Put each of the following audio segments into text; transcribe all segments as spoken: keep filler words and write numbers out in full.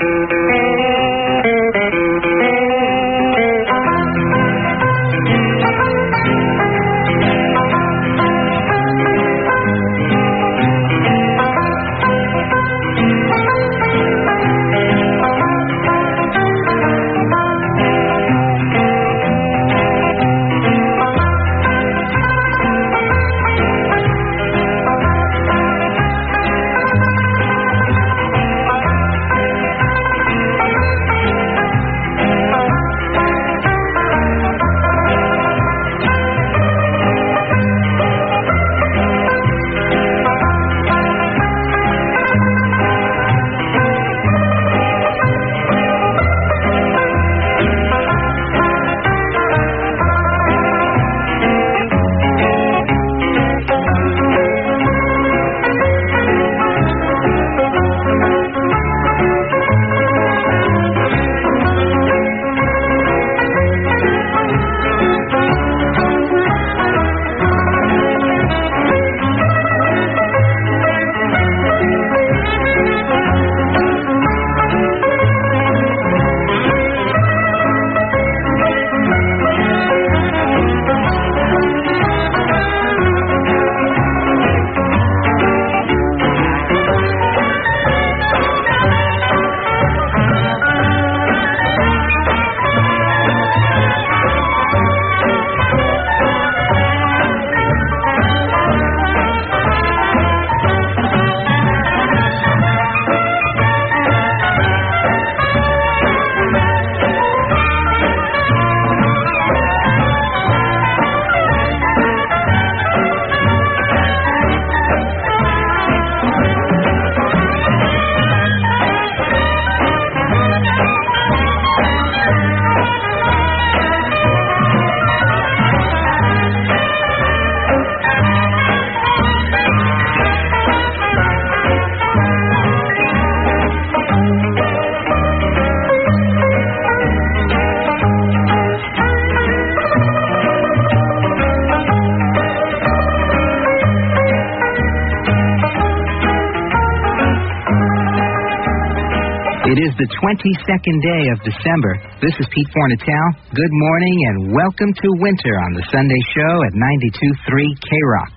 It is the twenty-second day of December. This is Pete Fornatale. Good morning and welcome to Winter on the Sunday Show at ninety-two point three K-Rock.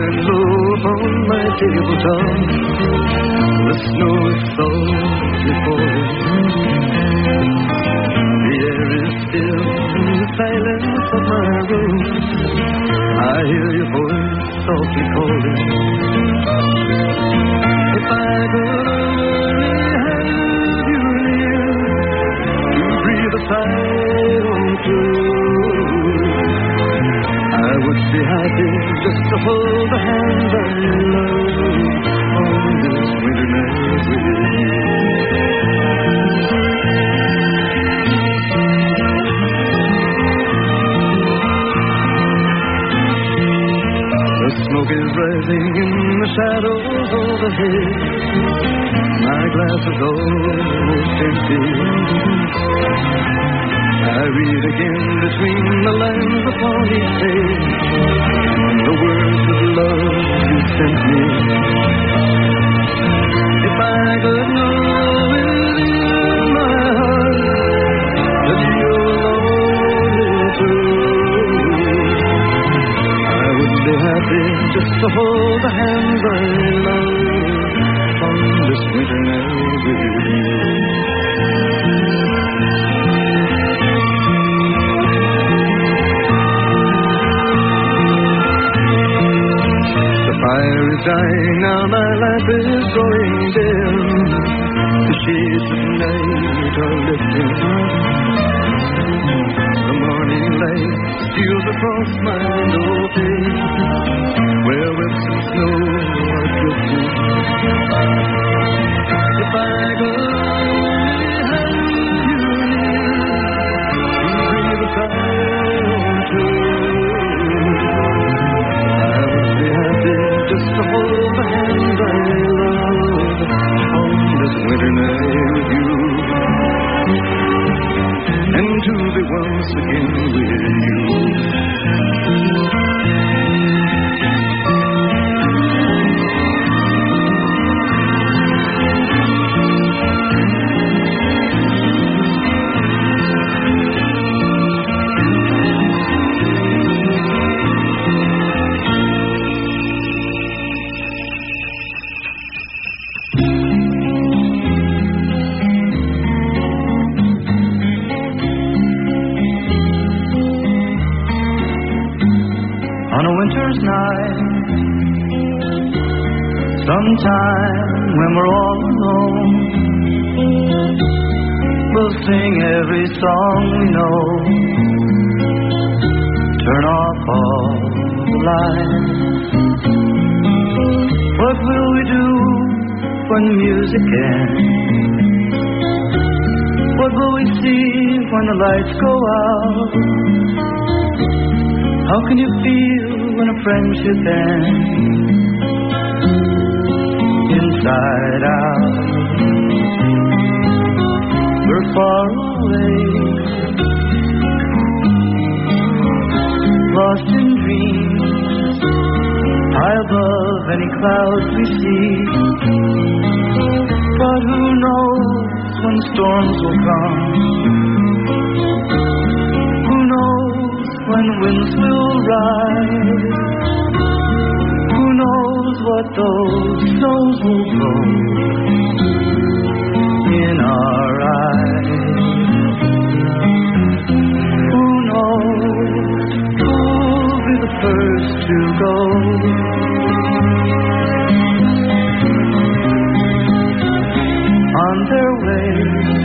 and low upon my tabletop. The snow is softly falling. The air is still in the silence of my room. I hear your voice softly calling. If I could only have you near to breathe a sigh or two, I would be happy just to hold the hand I love on this winter night with you. The smoke is rising in the shadows overhead. My glass is almost empty. I read again between the lines upon each page the words of love you sent me. If I could know within my heart that you're lonely too, I would be happy just to hold the hands I love on this winter night with you. Fire is dying now, my lamp is growing dim. The shades of night are lifting. The morning light steals across my window pane, where webs and snow are drifting. If I could only have you near to breathe a sigh or two, just to hold the hand I love on this winter night with you, and to be once again with you. Sometime when we're all alone, we'll sing every song we know, turn off all the lights. What will we do when the music ends? What will we see when the lights go out? How can you feel when a friendship ends? Inside out, we're far away, lost in dreams, high above any clouds we see. But who knows when storms will come? Who knows when winds will rise? Who knows what those snows will blow in our eyes? Who knows who'll be the first to go? On their way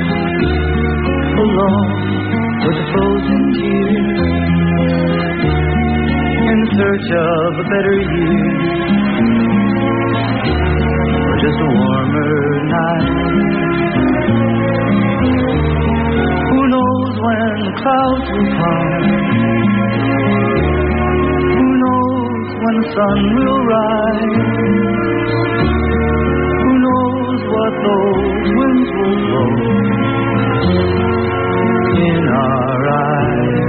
along with the frozen tears, in search of a better year, or just a warmer night. Who knows when the clouds will come? Who knows when the sun will rise? Who knows what those winds will blow in our eyes?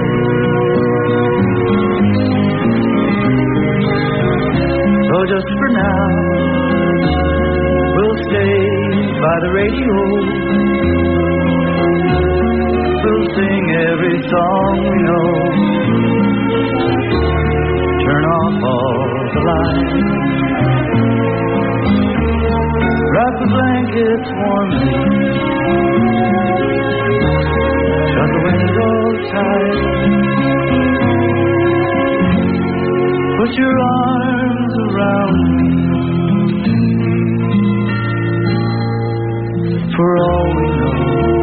So just for now, we'll stay by the radio. We'll sing every song we know. Turn off all fourth of July. Wrap the blankets warmly, shut the windows tight, put your arms around me. For all we know,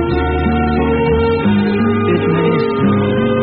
it may snow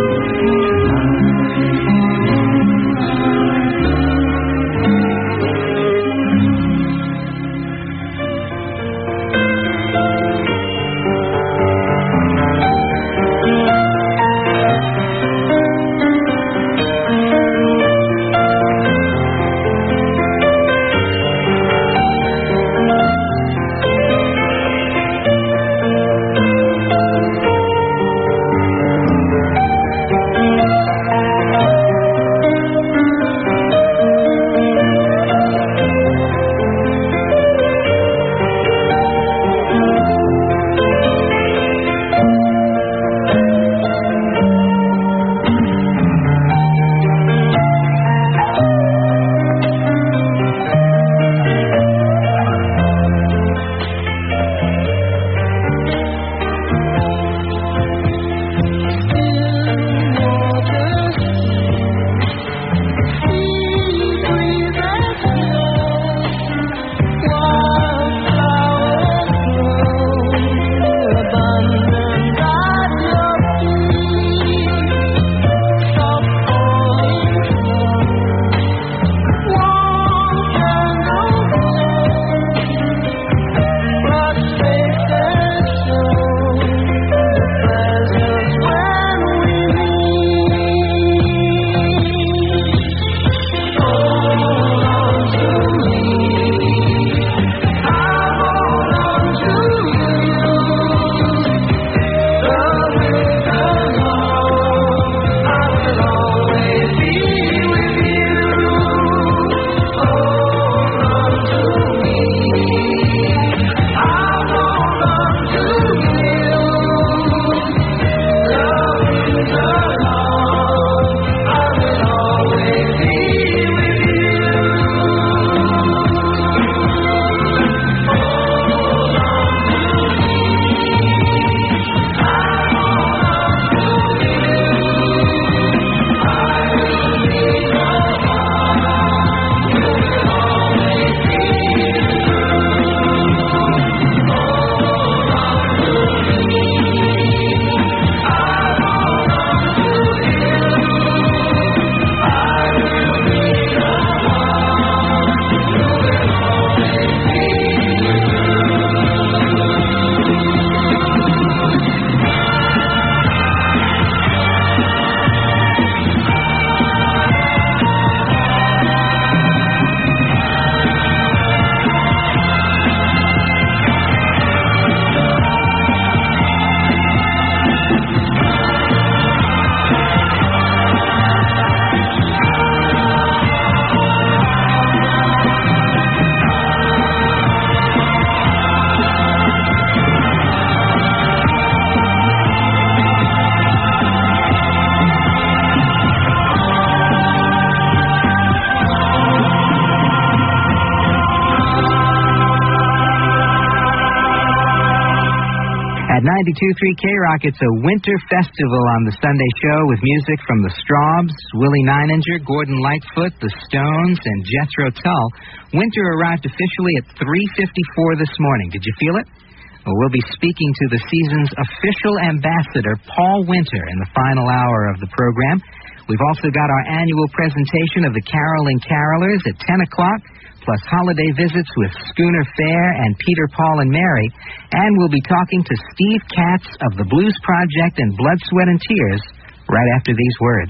ninety-two point three K-Rock, it's a winter festival on the Sunday show with music from the Straubs, Willie Nininger, Gordon Lightfoot, the Stones, and Jethro Tull. Winter arrived officially at three fifty-four this morning. Did you feel it? Well, we'll be speaking to the season's official ambassador, Paul Winter, in the final hour of the program. We've also got our annual presentation of the Caroling Carolers at ten o'clock, plus holiday visits with Schooner Fair and Peter, Paul, and Mary. And we'll be talking to Steve Katz of the Blues Project and Blood, Sweat, and Tears right after these words.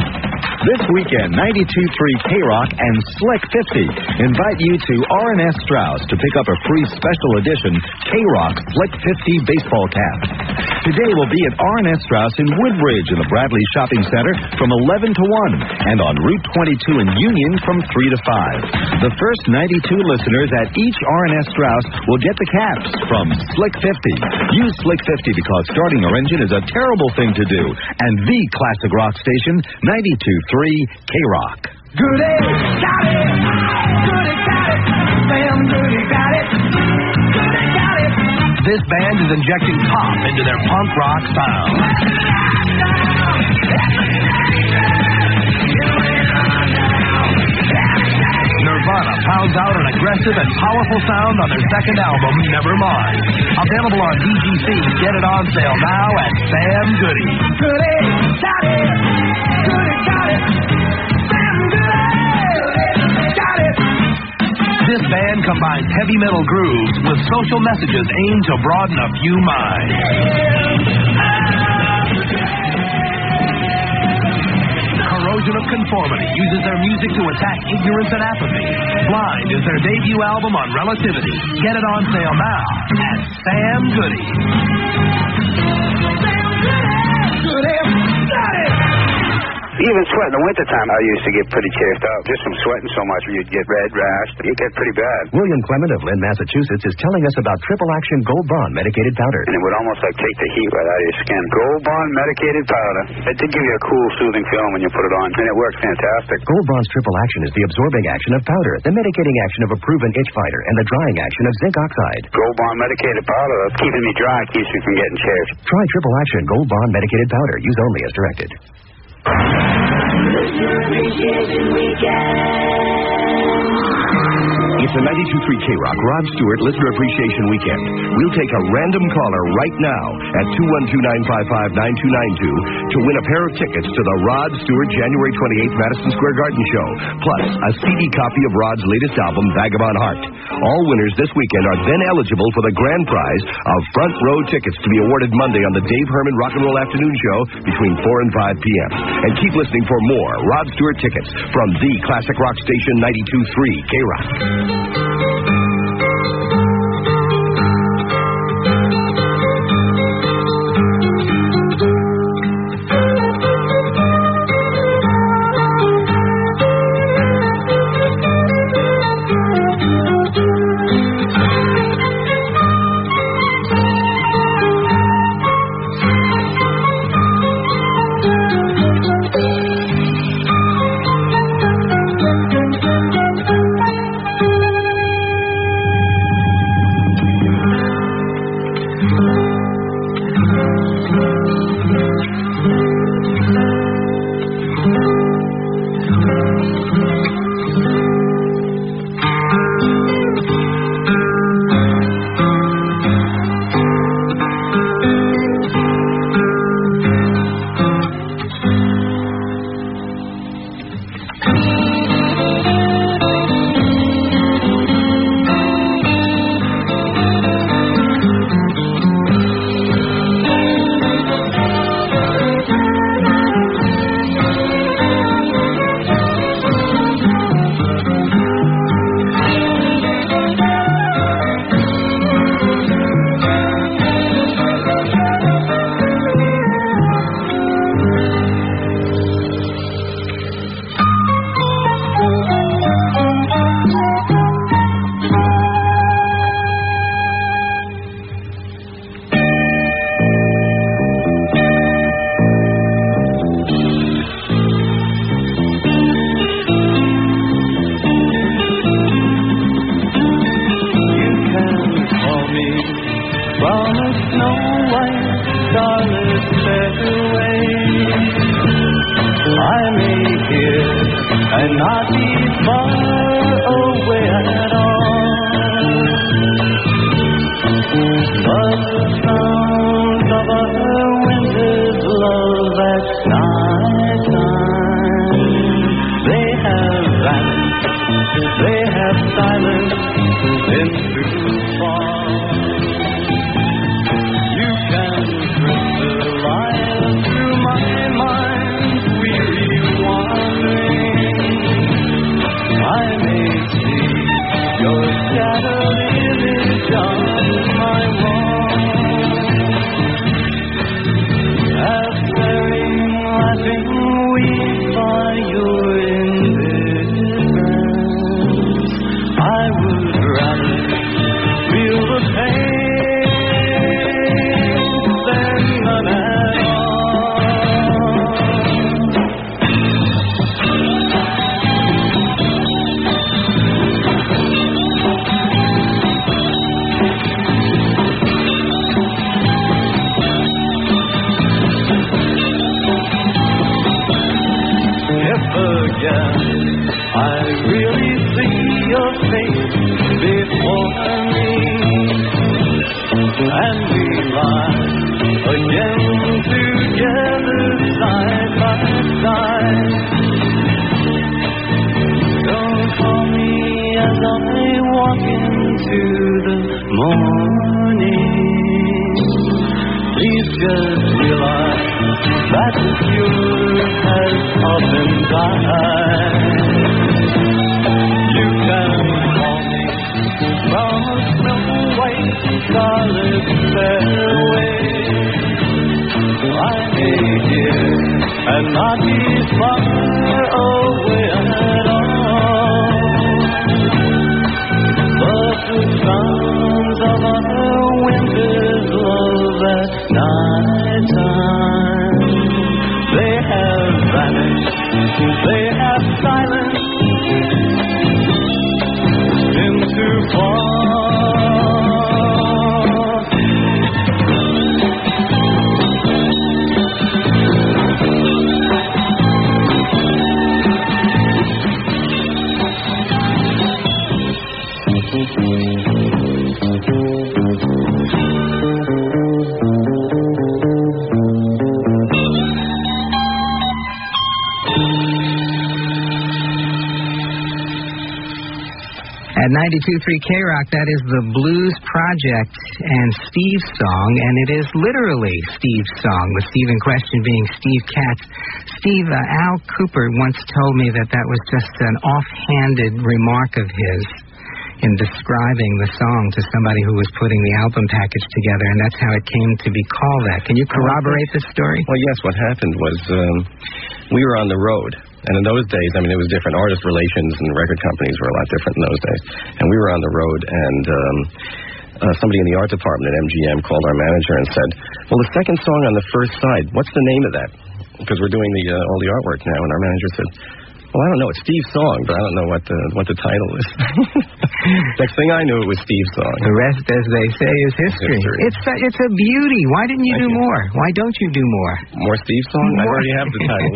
This weekend, ninety-two point three K-Rock and Slick fifty invite you to R and S Strauss to pick up a free special edition K-Rock Slick fifty baseball cap. Today will be at R and S Strauss in Woodbridge in the Bradley Shopping Center from eleven to one and on Route twenty-two in Union from three to five. The first ninety-two listeners at each R and S Strauss will get the caps from Slick fifty. Use Slick fifty because starting your engine is a terrible thing to do. And the classic rock station, ninety-two point three K-Rock. Goody got it. Goody got it. Sam Goody got it. Goody got it. This band is injecting pop into their punk rock sound. Nirvana pounds out an aggressive and powerful sound on their second album, Nevermind. Available on D G C. Get it on sale now at Sam Goody. Goody got it. Goody got it. Sam Goody got it. This band combines heavy metal grooves with social messages aimed to broaden a few minds. Corrosion of Conformity uses their music to attack ignorance and apathy. Blind is their debut album on Relativity. Get it on sale now at Sam Goody. Goody got it. Even sweat in the wintertime, I used to get pretty chafed up. Just from sweating so much, you'd get red rash. You'd get pretty bad. William Clement of Lynn, Massachusetts is telling us about Triple Action Gold Bond Medicated Powder. And it would almost like take the heat right out of your skin. Gold Bond Medicated Powder. It did give you a cool, soothing feeling when you put it on, and it worked fantastic. Gold Bond's Triple Action is the absorbing action of powder, the medicating action of a proven itch fighter, and the drying action of zinc oxide. Gold Bond Medicated Powder, that's keeping me dry, keeps me from getting chafed. Try Triple Action Gold Bond Medicated Powder. Use only as directed. It's a ninety-two point three K-Rock Rod Stewart Listener Appreciation Weekend. We'll take a random caller right now at two one two, nine five five, nine two nine two to win a pair of tickets to the Rod Stewart January twenty-eighth Madison Square Garden Show, plus a C D copy of Rod's latest album, Vagabond Heart. All winners this weekend are then eligible for the grand prize of front row tickets to be awarded Monday on the Dave Herman Rock and Roll Afternoon Show between four and five p.m. And keep listening for more Rod Stewart tickets from the classic rock station ninety-two point three K-Rock. them together side by side. Don't call me as I walk into the morning. Please just realize that the cure has often died. You can call me from a snow white scarlet fairway. I may hear and not be far away at all. But the sounds of a winter's love at night time, they have vanished, they have silenced into far. At ninety-two point three K-Rock, that is the Blues Project and Steve's song, and it is literally Steve's song, the Steve in question being Steve Katz. Steve, uh, Al Cooper once told me that that was just an offhanded remark of his in describing the song to somebody who was putting the album package together, and that's how it came to be called that. Can you corroborate this story? Well, yes, what happened was um, we were on the road. And in those days, I mean, it was different. Artist relations and record companies were a lot different in those days. And we were on the road, and um, uh, somebody in the art department at M G M called our manager and said, well, the second song on the first side, what's the name of that? Because we're doing the uh, all the artwork now. And our manager said, well, I don't know. It's Steve's song, but I don't know what the what the title is. Next thing I knew, it was Steve's song. The rest, as they say, is history. history. It's a, it's a beauty. Why didn't you Thank do you. more? Why don't you do more? More Steve's song? I More. already have the title.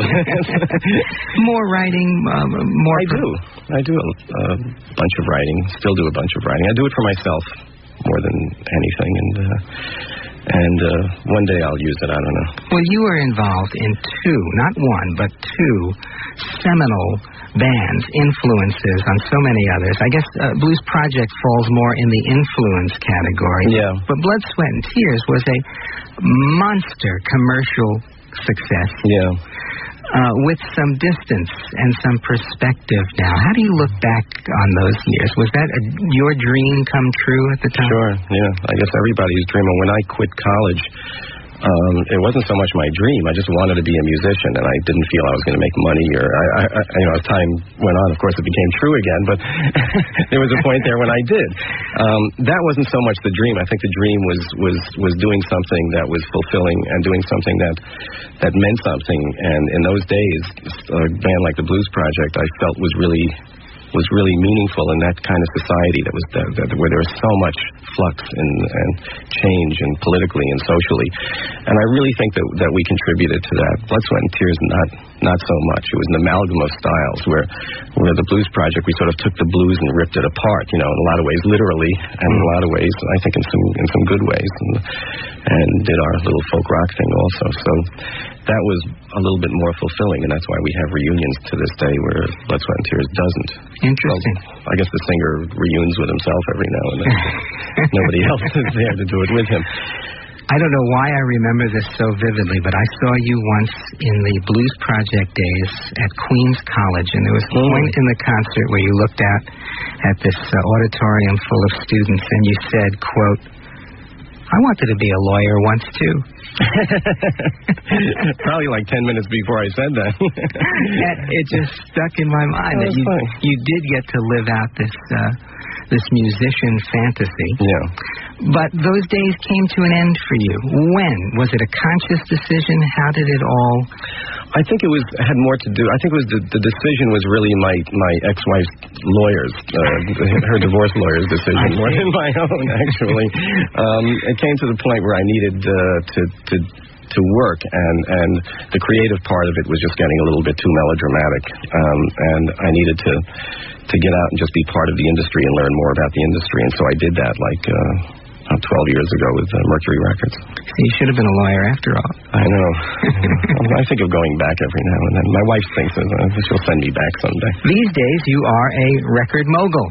More writing, um, more... I do. I do a, a bunch of writing. Still do a bunch of writing. I do it for myself more than anything, and uh, and uh, one day I'll use it. I don't know. Well, you were involved in two, not one, but two seminal bands, influences on so many others. I guess uh, Blues Project falls more in the influence category. Yeah. But Blood, Sweat, and Tears was a monster commercial success. Yeah. Uh, with some distance and some perspective now. How do you look back on those years? Was that a, your dream come true at the time? Sure, yeah. I guess everybody's dream. And when I quit college, um, it wasn't so much my dream. I just wanted to be a musician, and I didn't feel I was going to make money. Or, I, I, I, you know, as time went on, of course, it became true again. But there was a point there when I did. Um, that wasn't so much the dream. I think the dream was was was doing something that was fulfilling and doing something that that meant something. And in those days, a band like the Blues Project, I felt was really was really meaningful in that kind of society that was that, that, where there was so much flux and, and change, and politically and socially. And I really think that that we contributed to that. Blood, Sweat, and Tears, not not so much. It was an amalgam of styles where where the Blues Project, we sort of took the blues and ripped it apart, you know, in a lot of ways literally, and in a lot of ways, I think in some in some good ways, and, and did our little folk rock thing also. So that was a little bit more fulfilling, and that's why we have reunions to this day where Blood, Sweat, and Tears doesn't. Interesting. Well, I guess the singer reunions with himself every now and then. Nobody else is there to do it with him. I don't know why I remember this so vividly, but I saw you once in the Blues Project days at Queens College, and there was a Mm. point in the concert where you looked out at this uh, auditorium full of students, and you said, quote, I wanted to be a lawyer once, too. Probably like ten minutes before I said that. And it just stuck in my mind Oh, that that's you funny. you did get to live out this uh, this musician fantasy. Yeah. But those days came to an end for you. When? Was it a conscious decision? How did it all... I think it was had more to do. I think it was the, the decision was really my my ex-wife's lawyers, uh, her divorce lawyer's decision more than my own. Actually, um, it came to the point where I needed uh, to to to work, and and the creative part of it was just getting a little bit too melodramatic, um, and I needed to to get out and just be part of the industry and learn more about the industry, and so I did that like. Uh, Uh, about twelve years ago with uh, Mercury Records. You should have been a lawyer after all. I know. I think of going back every now and then. My wife thinks uh, she'll send me back someday. These days, you are a record mogul.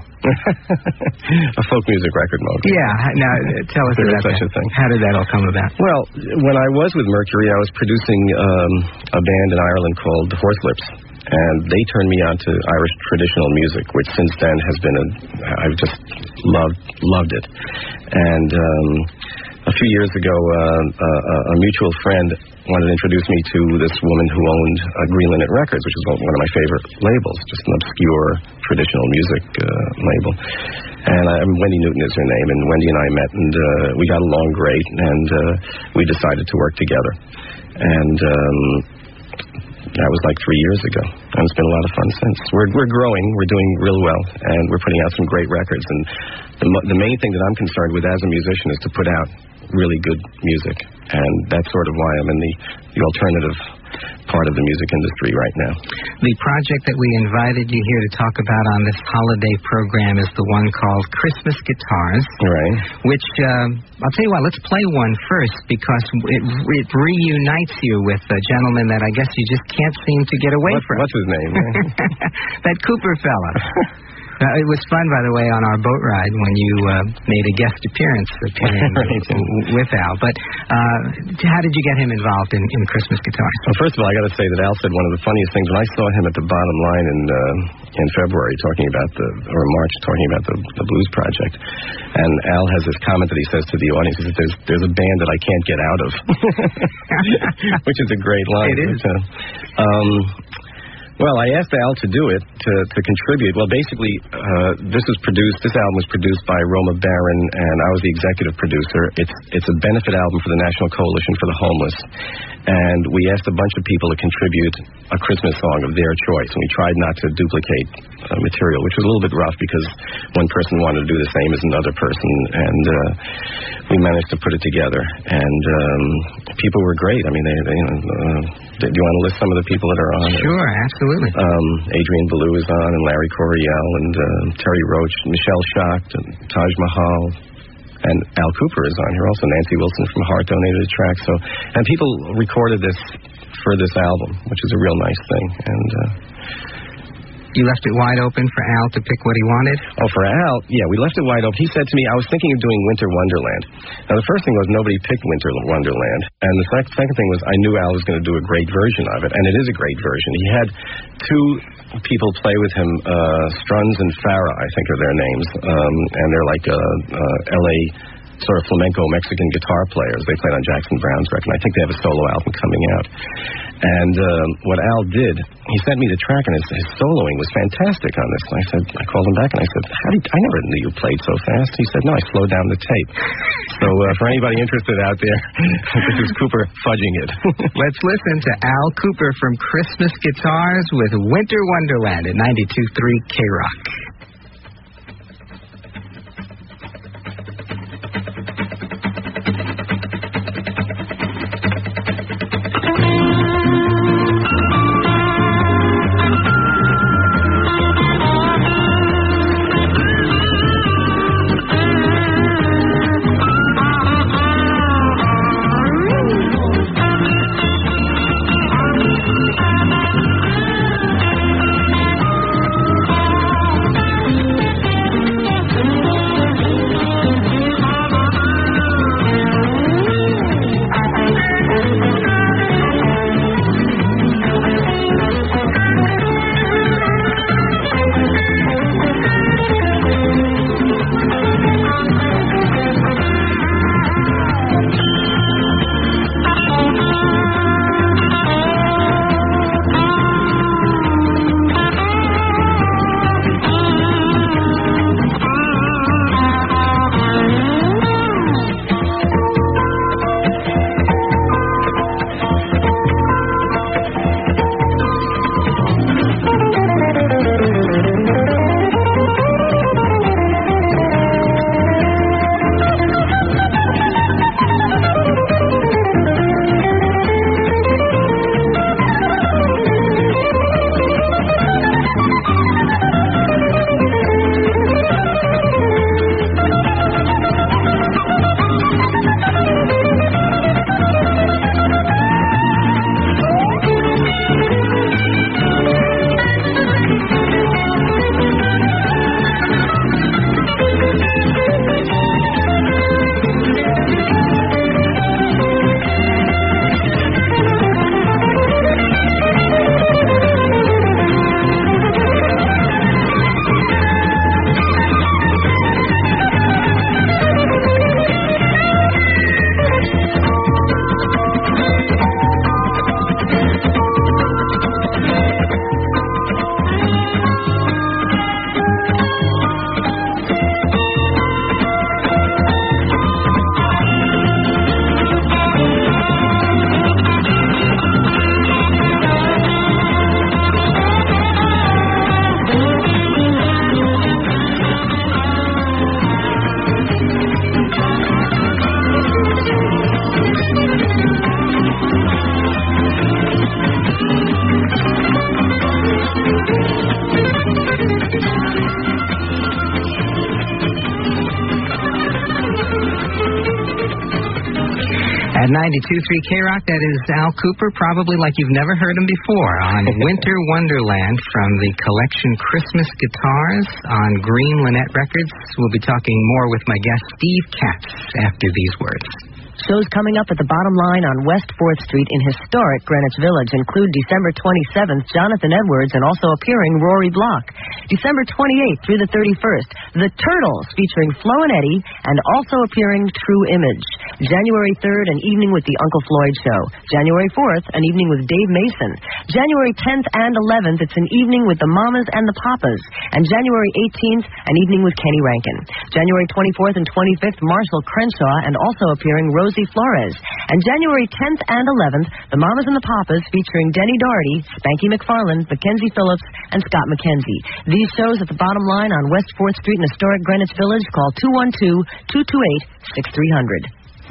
A folk music record mogul. Yeah. Now, tell us there about is such that. a thing. How did that all come about? Well, when I was with Mercury, I was producing um, a band in Ireland called the Horselips. And they turned me on to Irish traditional music, which since then has been a, I've just loved, loved it. And um, a few years ago, uh, a, a mutual friend wanted to introduce me to this woman who owned uh, Green Linnet Records, which is one of my favorite labels, just an obscure traditional music uh, label. And I, Wendy Newton is her name, and Wendy and I met, and uh, we got along great, and uh, we decided to work together. And um, that was like three years ago, and it's been a lot of fun since. We're we're growing, we're doing real well, and we're putting out some great records. And the the main thing that I'm concerned with as a musician is to put out really good music, and that's sort of why I'm in the the alternative part of the music industry right now. The project that we invited you here to talk about on this holiday program is the one called Christmas Guitars. Right. Which, uh, I'll tell you what, let's play one first, because it, it reunites you with a gentleman that I guess you just can't seem to get away What, from. what's his name? That Cooper fella. Uh, it was fun, by the way, on our boat ride when you uh, made a guest appearance appearing right. w- with Al. But uh, how did you get him involved in, in Christmas Guitars? Well, first of all, I got to say that Al said one of the funniest things when I saw him at the Bottom Line in uh, in February talking about the, or March talking about the, the Blues Project, and Al has this comment that he says to the audience, he says, there's, there's a band that I can't get out of, which is a great line. It is. But, uh, um, Well, I asked Al to do it, to, to contribute. Well, basically, uh, this was produced, this album was produced by Roma Barron, and I was the executive producer. It's it's a benefit album for the National Coalition for the Homeless. And we asked a bunch of people to contribute a Christmas song of their choice. And we tried not to duplicate uh, material, which was a little bit rough because one person wanted to do the same as another person. And uh, we managed to put it together. And um, people were great. I mean, they, they you know, uh, do you want to list some of the people that are on it? Sure, absolutely. Um, Adrian Ballou is on, and Larry Coryell, and uh, Terry Roach, Michelle Schacht, and Taj Mahal, and Al Cooper is on here also. Nancy Wilson from Heart donated a track. So, and people recorded this for this album, which is a real nice thing. And uh, you left it wide open for Al to pick what he wanted? Oh, for Al, yeah, we left it wide open. He said to me, I was thinking of doing Winter Wonderland. Now, the first thing was nobody picked Winter Wonderland. And the sec- second thing was I knew Al was going to do a great version of it, and it is a great version. He had two people play with him, uh, Struns and Farah, I think are their names, um, and they're like uh, uh, L A sort of flamenco Mexican guitar players. They played on Jackson Browne's record. I think they have a solo album coming out. And um, what Al did, he sent me the track, and his, his soloing was fantastic on this. And I said, I called him back, and I said, How did, I never knew you played so fast. He said, no, I slowed down the tape. So uh, for anybody interested out there, this is Cooper fudging it. Let's listen to Al Cooper from Christmas Guitars with Winter Wonderland at ninety-two point three K-Rock. Thank you. At ninety-two point three K-Rock, that is Al Cooper, probably like you've never heard him before, on Winter Wonderland from the collection Christmas Guitars on Green Lynette Records. We'll be talking more with my guest, Steve Katz, after these words. Shows coming up at the Bottom Line on West fourth Street in historic Greenwich Village include December twenty-seventh, Jonathan Edwards, and also appearing Rory Block. December twenty-eighth through the thirty-first, The Turtles, featuring Flo and Eddie, and also appearing True Image. January third, an evening with the Uncle Floyd Show. January fourth, an evening with Dave Mason. January tenth and eleventh, it's an evening with the Mamas and the Papas. And January eighteenth, an evening with Kenny Rankin. January twenty-fourth and twenty-fifth, Marshall Crenshaw, and also appearing Rosie Flores. And January tenth and eleventh, the Mamas and the Papas, featuring Denny Doherty, Spanky McFarland, Mackenzie Phillips, and Scott McKenzie. These shows at the Bottom Line on West fourth Street in historic Greenwich Village. Call two one two, two two eight, six three zero zero.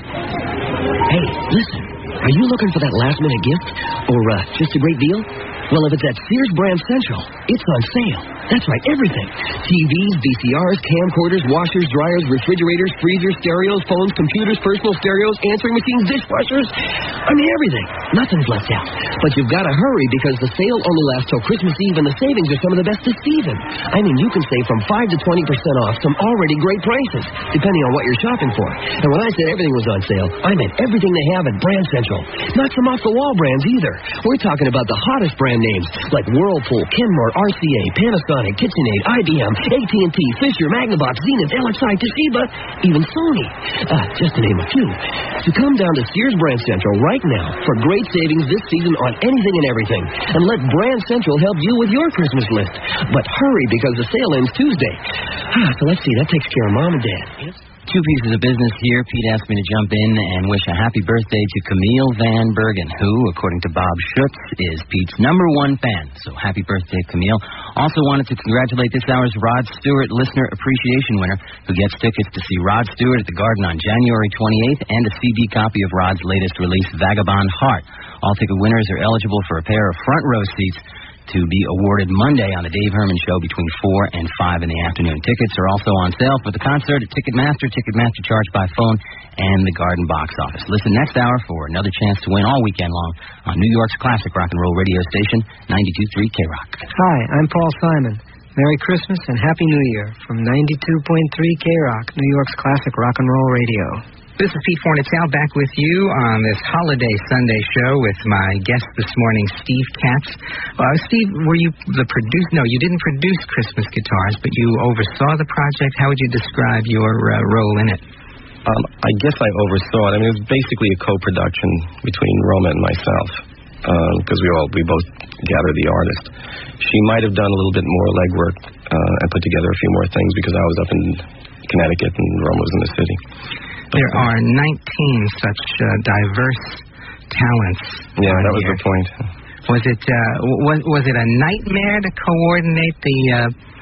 Hey, listen. Are you looking for that last-minute gift? Or uh, just a great deal? Well, if it's at Sears Brand Central, it's on sale. That's right, everything. T Vs, V C Rs, camcorders, washers, dryers, refrigerators, freezers, stereos, phones, computers, personal stereos, answering machines, dishwashers. I mean, everything. Nothing's left out. But you've got to hurry because the sale only lasts till Christmas Eve and the savings are some of the best this season. I mean, you can save from five to twenty percent off some already great prices, depending on what you're shopping for. And when I said everything was on sale, I meant everything they have at Brand Central. Not some off-the-wall brands either. We're talking about the hottest brand names like Whirlpool, Kenmore, R C A, Panasonic, KitchenAid, I B M, A T and T, Fisher, Magnavox, Zenith, L X I, Toshiba, even Sony. Uh, just to name a few. So come down to Sears Brand Central right now for great savings this season on anything and everything. And let Brand Central help you with your Christmas list. But hurry because the sale ends Tuesday. Ah, so let's see, that takes care of Mom and Dad. Yes? Two pieces of business here. Pete asked me to jump in and wish a happy birthday to Camille Van Bergen, who, according to Bob Schutz, is Pete's number one fan. So happy birthday, Camille. Also wanted to congratulate this hour's Rod Stewart Listener Appreciation winner, who gets tickets to see Rod Stewart at the Garden on January twenty-eighth and a C D copy of Rod's latest release, Vagabond Heart. All ticket winners are eligible for a pair of front row seats to be awarded Monday on the Dave Herman Show between four and five in the afternoon. Tickets are also on sale for the concert at Ticketmaster, Ticketmaster charged by phone, and the Garden Box Office. Listen next hour for another chance to win all weekend long on New York's classic rock and roll radio station, ninety-two point three K-Rock. Hi, I'm Paul Simon. Merry Christmas and Happy New Year from ninety-two point three K-Rock, New York's classic rock and roll radio. This is Pete Fornatale back with you on this holiday Sunday show with my guest this morning, Steve Katz. Uh, Steve, were you the producer? No, you didn't produce Christmas Guitars, but you oversaw the project. How would you describe your uh, role in it? Um, I guess I oversaw it. I mean, it was basically a co-production between Roma and myself because um, we all we both gathered the artist. She might have done a little bit more legwork uh, and put together a few more things because I was up in Connecticut and Roma was in the city. There are nineteen such uh, diverse talents. Yeah, that was here. the point. Was it uh, was was it a nightmare to coordinate the uh,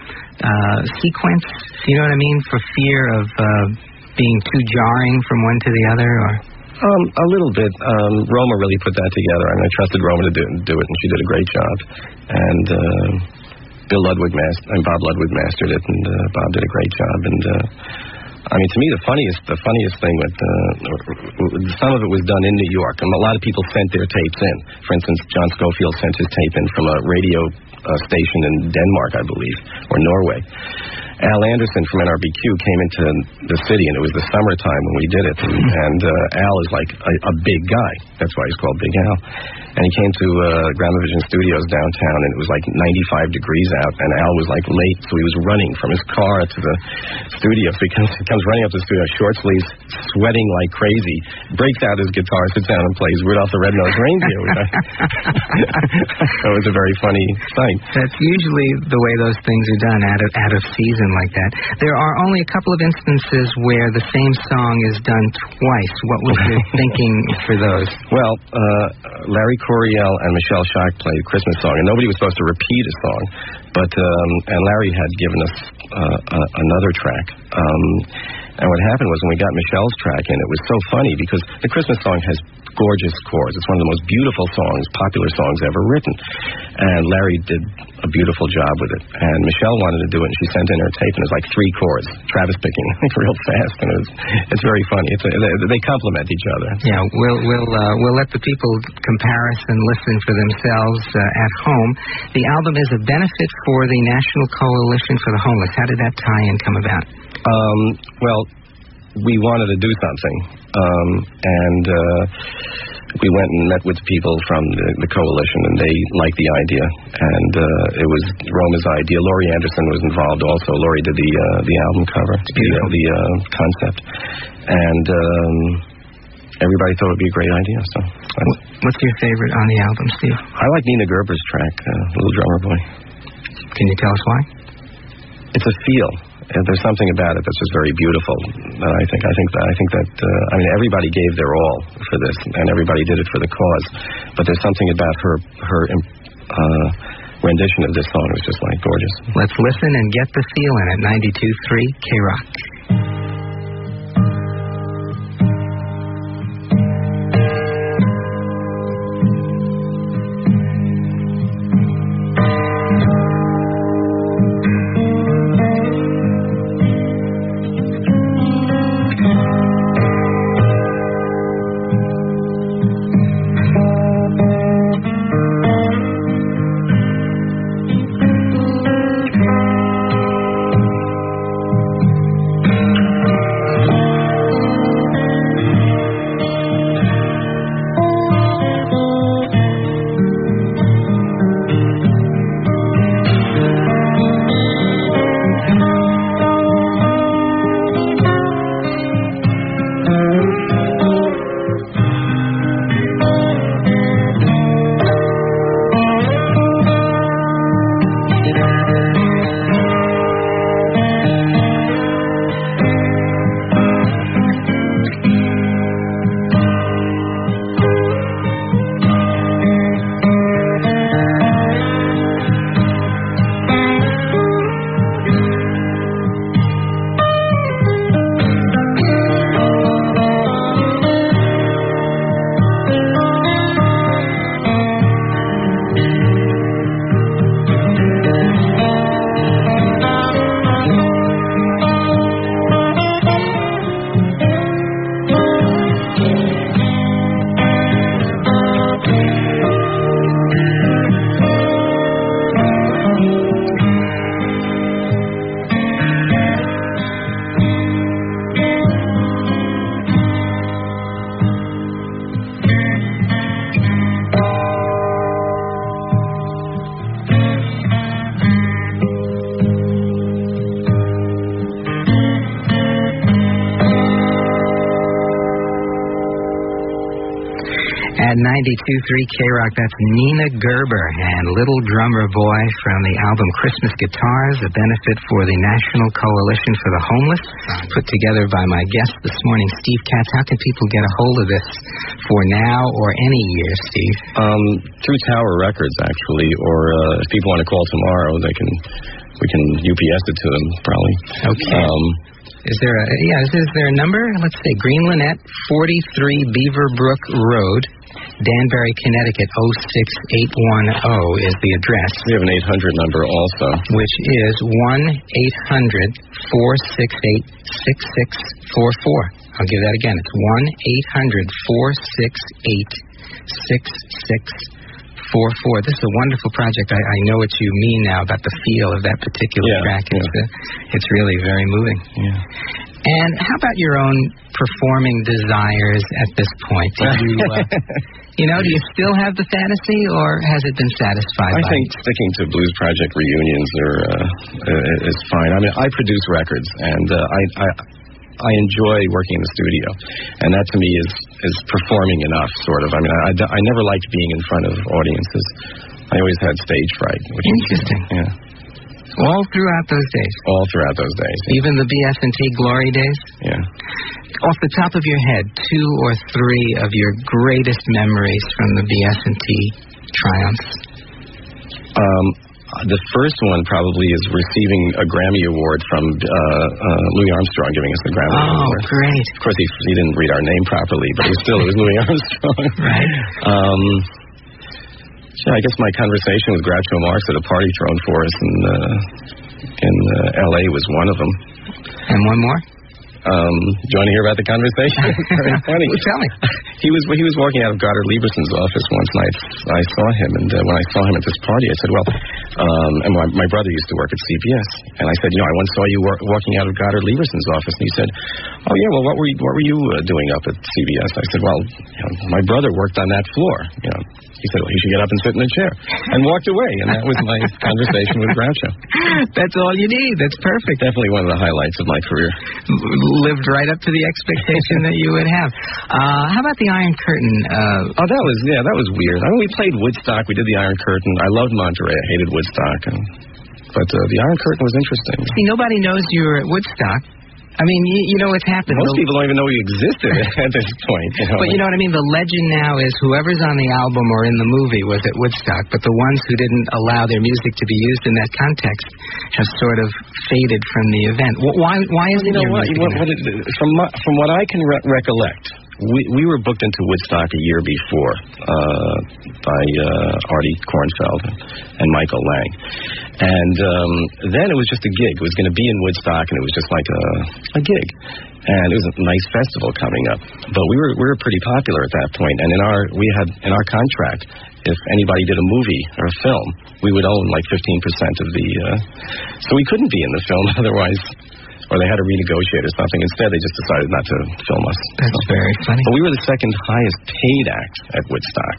uh, sequence? You know what I mean? For fear of uh, being too jarring from one to the other, or um, a little bit. Um, Roma really put that together. I mean, I trusted Roma to do, do it, and she did a great job. And uh, Bill Ludwig master, and Bob Ludwig mastered it, and uh, Bob did a great job. And uh, I mean, to me, the funniest, the funniest thing with uh, some of it was done in New York, and a lot of people sent their tapes in. For instance, John Scofield sent his tape in from a radio uh, station in Denmark, I believe, or Norway. Al Anderson from N R B Q came into the city, and it was the summertime when we did it. And, and uh, Al is like a, a big guy. That's why he's called Big Al. And he came to uh, Gramavision Studios downtown, and it was like ninety-five degrees out, and Al was like late, so he was running from his car to the studio. So he comes, he comes running up to the studio, short sleeves, sweating like crazy, breaks out his guitar, sits down and plays Rudolph the Red-Nosed Reindeer. So it was a very funny sight. That's usually the way those things are done, out of, out of season like that. There are only a couple of instances where the same song is done twice. What was your thinking for those? Well, uh, Larry Coryell and Michelle Schacht played a Christmas song, and nobody was supposed to repeat a song, but um, and Larry had given us uh, uh, another track. Um, and what happened was when we got Michelle's track in, it was so funny because the Christmas song has gorgeous chords. It's one of the most beautiful songs, popular songs ever written. And Larry did a beautiful job with it. And Michelle wanted to do it, and she sent in her tape, and it was like three chords, Travis picking real fast, and it was, it's very funny. It's a, they, they complement each other. Yeah, we'll we'll uh, we'll let the people compare us and listen for themselves uh, at home. The album is a benefit for the National Coalition for the Homeless. How did that tie-in come about? Um, well, we wanted to do something, um, and uh, we went and met with people from the, the coalition, and they liked the idea. And uh, it was Roma's idea. Laurie Anderson was involved also. Laurie did the uh, the album cover, the, uh, the uh, concept, and um, everybody thought it would be a great idea. So, what's your favorite on the album, Steve? I like Nina Gerber's track, uh, "Little Drummer Boy." Can you tell us why? It's a feel. There's something about it that's just very beautiful. Uh, I think. I think that. I think that. Uh, I mean, everybody gave their all for this, and everybody did it for the cause. But there's something about her her uh, rendition of this song was just like gorgeous. Let's listen and get the feel in at ninety-two point three K-Rock. At ninety-two point three K-Rock, that's Nina Gerber and Little Drummer Boy from the album Christmas Guitars, a benefit for the National Coalition for the Homeless, put together by my guest this morning, Steve Katz. How can people get a hold of this for now or any year, Steve? Um, through Tower Records, actually, or uh, if people want to call tomorrow, they can. We can U P S it to them, probably. Okay. Um, Is there a yeah? Is, is there a number? Let's say Green Linnet, forty-three Beaverbrook Road, Danbury, Connecticut oh six eight one oh is the address. We have an eight hundred number also, which is one eight hundred four six eight six six four four. I'll give that again. It's one eight hundred four six eight six six four four. This is a wonderful project. I, I know what you mean now about the feel of that particular yeah, track. It's, yeah. uh, it's really very moving. Yeah. And how about your own performing desires at this point? Do you, uh, you know, do you still have the fantasy, or has it been satisfied? I by think it? sticking to Blues Project reunions are uh, is fine. I mean, I produce records, and uh, I. I I enjoy working in the studio, and that to me is, is performing enough, sort of. I mean, I, I never liked being in front of audiences. I always had stage fright. Which Interesting. Was, yeah. All throughout those days? All throughout those days. Yeah. Even the B S and T glory days? Yeah. Off the top of your head, two or three of your greatest memories from the B S and T triumphs? Um, the first one probably is receiving a Grammy Award from uh, uh, Louis Armstrong, giving us the Grammy oh, Award. Oh, great. Of course, he, he didn't read our name properly, but it was still, it was Louis Armstrong. Right. Um, yeah, I guess my conversation with Groucho Marx at a party thrown for us in, uh, in uh, L A was one of them. And one more? Um, do you want to hear about the conversation? Very funny. Well, tell me. He was he was walking out of Goddard Lieberson's office once, and I, I saw him, and uh, when I saw him at this party, I said, well, um, and my, my brother used to work at C B S, and I said, you know, I once saw you wor- walking out of Goddard Lieberson's office, and he said, oh yeah, well, what were you, what were you uh, doing up at C B S? I said, well, you know, my brother worked on that floor, you know. He said, well, he should get up and sit in a chair, and walked away, and that was my conversation with Groucho. That's all you need. That's perfect. Definitely one of the highlights of my career. Lived right up to the expectation that you would have. Uh, how about the Iron Curtain? Uh, oh, that was, yeah, that was weird. I mean, we played Woodstock. We did the Iron Curtain. I loved Monterey. I hated Woodstock. And, but uh, the Iron Curtain was interesting. See, nobody knows you were at Woodstock. I mean, you, you know what's happened. Most people don't even know you existed at this point. You know? But you know what I mean? The legend now is whoever's on the album or in the movie was at Woodstock, but the ones who didn't allow their music to be used in that context have sort of faded from the event. Why, why isn't well, you know your what, music what, what it, from, my, from what I can re- recollect, we, we were booked into Woodstock a year before uh, by uh, Artie Kornfeld and Michael Lang. And um, then it was just a gig. It was going to be in Woodstock, and it was just like a, a gig. And it was a nice festival coming up. But we were we were pretty popular at that point. And in our we had in our contract, if anybody did a movie or a film, we would own like fifteen percent of the. Uh, so we couldn't be in the film otherwise. Or they had to renegotiate or something. Instead, they just decided not to film us. That's so. Very funny. But we were the second highest paid act at Woodstock.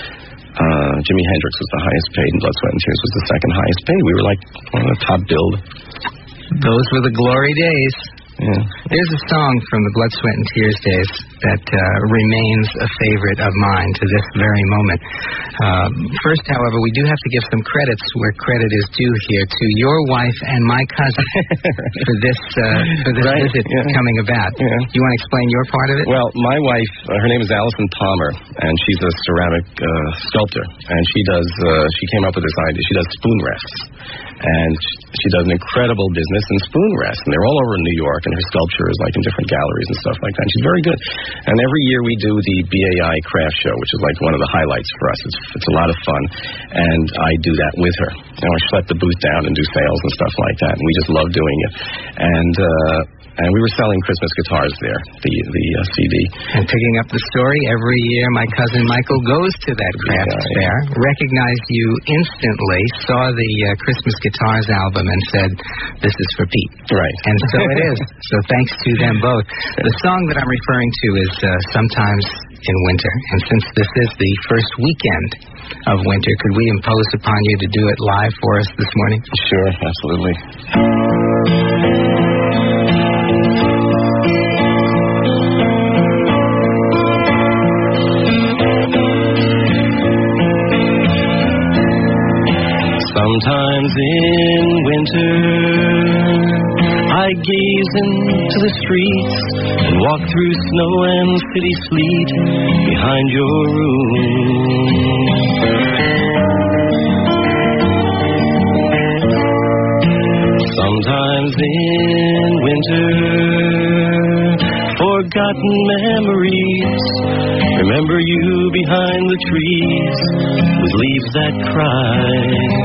Uh, Jimi Hendrix was the highest paid, and Blood, Sweat, and Tears was the second highest paid. We were like one of the top billed. Those were the glory days. Yeah. There's a song from the Blood, Sweat, and Tears days that uh, remains a favorite of mine to this very moment. Uh, first, however, we do have to give some credits where credit is due here to your wife and my cousin for this uh, for this right. visit yeah. coming about. Yeah. You want to explain your part of it? Well, my wife, uh, her name is Allison Palmer, and she's a ceramic uh, sculptor, and she does. Uh, she came up with this idea. She does spoon rests, and she does an incredible business in spoon rests, and they're all over New York. And her sculpture is like in different galleries and stuff like that. And she's very good. And every year we do the B A I craft show, which is like one of the highlights for us. It's, it's a lot of fun. And I do that with her. You know, I schlep the booth down and do sales and stuff like that. And we just love doing it. And, uh, and we were selling Christmas guitars there, the the uh, C D. And picking up the story, every year my cousin Michael goes to that craft yeah, fair, yeah. recognized you instantly, saw the uh, Christmas Guitars album, and said, "This is for Pete." Right. And so it is. So thanks to them both. The song that I'm referring to is uh, Sometimes in Winter. And since this is the first weekend of winter, could we impose upon you to do it live for us this morning? Sure, absolutely. Sometimes in winter I gaze into the streets and walk through snow and city sleet behind your room. Sometimes in winter, forgotten memories remember you behind the trees with leaves that cry.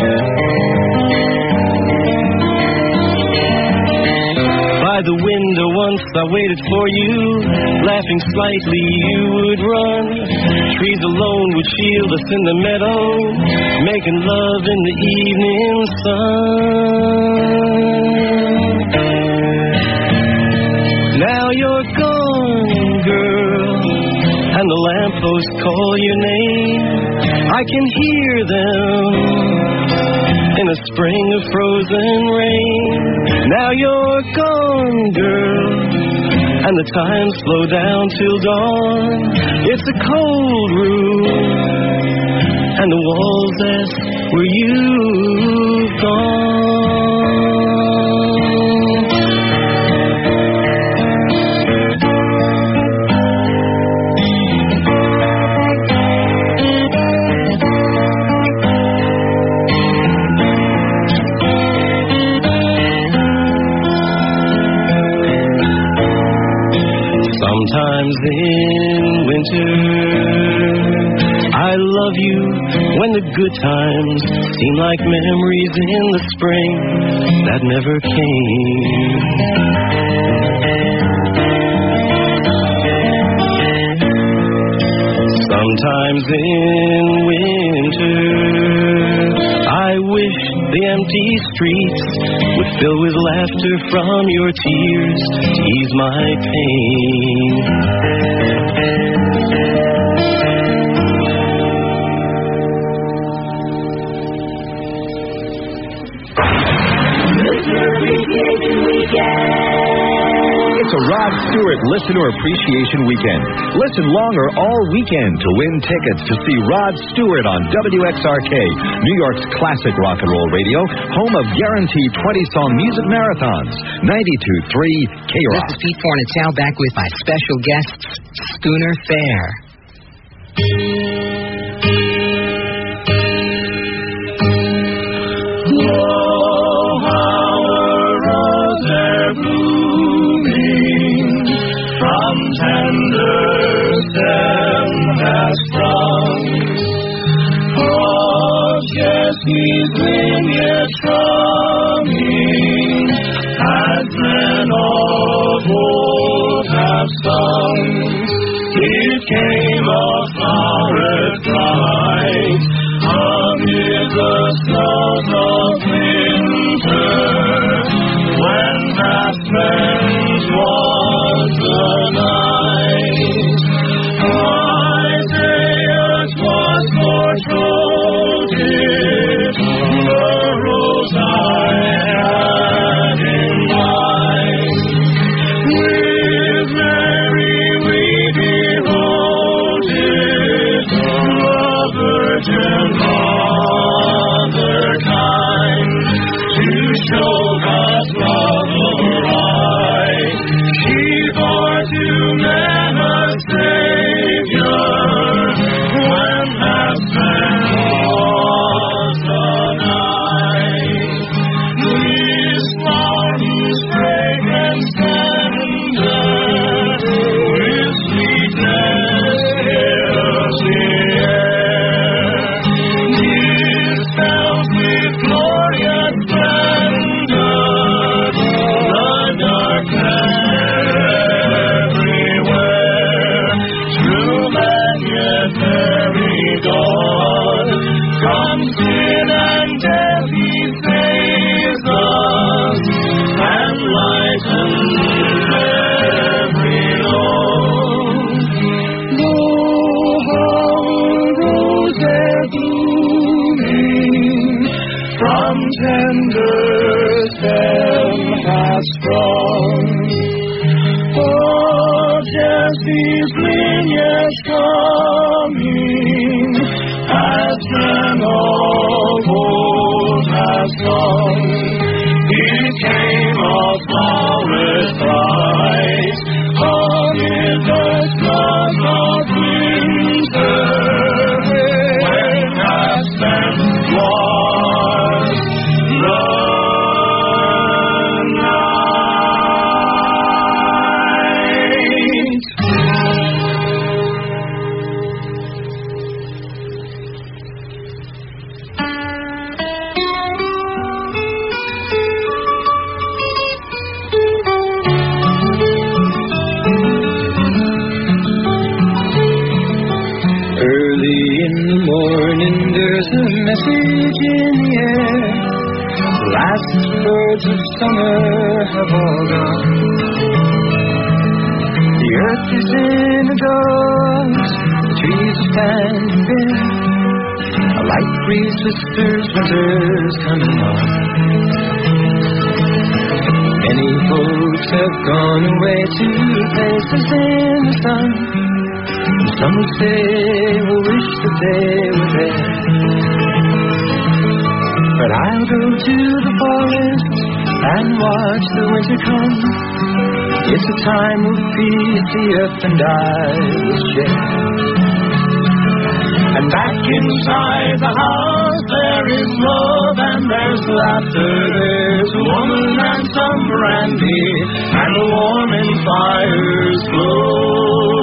By the window once I waited for you, laughing slightly you would run. Trees alone would shield us in the meadow, making love in the evening sun. Now you're gone, girl, and the lampposts call your name. I can hear them in a spring of frozen rain. Now you're gone, girl, and the time slow down till dawn. It's a cold room, and the walls ask where you've gone. Sometimes in winter, I love you when the good times seem like memories in the spring that never came. Sometimes in winter, I wish the empty streets would fill with laughter from your tears to ease my pain. It's a Rod Stewart Listener Appreciation Weekend. Listen longer all weekend to win tickets to see Rod Stewart on W X R K, New York's classic rock and roll radio, home of guaranteed twenty-song music marathons. ninety-two point three K-Rock. This is Pete Fornatale back with my special guest, Schooner Fair. Oh, how a rose are blooming from tender stem has sprung. Oh, Jesse's lineage strumming as men of old have sung. It came of flowered bright amid the snows of winter, when vast men's was the night. Isaiah was foretold it, the rose I had in mind. With Mary we behold it, the Virgin Mother kind, to show God's love aright. She bore to men a Savior, when that man was the night. His fountains fragrance tender, with sweetness fills the air. His bells with glorious splendor, the darkness everywhere. True man yet very God, from sin and death he saves us, and lightens every load. Lo, how a rose are blooming from tender stem has sprung. Oh, Jesse's lineage coming, as men of old have sung. It came of flowered bright amid the sun of winter, when past and was the night. Early in the morning there's a message in the air. The last birds of summer have all gone. The earth is in a dust, the trees are standing bare. A light breeze whispers winter's coming on. Many folks have gone away to places in the sun. Some will say, will wish that they were there. But I'll go to the forest and watch the winter come. It's a time of peace the earth and I will share. And back inside the house there is love and there's laughter. There's a woman and some brandy, and the warming fires glow.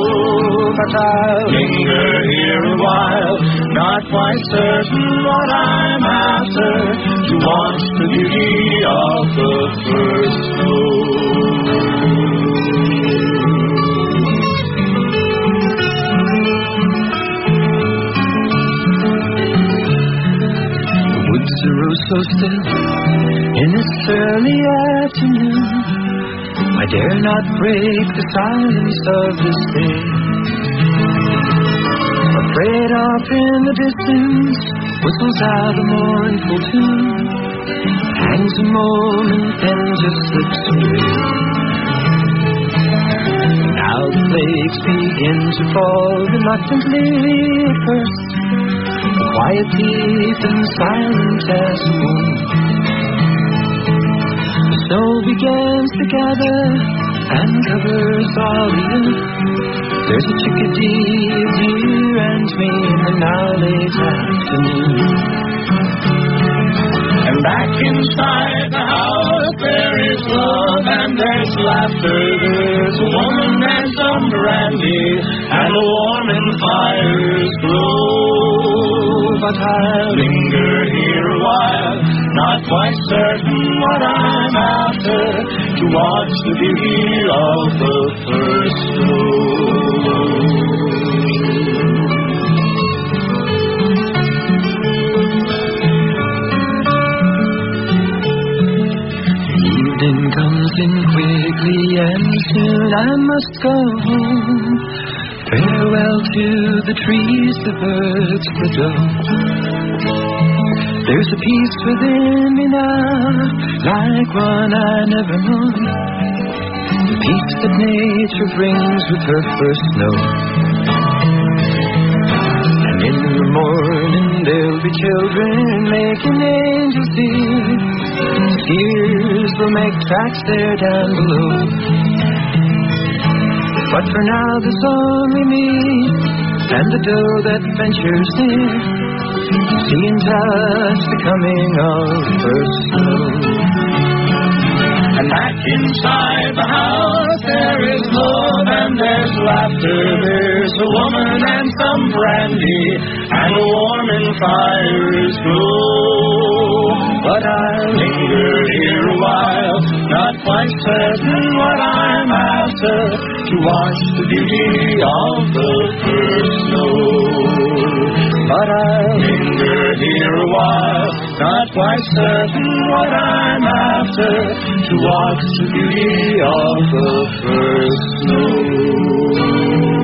but I'll linger here a while, not quite certain what I'm after, to watch the beauty of the first snow. The rose so still in this early afternoon, I dare not break the silence of this day. Afraid off in the distance whistles out a mournful tune, hangs a moment then just slips away. Now the flakes begin to fall reluctantly at first, quiet, deep, and silent as a moon. The snow begins to gather and covers all the earth. There's a chickadee of you and me in the now late afternoon. And back inside the house there is love and there's laughter. There's a woman and some brandy and a warm and fire's glow. But I'll linger here a while, not quite certain what I'm after, to watch the beauty of the first snow. Evening comes in quickly and soon I must go home. Farewell to the trees, the birds, the doves. There's a peace within me now, like one I never known. The peace that nature brings with her first snow. And in the morning there'll be children making angels dear. Tears will make tracks there down below. But for now there's only me and the doe that ventures near, see and touch the coming of first snow. And back inside the house there is love and there's laughter. There's a woman and some brandy and a warm and fire's glow. But I'll linger here a while, not quite certain what I'm after, to watch the beauty of the first snow. But I'll linger here a while, not quite certain what I'm after, to watch the beauty of the first snow.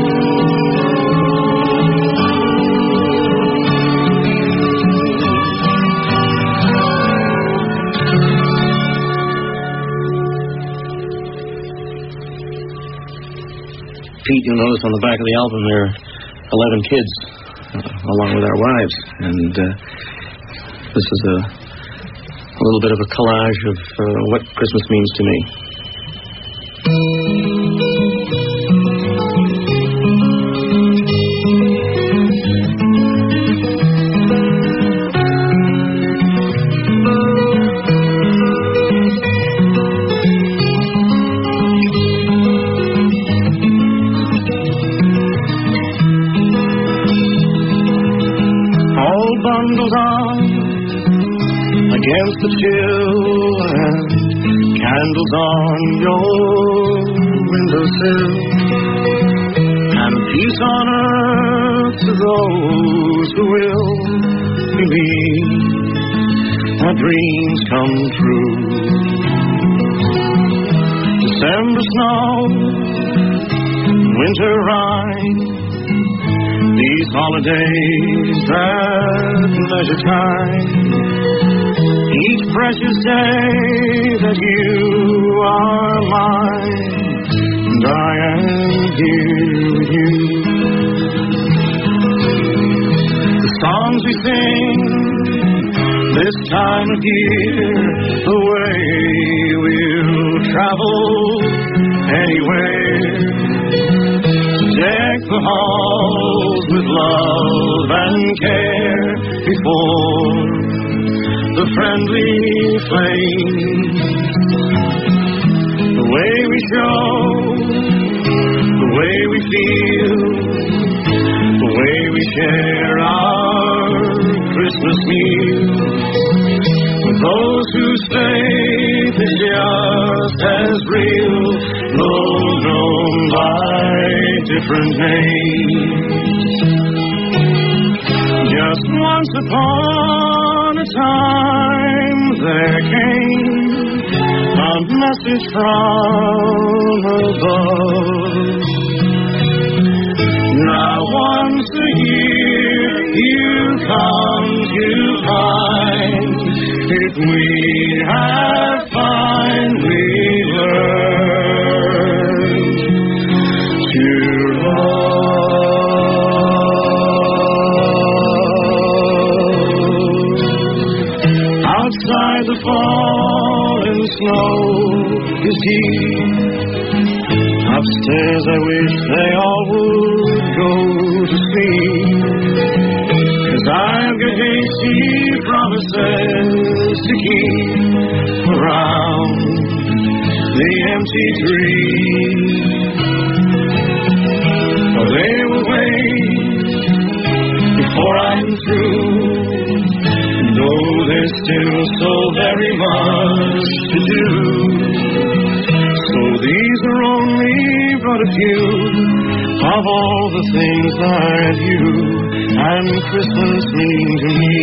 Pete, you'll notice on the back of the album there are eleven kids, uh, along with our wives. And uh, this is a, a little bit of a collage of uh, what Christmas means to me. Bundled on against the chill, and candles on your windowsill, and peace on earth to those who will believe our dreams come true. December snow, winter rain, these holidays that measure time, each precious day that you are mine, and I am here with you. The songs we sing this time of year, the way we'll travel anywhere, deck the halls with love and care before the friendly flames. The way we show, the way we feel, share our Christmas meal with those whose faith is just as real, though known by different names. Just once upon a time there came a message from above. Now once a year you come to find, if we have finally learned to love. Outside the falling snow is deep. Upstairs I wish they all would go to sleep, 'cause I've got hasty promises to keep around the empty tree. Oh, they will wait before I'm through, though there's still so very much to do. So these are only but a few of all the things that you and Christmas mean to me.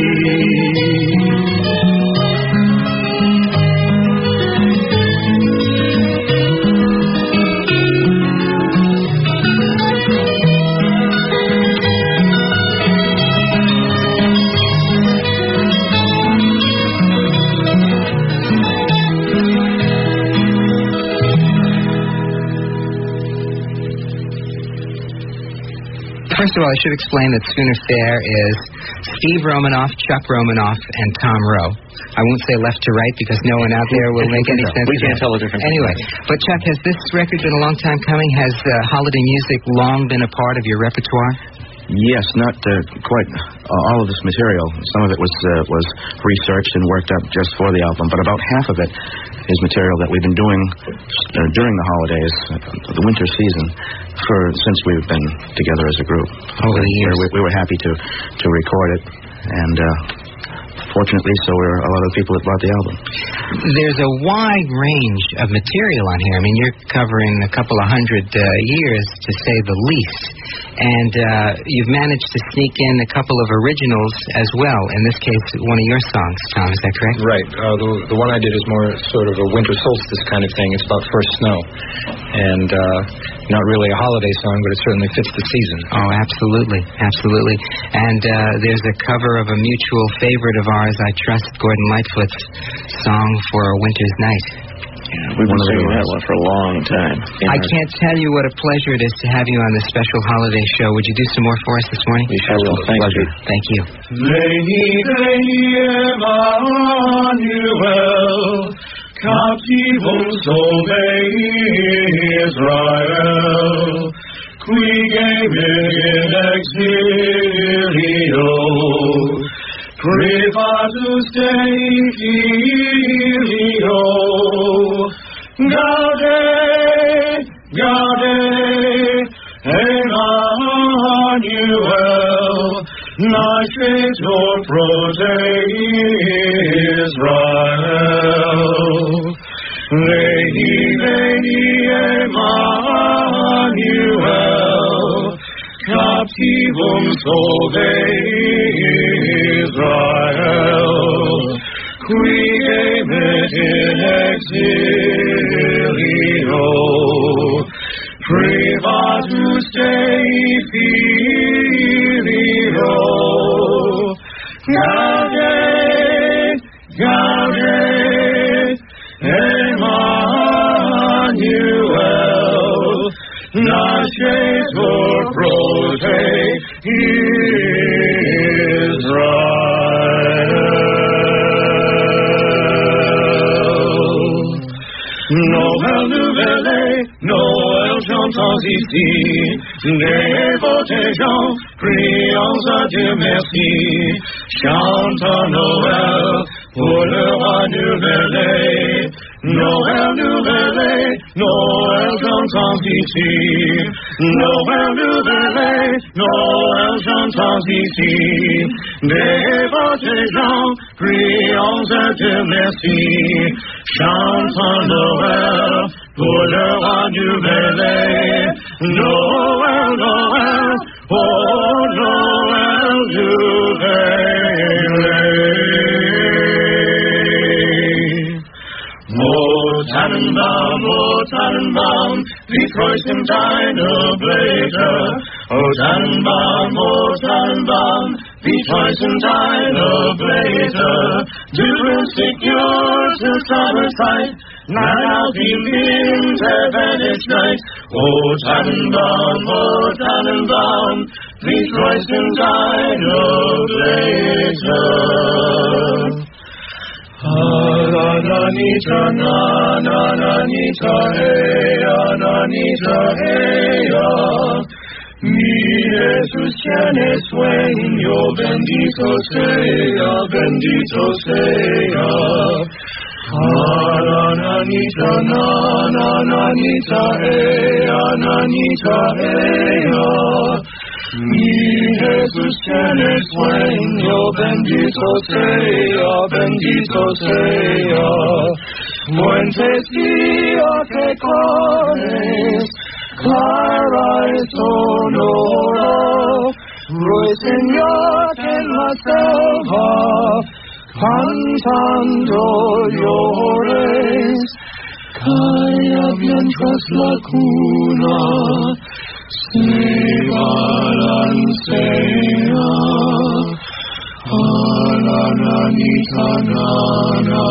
First of all, I should explain that Schooner Fair is Steve Romanoff, Chuck Romanoff, and Tom Rowe. I won't say left to right because no one out there will make any sense. We can't tell the difference. Anyway, but Chuck, has this record been a long time coming? Has uh, holiday music long been a part of your repertoire? Yes, not uh, quite uh, all of this material. Some of it was uh, was researched and worked up just for the album, but about half of it is material that we've been doing uh, during the holidays, uh, the winter season, for since we've been together as a group. Over the years. We, we were happy to, to record it, and uh, fortunately, so were a lot of the people that bought the album. There's a wide range of material on here. I mean, you're covering a couple of hundred uh, years, to say the least. And uh, you've managed to sneak in a couple of originals as well. In this case, one of your songs, Tom, is that correct? Right. Uh, the, the one I did is more sort of a winter solstice kind of thing. It's about first snow. And uh, not really a holiday song, but it certainly fits the season. Oh, absolutely. Absolutely. And uh, there's a cover of a mutual favorite of ours, I Trust, Gordon Lightfoot's song For a Winter's Night. Yeah, we've been singing that one for a long time. I can't tell you what a pleasure it is to have you on this special holiday show. Would you do some more for us this morning? We sure will. Thank you. Thank you. Veni, veni, Emmanuel, captivum solve Israel, qui gemit in exilio, privatus Dei filio, Gaude, Gaude, Emmanuel, nascetur prote Israel. Veni, veni, Emmanuel, captivum solve Israel, qui gemit in exilio, privatus Dei filio, Gaude, Gaude, Emmanuel, nascetur prote Israel. Noël nouvelle, Noël chantons ici, les beaux gens, prions à Dieu merci, chantons Noël pour le roi nouvelle, Noël, nouvelle année, Noël, j'entends ici. Noël, nouvelle année, Noël, j'entends ici. Dévotés gens, prions à Dieu merci. Chantons Noël pour le roi du Bélé. Noël, Noël, oh Noël du Bélé. O Tannenbaum, O Tannenbaum, wie freust in deine Blätter. O Tannenbaum, O Tannenbaum, wie freust in deine Blätter. Du bringst dich nur zur Sommerzeit, nein, auch im Winter, wenn es schneit. O Tannenbaum, O Tannenbaum, wie freust in deine Blätter. Ananita, nananita, hey, ananita, hey, mi Jesús tiene sueño, bendito sea, bendito sea. Ananita, nananita, hey, ananita, hey, mi Jesús tiene sueño, bendito sea, bendito sea. Fuentes que corres, clara y sonora, ruiseñor en la selva, cantando llores, calla bien tras la cuna, se balancea. Ananita, nana,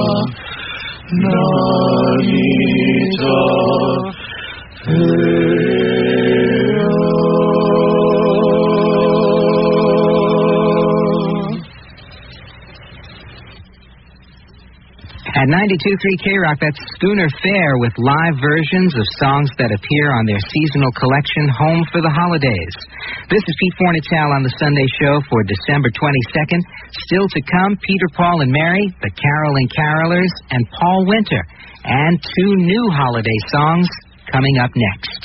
nanita, At ninety-two point three K-Rock, that's Schooner Fair with live versions of songs that appear on their seasonal collection, Home for the Holidays. This is Pete Fornatale on the Sunday Show for December twenty-second. Still to come, Peter, Paul, and Mary, the Caroling Carolers, and Paul Winter. And two new holiday songs coming up next.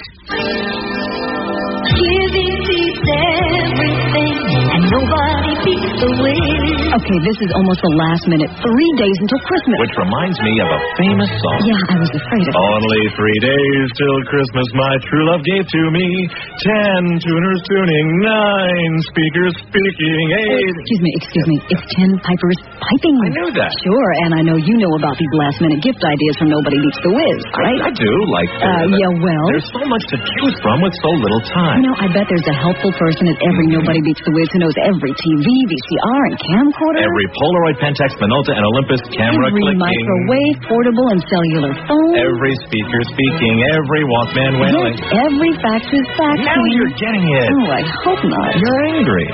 Giving beats everything, and nobody beats the wind. Okay, this is almost the last minute. Three days until Christmas. Which reminds me of a famous song. Yeah, I was afraid of it. Only three days till Christmas my true love gave to me. Ten tuners tuning, nine speakers speaking, eight... Excuse me, excuse me. It's ten pipers piping. I knew that. Sure, and I know you know about these last-minute gift ideas from Nobody Beats the Wiz, right? I, I do, like... Uh, uh, yeah, well... There's so much to choose from with so little time. You know, I bet there's a helpful person at every Nobody Beats the Wiz who knows every T V, V C R, and camcorder. Every Polaroid, Pentax, Minolta, and Olympus camera every clicking. Every microwave, portable, and cellular phone. Every speaker speaking. Every Walkman wailing. Yes, every fax is faxing. Now you're getting it. Oh, I hope not. You're angry.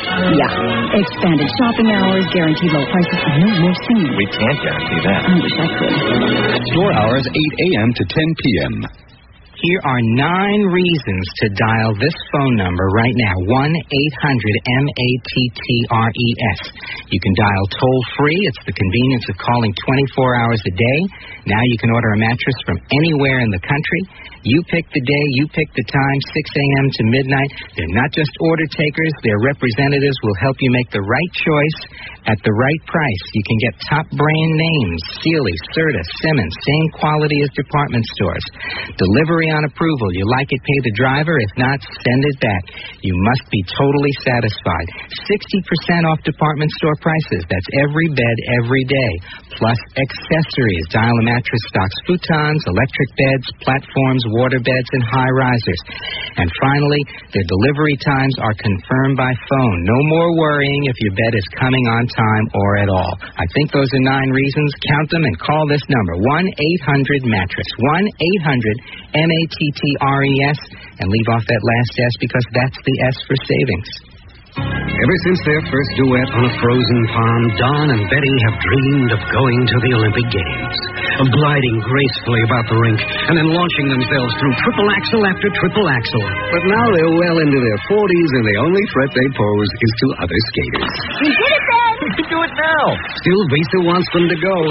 Yeah. Expanded shopping hours, guaranteed low prices, and no more singing. We can't guarantee that. I wish I could. Store hours eight a.m. to ten p.m. Here are nine reasons to dial this phone number right now, one eight hundred M A T T R E S. You can dial toll-free. It's the convenience of calling twenty-four hours a day. Now you can order a mattress from anywhere in the country. You pick the day, you pick the time, six a.m. to midnight. They're not just order takers. Their representatives will help you make the right choice at the right price. You can get top brand names, Sealy, Serta, Simmons, same quality as department stores. Delivery on approval. You like it, pay the driver. If not, send it back. You must be totally satisfied. sixty percent off department store prices. That's every bed, every day. Plus accessories. Dial a mattress stocks futons, electric beds, platforms, water beds, and high risers. And finally, their delivery times are confirmed by phone. No more worrying if your bed is coming on time or at all. I think those are nine reasons. Count them and call this number, one eight hundred mattress, one eight hundred M A T T R E S, and leave off that last S because that's the S for savings. Ever since their first duet on a frozen pond, Don and Betty have dreamed of going to the Olympic Games, of gliding gracefully about the rink, and then launching themselves through triple axel after triple axel. But now they're well into their forties, and the only threat they pose is to other skaters. We did it, Ben! We can do it now! Still, Visa wants them to go. Boogie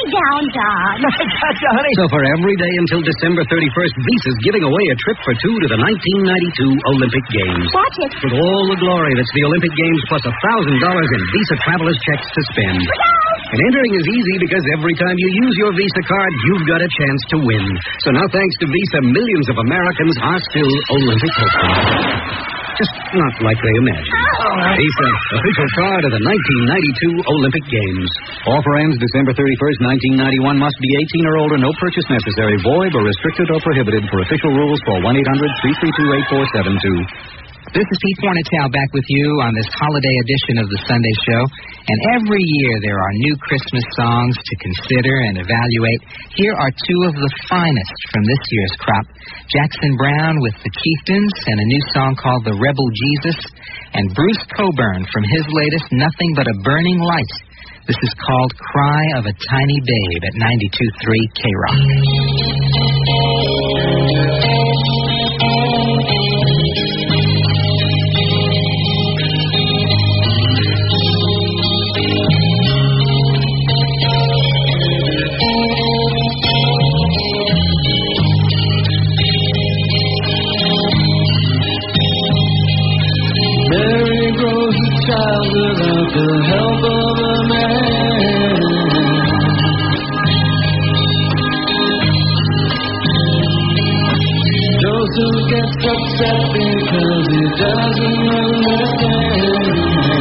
down, Don. I got you, honey. So for every day until December thirty-first, Visa's giving away a trip for two to the nineteen ninety-two Olympic Games. Watch it. With all the glory that's the Olympic Games plus one thousand dollars in Visa traveler's checks to spend. And entering is easy because every time you use your Visa card, you've got a chance to win. So now, thanks to Visa, millions of Americans are still Olympic hopeful. Just not like they imagine. Visa, official card of the nineteen ninety-two Olympic Games. Offer ends December thirty-first, nineteen ninety-one. Must be eighteen or older. No purchase necessary. Void or restricted or prohibited. For official rules, call one eight hundred three three two eight four seven two. This is Pete Fornatow back with you on this holiday edition of the Sunday Show. And every year there are new Christmas songs to consider and evaluate. Here are two of the finest from this year's crop. Jackson Browne with The Chieftains and a new song called The Rebel Jesus. And Bruce Cockburn from his latest Nothing But a Burning Light. This is called Cry of a Tiny Babe at ninety-two point three K-Rock. Mary grows a child without the help of a man. Joseph gets upset because he doesn't understand.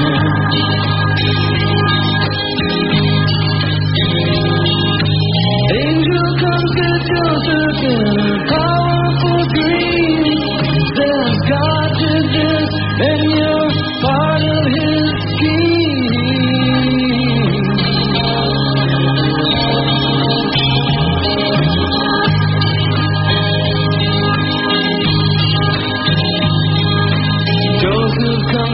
Angel comes to Joseph in a powerful dream. Says God did this and you're part of his scheme. Joseph comes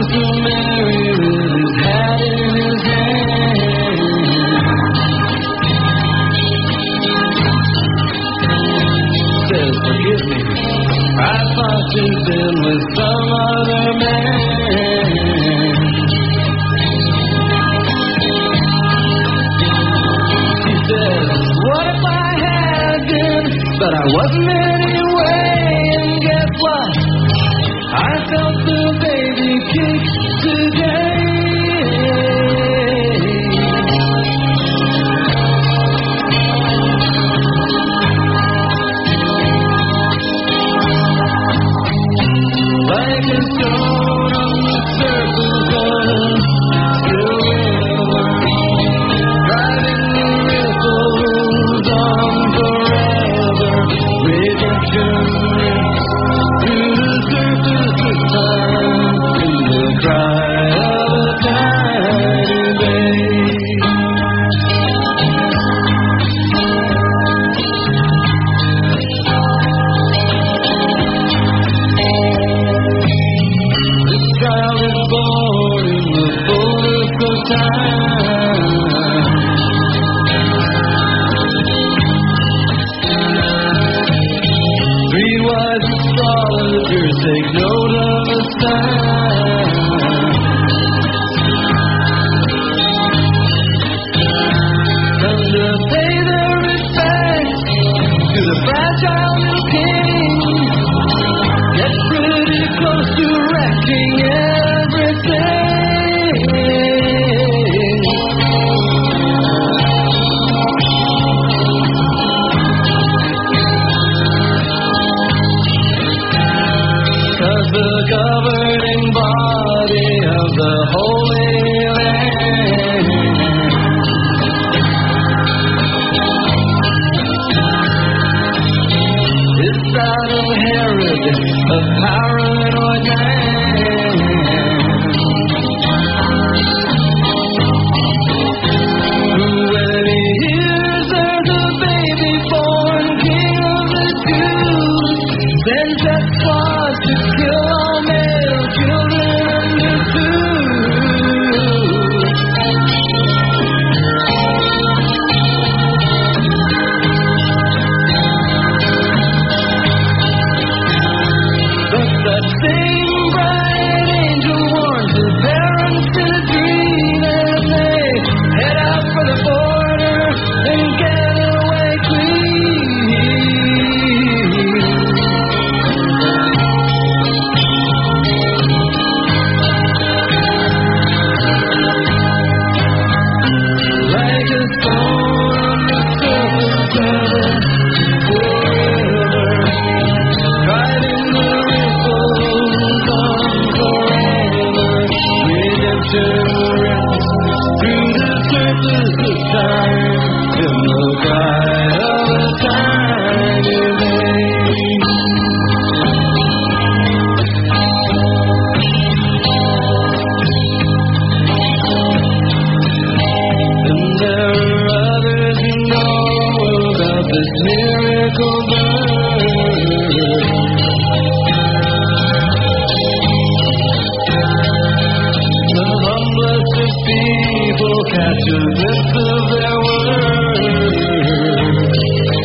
catch a glimpse of their words.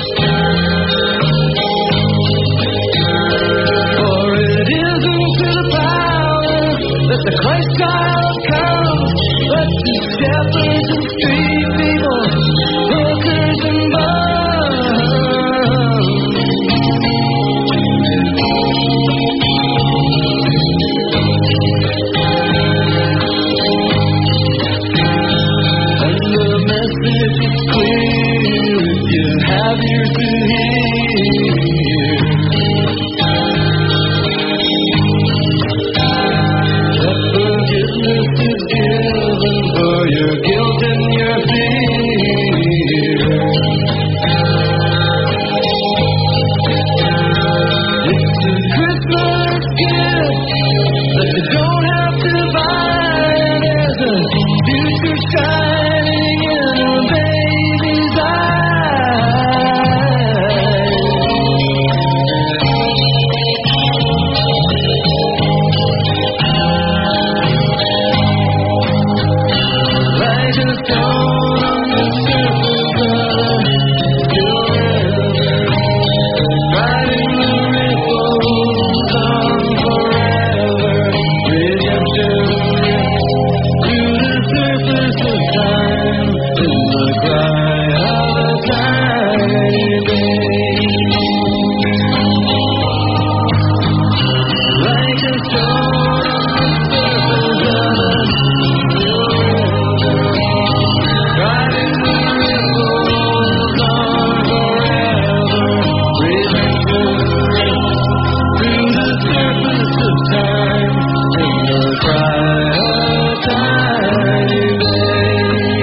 For it isn't to the palace that the Christ child comes, but to shepherds and street people, hookers and bums. And the message is clear if you have ears to hear. That forgiveness is given for your guilt and your fear. It's a Christmas gift that you don't have to buy. There's a future shining in a baby's like a stone on the surface of a still river, riding the ripples on forever. Redemption through the surface of time, in the cry of a tiny babe. Like a stone on the surface of a still river, riding the ripples on forever. Redemption through the surface of time, in the cry of a tiny babe.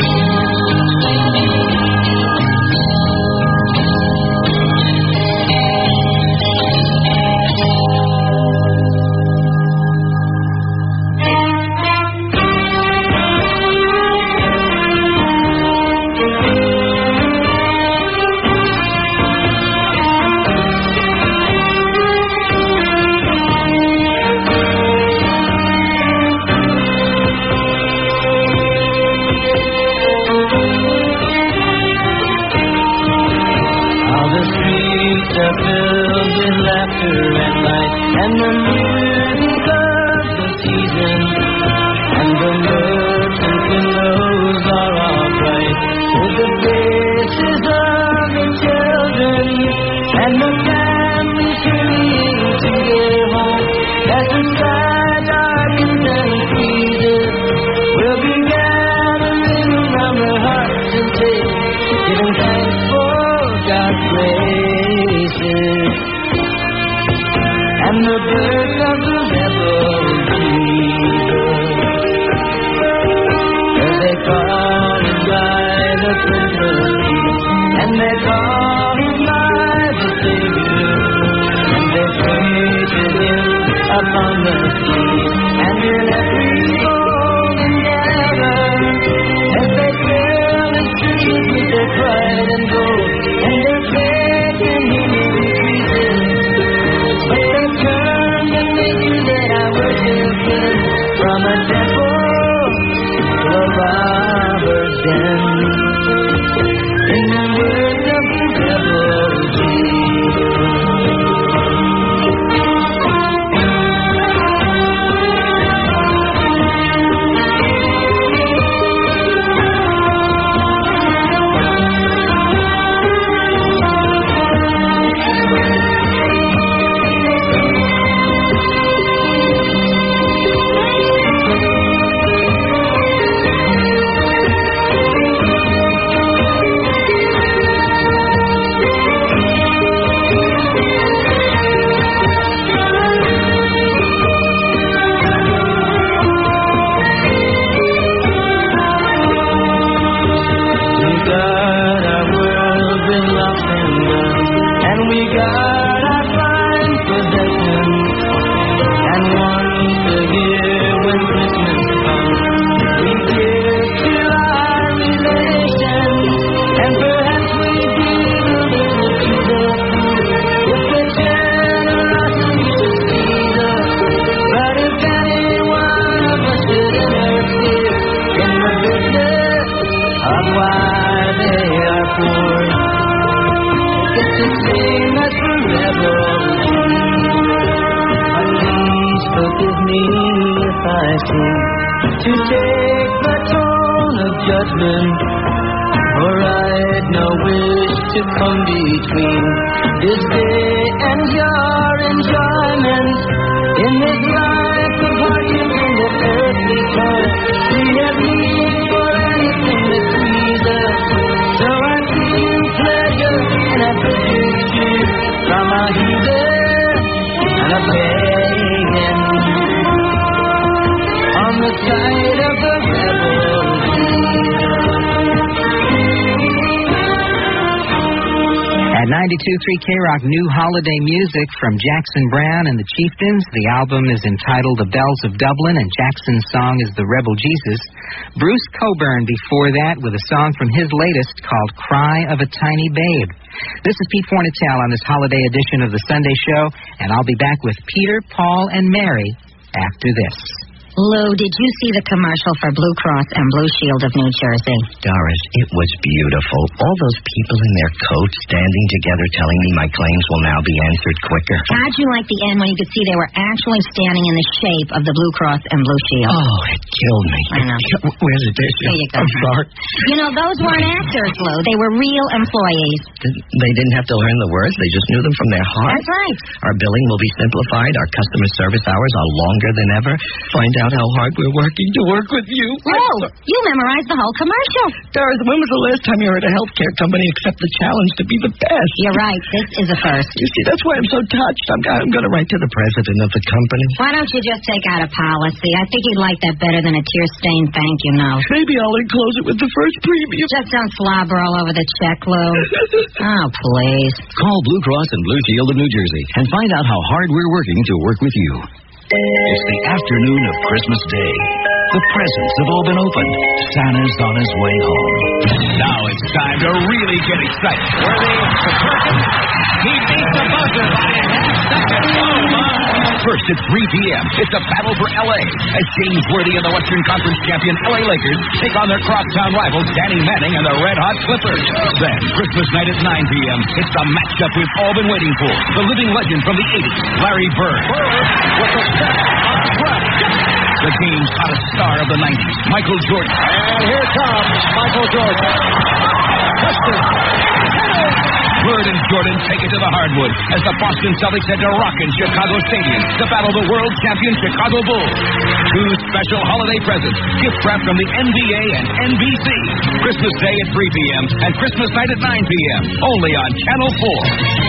How the streets are filled with laughter and light, and the music of the season, and the merchant windows are all bright with the faces of the children, and the families hurrying to their home. As the sky darkens and freezes, we'll be gathering around the hearts and tables, giving thanks for God's graces, and the birth of the rebel Jesus, as they call him by the Prince of Peace, and they call him by the Savior, and they pray to him upon the sea, and in every golden gather, as they fill the streets with their pride and gold, and their faith in him increases. But they turn to make you that I worship him, from a temple to a robber's den. In the words of the rebel Jesus. same as forever. Please forgive me if I seem to take the tone of judgment, for I'd no wish to come between this day and your enjoyment. In this life of hardship, in this earthly toil, we have need for anything that frees us. So I feel pleasure and I picture from a heathen and a pagan on the side of the rebel. At ninety-two point three K-Rock, new holiday music from Jackson Browne and the Chieftains. The album is entitled The Bells of Dublin, and Jackson's song is The Rebel Jesus. Bruce Cockburn before that with a song from his latest called Cry of a Tiny Babe. This is Pete Fornatale on this holiday edition of the Sunday Show, and I'll be back with Peter, Paul, and Mary after this. Lou, did you see the commercial for Blue Cross and Blue Shield of New Jersey? Doris, it was beautiful. All those people in their coats standing together telling me my claims will now be answered quicker. How'd you like the end when you could see they were actually standing in the shape of the Blue Cross and Blue Shield? Oh, it killed me. I know. Where's the dish? There you go. I'm sorry. You know, those weren't actors, Lou. They were real employees. They didn't have to learn the words. They just knew them from their heart. That's right. Our billing will be simplified. Our customer service hours are longer than ever. Find out how hard we're working to work with you. Lou, you memorized the whole commercial. Doris, when was the last time you heard a healthcare company accept the challenge to be the best? You're right. This is a first. You see, that's why I'm so touched. I'm, I'm going to write to the president of the company. Why don't you just take out a policy? I think he'd like that better than a tear-stained thank you note. Maybe I'll enclose it with the first premium. Just don't slobber all over the check, Lou. Oh, please. Call Blue Cross and Blue Shield of New Jersey and find out how hard we're working to work with you. It's the afternoon of Christmas Day. The presents have all been opened. Santa's on his way home. Now it's time to really get excited. Worthy the person. He beats the buzzer by a half second. Oh, my. First at three p.m., it's a battle for L A as James Worthy and the Western Conference champion L A Lakers take on their crosstown rivals Danny Manning and the Red Hot Clippers. Then, Christmas night at nine p.m., it's the matchup we've all been waiting for. The living legend from the eighties, Larry Bird. Bird with the set on track. The game's hottest star of the nineties, Michael Jordan. And here comes Michael Jordan. Touchdown. Bird and Jordan take it to the hardwood as the Boston Celtics head to rockin' Chicago Stadium to battle the world champion Chicago Bulls. Two special holiday presents, gift wrap from the N B A and N B C. Christmas Day at three p.m. and Christmas night at nine p.m. Only on Channel four.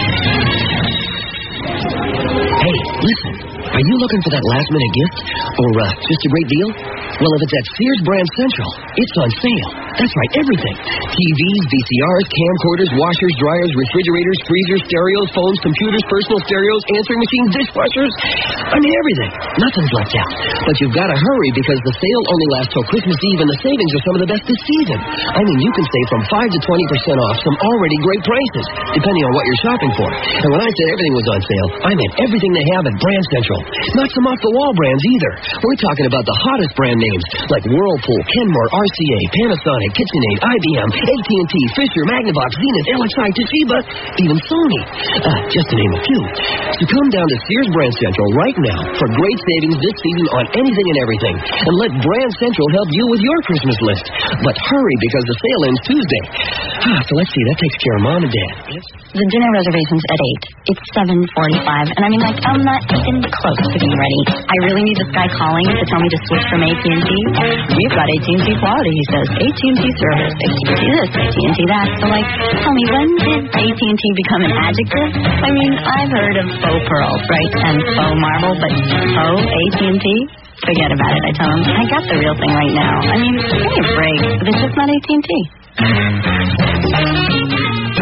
Hey, listen. Are you looking for that last-minute gift? Or uh, just a great deal? Well, if it's at Sears Brand Central, it's on sale. That's right, everything. T Vs, V C Rs, camcorders, washers, dryers, refrigerators, freezers, stereos, phones, computers, personal stereos, answering machines, dishwashers. I mean, everything. Nothing's left out. But you've got to hurry because the sale only lasts till Christmas Eve and the savings are some of the best this season. I mean, you can save from five to twenty percent off some already great prices, depending on what you're shopping for. And when I said everything was on sale, I meant everything they have at Brand Central. Not some off-the-wall brands either. We're talking about the hottest brand names like Whirlpool, Kenmore, R C A, Panasonic, KitchenAid, I B M, A T and T, Fisher, Magnavox, Zenith, L X I, Toshiba, even Sony. Uh, just to name a few. So come down to Sears Brand Central right now for great savings this season on anything and everything. And let Brand Central help you with your Christmas list. But hurry because the sale ends Tuesday. Ah, so let's see, that takes care of Mom and Dad. The dinner reservation's at eight. It's seven forty-five, and I mean, like, I'm not even close to being ready. I really need this guy calling to tell me to switch from A T and T. We've got A T and T quality, he says. A T and T service. A T and T this, A T and T that. So, like, tell me, when did A T and T become an adjective? I mean, I've heard of faux pearls, right, and faux marble, but faux A T and T? Forget about it, I tell him. I got the real thing right now. I mean, give me a break, but it's just not A T and T.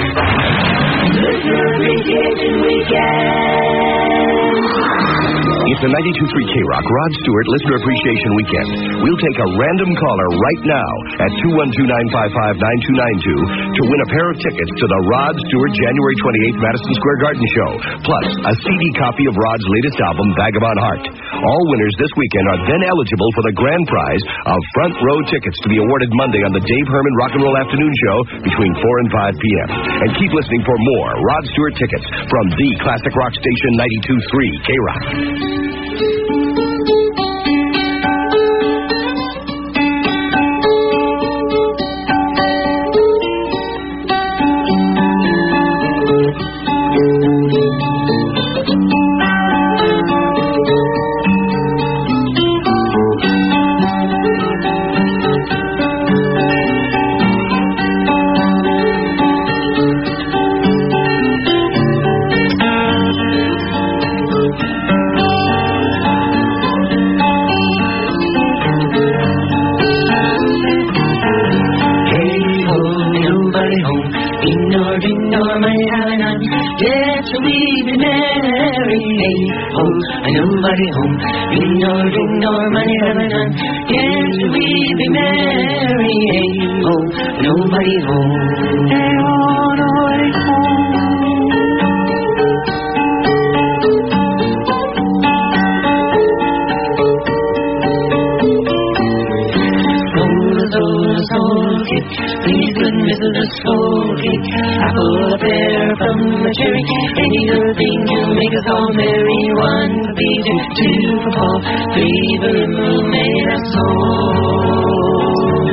Vacation weekend. You It's the ninety-two point three K-Rock Rod Stewart Listener Appreciation Weekend. We'll take a random caller right now at two one two, nine five five, nine two nine two to win a pair of tickets to the Rod Stewart January twenty-eighth Madison Square Garden Show, plus a C D copy of Rod's latest album, Vagabond Heart. All winners this weekend are then eligible for the grand prize of front row tickets to be awarded Monday on the Dave Herman Rock and Roll Afternoon Show between four and five p.m. And keep listening for more Rod Stewart tickets from the classic rock station ninety-two point three K-Rock. Nobody home, ring nor ring nor money having none. Can't we be merry? Hey ho, nobody home. Hey ho, nobody home. Soul, soul, soul cake, please good Missus a soul cake. Apple, a pear, from a cherry, any good thing to make us all merry. One for Peter, two for Paul, three for him who made us all.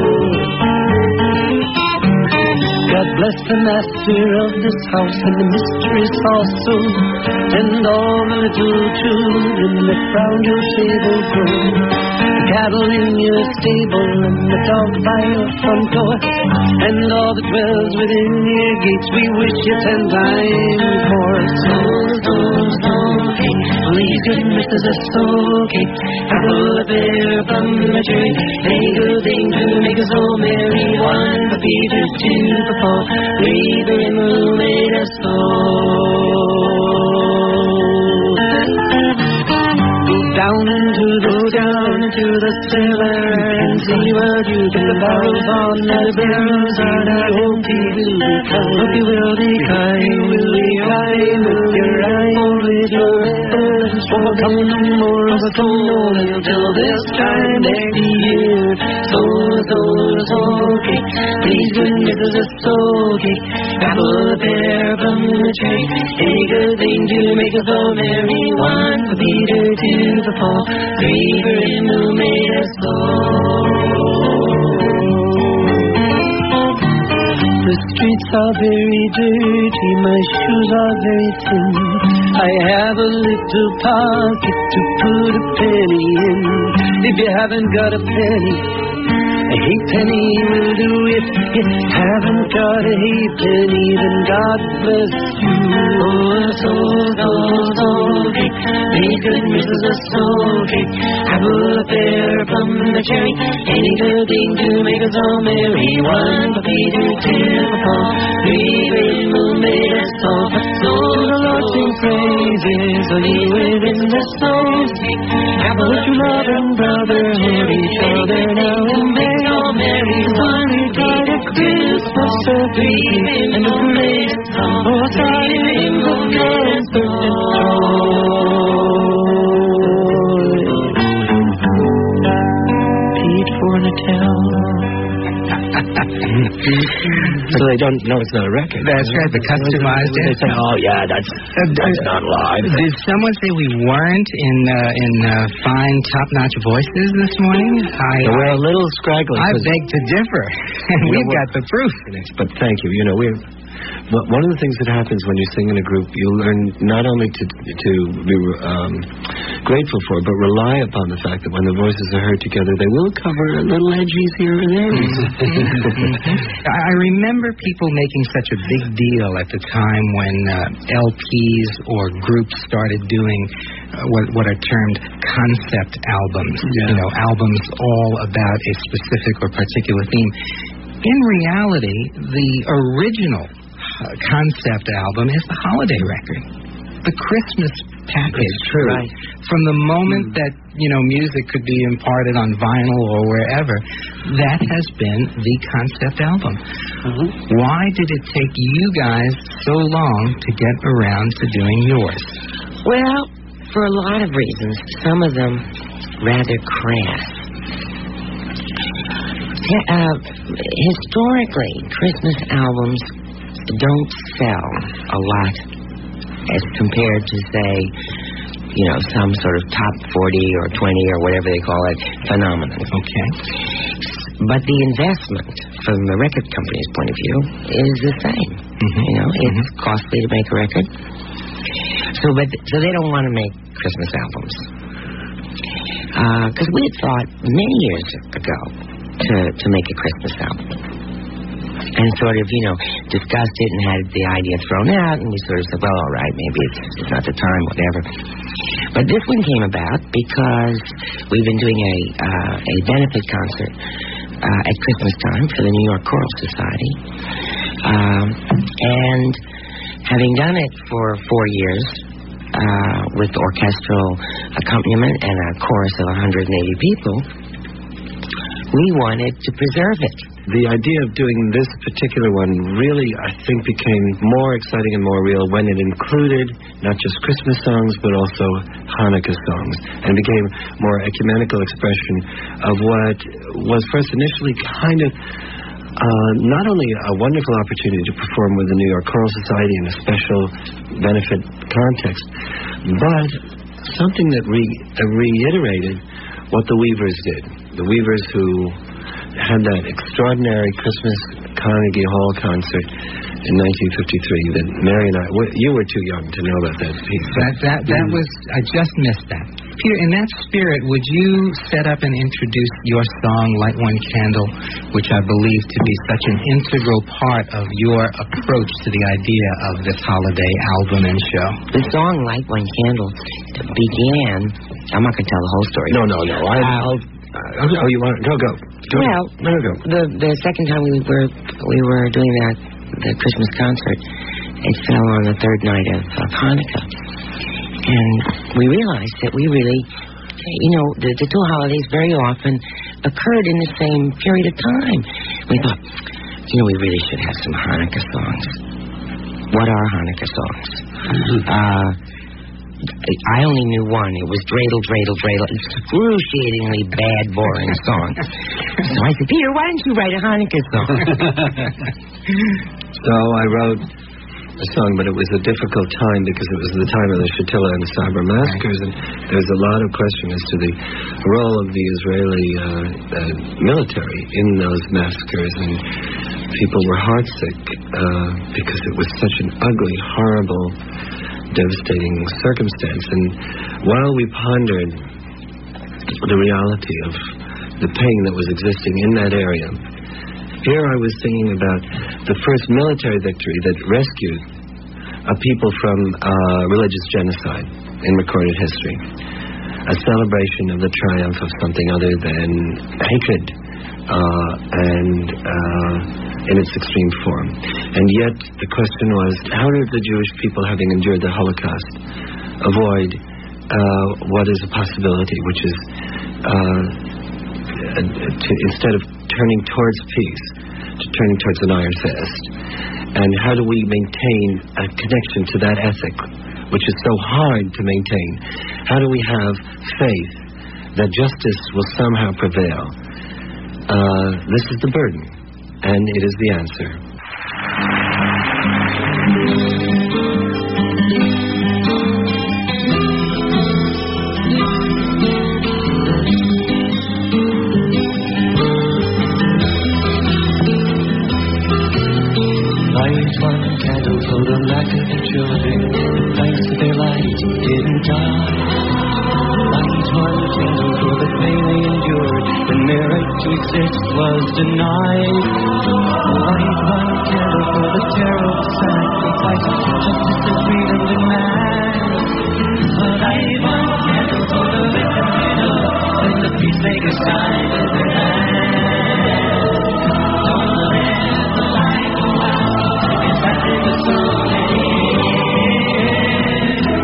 God bless the master of this house and the mistress also, and all the little children that round your table grow. The cattle in your stable and the dog by your front door, and all that dwells within your gates, we wish you ten times more. Soul, soul, soul cake, please good Missus a soul cake. Apple, a pear, plum, a cherry, any good thing to make us all merry. One for Peter, two for Paul, three for him who made us all. Go down into the, down into the cellar and see what you can. The barrels on the barrels are not empty. Will be kind, hope you will be kind, will be kind with your eyes, with your hands. Won't come no more of a cold until this time next year. Soul, soul, soul cake, please good Missus a soul cake. Apple, a pear, plum, a cherry, any good thing to make us all merry. One for Peter, two for Paul, three for him who made us all. The streets are very dirty, my shoes are very thin. I have a little pocket to put a penny in. If you haven't got a penny, a halfpenny will do. If you haven't got a halfpenny, then God bless you. Oh, a soul, soul, soul cake, please good Missus a soul cake. Apple, a pear, plum, a cherry, any good thing to make us all merry. One for Peter, two for Paul, three for him who made us all. So the Lord sing praises of you within the soul cake. Apple, put your love and brotherhood each other now and make all merry. One who died at Christmas, so three for him who made us all. Oh, three for him who made us all. Pete Fornatel. So they don't know it's not a record. That's right, the customized They say, oh, yeah, that's, that's not live. Did someone say we weren't in uh, in uh, fine, top-notch voices this morning? I, So we're a little scraggly. I 'cause- beg to differ, and You know we've what? got the proof. But thank you. You know, we're Well, one of the things that happens when you sing in a group, you learn not only to to be um, grateful for, but rely upon the fact that when the voices are heard together, they will cover little edges here and there. I remember people making such a big deal at the time when uh, L Ps or groups started doing uh, what what are termed concept albums. Yeah. You know, albums all about a specific or particular theme. In reality, the original uh, concept album is the holiday record. the Christmas package. True. Right. From the moment mm. that, you know, music could be imparted on vinyl or wherever, that has been the concept album. Mm-hmm. Why did it take you guys so long to get around to doing yours? Well, for a lot of reasons. Some of them rather crass. Uh, historically, Christmas albums don't sell a lot as compared to, say, you know, some sort of top forty or twenty or whatever they call it phenomenon. Okay. But the investment from the record company's point of view is the same. Mm-hmm. You know, it's mm-hmm. costly to make a record. So, but so they don't want to make Christmas albums. Because uh, we had thought many years ago to, to make a Christmas album. And sort of, you know, discussed it and had the idea thrown out, and we sort of said, well, all right, maybe it's, it's not the time, whatever. But this one came about because we've been doing a uh, a benefit concert uh, at Christmas time for the New York Choral Society. Um, and having done it for four years uh, with orchestral accompaniment and a chorus of one hundred eighty people, we wanted to preserve it. The idea of doing this particular one really, I think, became more exciting and more real when it included not just Christmas songs, but also Hanukkah songs, and became more ecumenical expression of what was first initially kind of uh, not only a wonderful opportunity to perform with the New York Choral Society in a special benefit context, but something that re- uh, reiterated what the Weavers did. The Weavers who had that extraordinary Christmas Carnegie Hall concert in nineteen fifty-three that Mary and I, you were too young to know about that piece. That, that, that was, I just missed that. Peter, in that spirit, would you set up and introduce your song, Light One Candle, which I believe to be such an integral part of your approach to the idea of this holiday album and show? The song, Light One Candle, began, I'm not going to tell the whole story. No, no, no. I, I'll... Uh, oh, you want go go? go well, go, go. the the second time we were we were doing that the Christmas concert, it fell on the third night of, of Hanukkah, and we realized that we really, you know, the, the two holidays very often occurred in the same period of time. We thought, you know, we really should have some Hanukkah songs. What are Hanukkah songs? Mm-hmm. Uh, I only knew one. It was Dreidel, Dreidel, Dreidel. Excruciatingly bad, boring song. So I said, Peter, why don't you write a Hanukkah song? So I wrote a song, but it was a difficult time because it was the time of the Shatila and the Sabra massacres, and there was a lot of question as to the role of the Israeli uh, uh, military in those massacres, and people were heartsick uh, because it was such an ugly, horrible, devastating circumstance. And while we pondered the reality of the pain that was existing in that area, here I was thinking about the first military victory that rescued a people from uh, religious genocide in recorded history, a celebration of the triumph of something other than hatred uh, and uh, in its extreme form. And yet the question was, how did the Jewish people, having endured the Holocaust, avoid uh, what is a possibility, which is uh, to, instead of turning towards peace, to turning towards an iron fist? And how do we maintain a connection to that ethic, which is so hard to maintain? How do we have faith that justice will somehow prevail? Uh, this is the burden. And it is the answer. Light one candle for the lack of the children, thanks to their light didn't die. Light one candle for the pain they endured, the merit to exist was denied. Light one candle for the terrible sacrifice justice and freedom demand. Light one candle for the victims you know, when the peacemakers died in their hands. Don't let the light go out, it's back in the sun.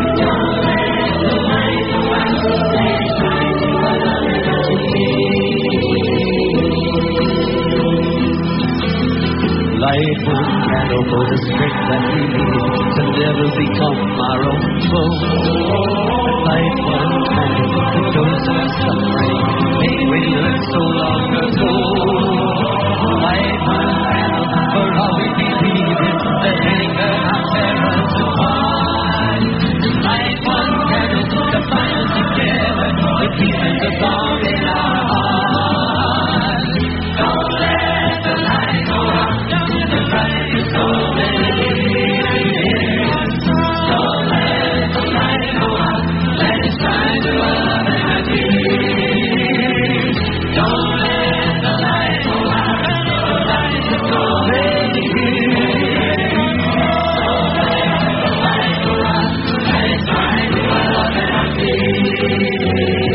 light one candle for the strength that we need to never become our own foe. Light one candle for those who are suffering, may we learn so long ago. Light one candle for all we believe in, the anger, our terror to find. Light one candle to bind us together, the peace and the song in our hearts. Don't let the light go out, don't let the bright so many years. Don't let the light go out, let it shine to our love and our tears. Don't let the light go out, the light is so many years. Don't let the light go out, let it shine to our love and our tears.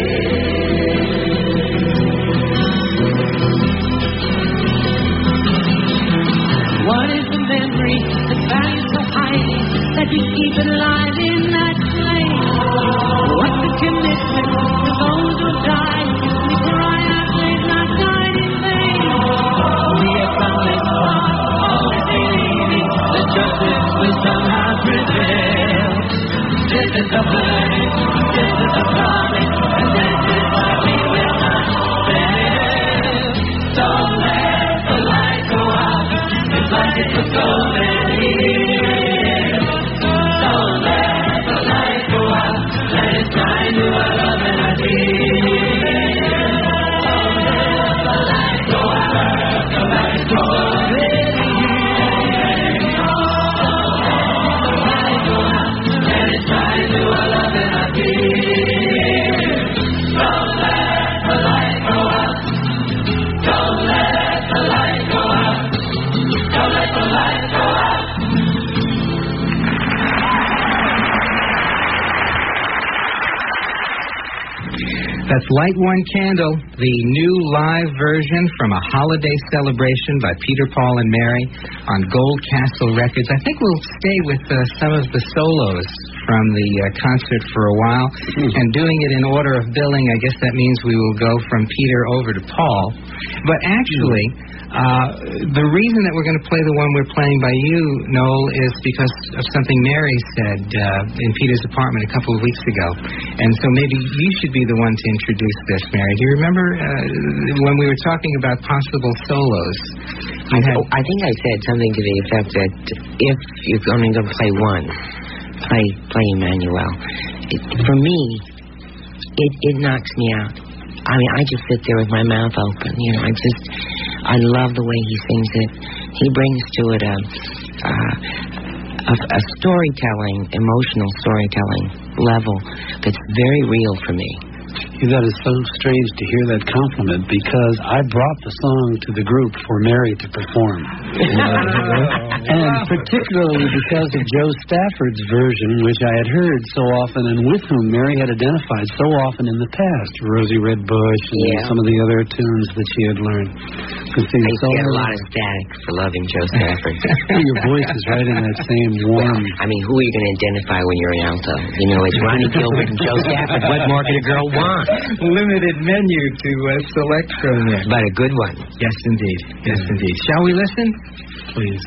What is the memory that values so highly that you keep it alive in that flame? What's the commitment to those who died? We cry out, they've not died in vain. We have found this spot, always believing that justice will somehow prevail. This is the burden, this is the promise, and this is why we will not fail. Don't let the light go out. Like it for so many years. Don't let the light go out, let it shine to our love and our tears. Don't let the light go out, the light is so many years. Don't let the light go out, let it shine to our love and our tears. Don't let the light go out, don't let the light go out. Don't let the light go out. That's Light One Candle, the new live version from a holiday celebration by Peter, Paul, and Mary on Gold Castle Records. I think we'll stay with uh, some of the solos from the uh, concert for a while. And doing it in order of billing, I guess that means we will go from Peter over to Paul. But actually, uh, the reason that we're going to play the one we're playing by you, Noel, is because of something Mary said uh, in Peter's apartment a couple of weeks ago. And so maybe you should be the one to introduce this, Mary. Do you remember uh, when we were talking about possible solos? I, had, I think I said something to the effect that if you're only going to play one, play play Emmanuel. It, for me, it, it knocks me out. I mean, I just sit there with my mouth open. You know, I just, I love the way he sings it. He brings to it a, a, a storytelling, emotional storytelling level that's very real for me. That is so strange to hear that compliment, because I brought the song to the group for Mary to perform. And particularly because of Joe Stafford's version, which I had heard so often and with whom Mary had identified so often in the past, Rosie Red Bush and yeah. some of the other tunes that she had learned. I so get a lot of static for loving Joe Stafford. Your voice is right in that same warm... Well, I mean, who are you going to identify when you're an alto? You know, it's Ronnie Gilbert and Joe Stafford. What more can a girl want? Limited menu to uh, select from there. But a good one. Yes, indeed. Yes, mm. indeed. Shall we listen? Please.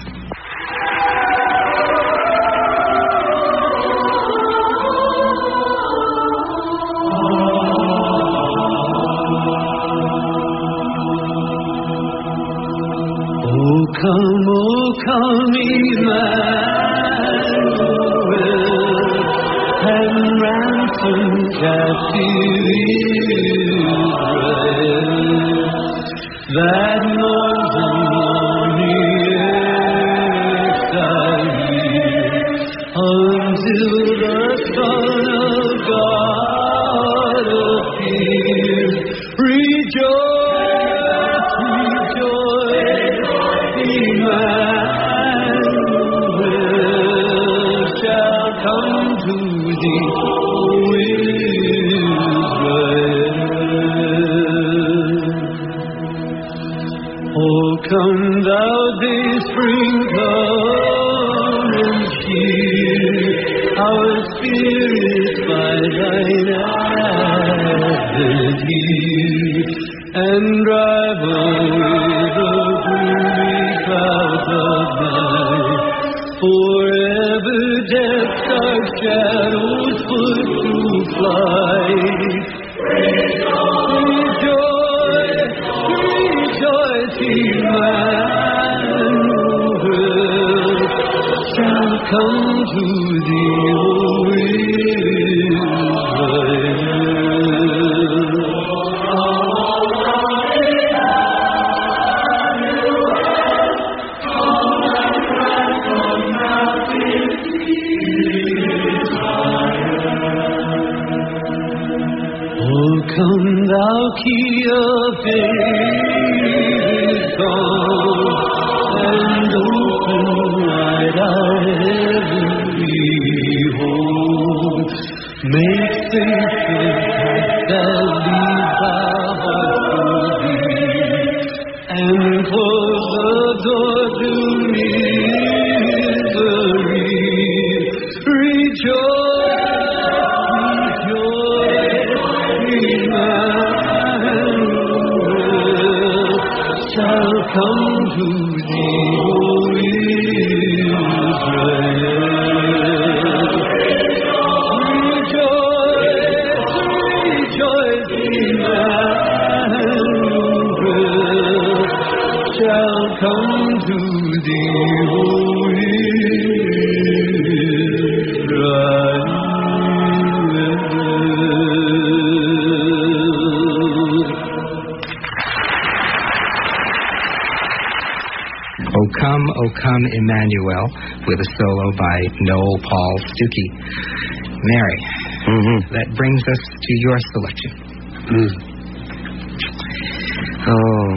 Oh, come, oh, come, Emmanuel, and ransom captive Israel, that northern lonely exile here, until the Son of God appears. Rejoice, rejoice, Emmanuel shall come to thee, O Israel. Oh, come thou day spring, come and cheer our spirits by thine advent here, and drive away the gloomy clouds of come to thee, O come thou key of David, come and open wide our heavenly home. Make safe the path that leads our hearts to thee, and close the door to misery. Rejoice. Shall come to thee, O Israel. Rejoice, rejoice, Emmanuel shall come to thee, O Israel. O Come, O Come, Emmanuel, with a solo by Noel Paul Stuckey. Mary, mm-hmm. that brings us to your selection. Mm. Oh,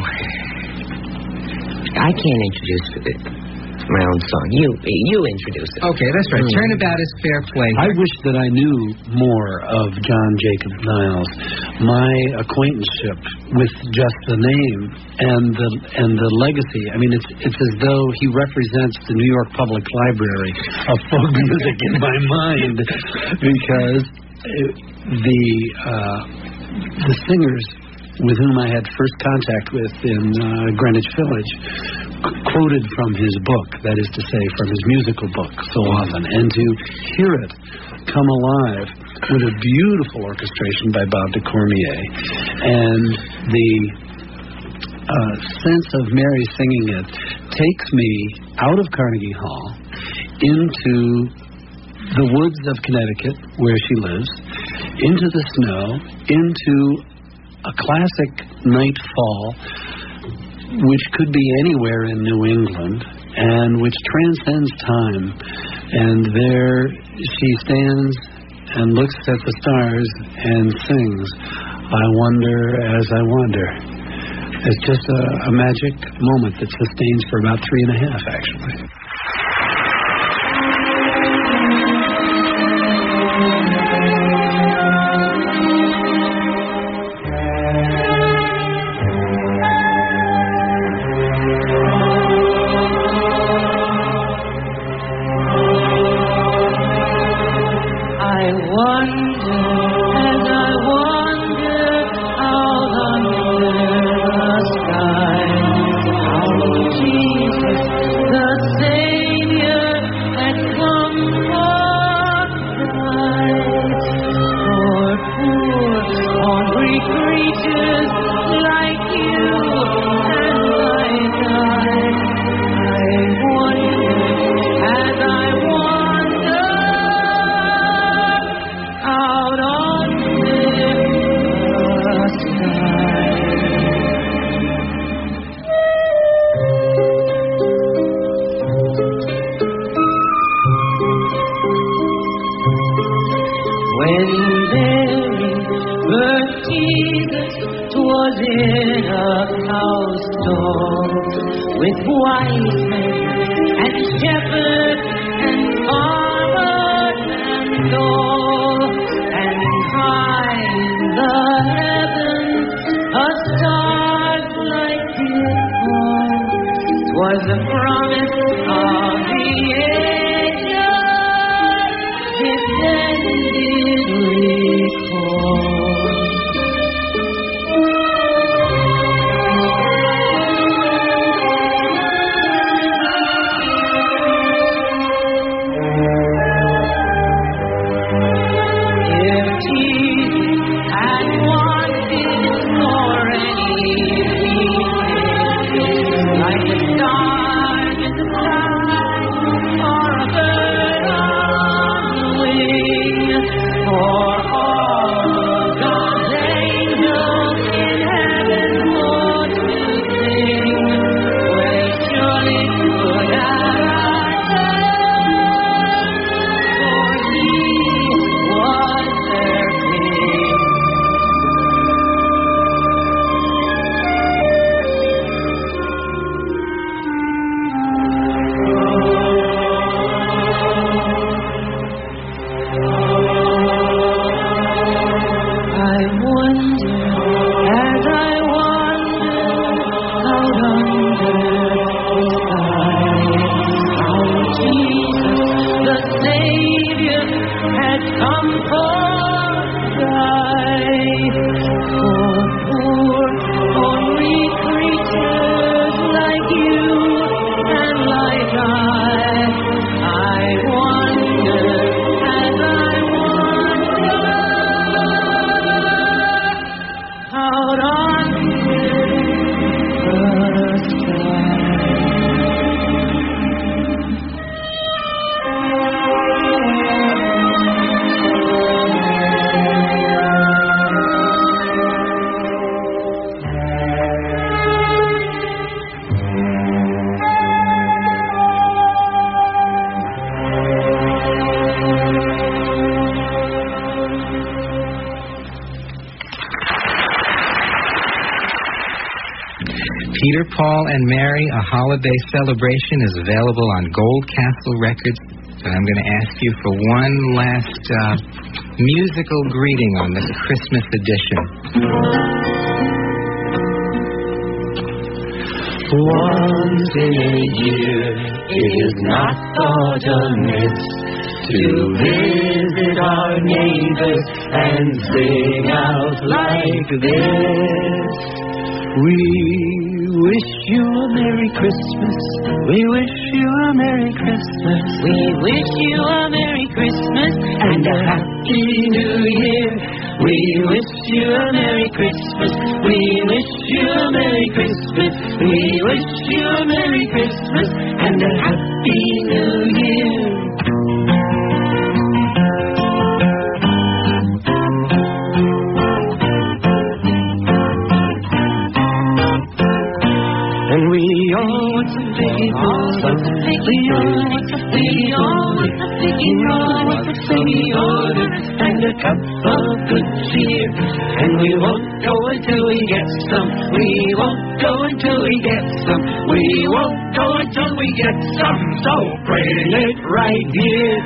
I can't introduce my own song. You you introduce it. Okay, that's right. Mm. Turnabout is fair play. I wish that I knew more of John Jacob Niles. My acquaintanceship with just the name and the and the legacy. I mean, it's it's as though he represents the New York Public Library of folk music in my mind, because the uh, the singers with whom I had first contact with in uh, Greenwich Village quoted from his book, that is to say, from his musical book, so often, and to hear it come alive with a beautiful orchestration by Bob de Cormier, and the uh, sense of Mary singing it takes me out of Carnegie Hall into the woods of Connecticut, where she lives, into the snow, into a classic night fall, which could be anywhere in New England, and which transcends time. And there she stands and looks at the stars and sings, I wonder as I wonder. It's just a, a magic moment that sustains for about three and a half, actually. Like a star in the sky, or a bird Peter, Paul, and Mary, A Holiday Celebration is available on Gold Castle Records. And I'm going to ask you for one last uh, musical greeting on the Christmas edition. Once in a year, it is not thought amiss to visit our neighbors and sing out like this. We wish you a Merry Christmas. We wish you a Merry Christmas. We wish you a Merry Christmas and a Happy New Year. We wish you a Merry Christmas. We wish you a Merry Christmas. We wish you a Merry Christmas and a Happy New Year. And we all want some piggy balls. We all want some piggy balls. We all want some piggy orders and a cup of good cheer. And we won't go until we get some. We won't go until we get some. We won't go until we get some. So bring it right here.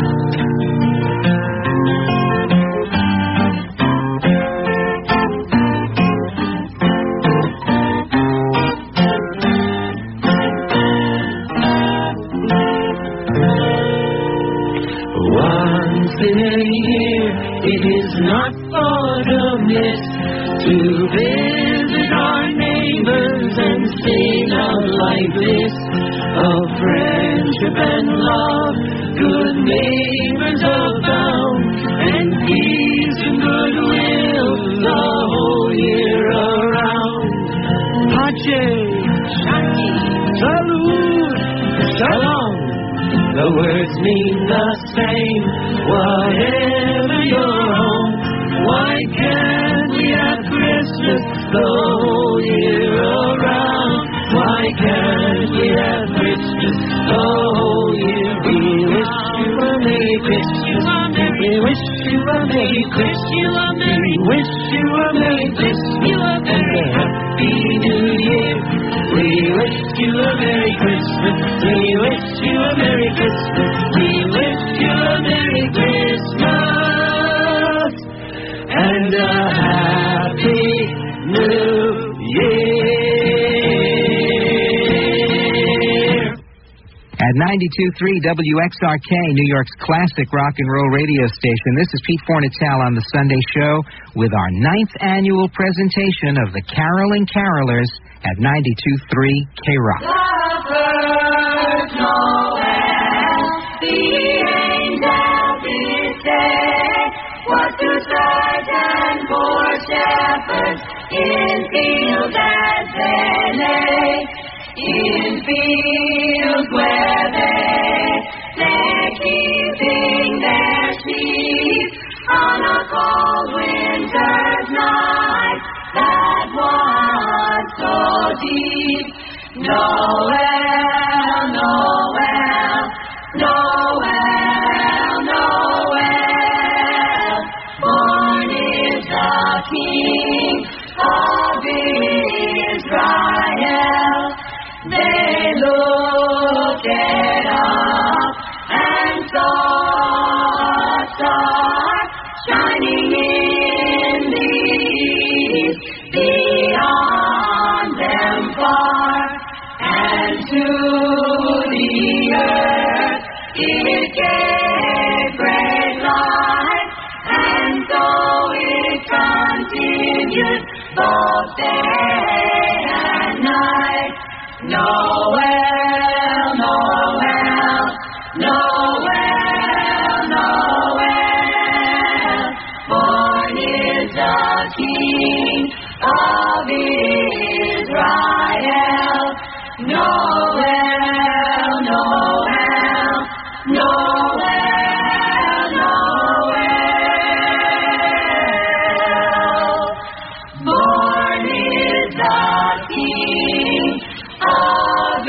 In a year, it is not thought amiss to visit our neighbors and sing out like this of friendship and love, good neighbors abound, and peace and goodwill the whole year around. Pace, Shanti, Salud, Shalom. The words mean the same, whatever your home. Why can't we have Christmas the whole year around? Why can't we have Christmas the whole year? We wish you a Merry Christmas. We wish you a Merry Christmas. We wish you a Merry Christmas and a Happy New Year. We wish you a Merry Christmas. We wish you a Merry Christmas. We wish you a Merry Christmas and a Happy New Year. At ninety-two point three W X R K, New York's classic rock and roll radio station, this is Pete Fornatale on the Sunday Show with our ninth annual presentation of the Caroling Carolers at ninety-two point three K-Rock. The birds Noel, the angels did say, what to certain poor shepherds in fields as they lay, in fields where they lay keeping their sheep on a cold winter's night that was so deep. Noel, Noel, Noel, Noel, born is the King of Israel. They looked it up and saw a star shining in the east beyond them far, and to the earth it gave great light, and so it continued both day and night. Noel, Noel, Noel, Noel, born is the King of Israel. Noel, Noel, Noel, Noel, born is the King of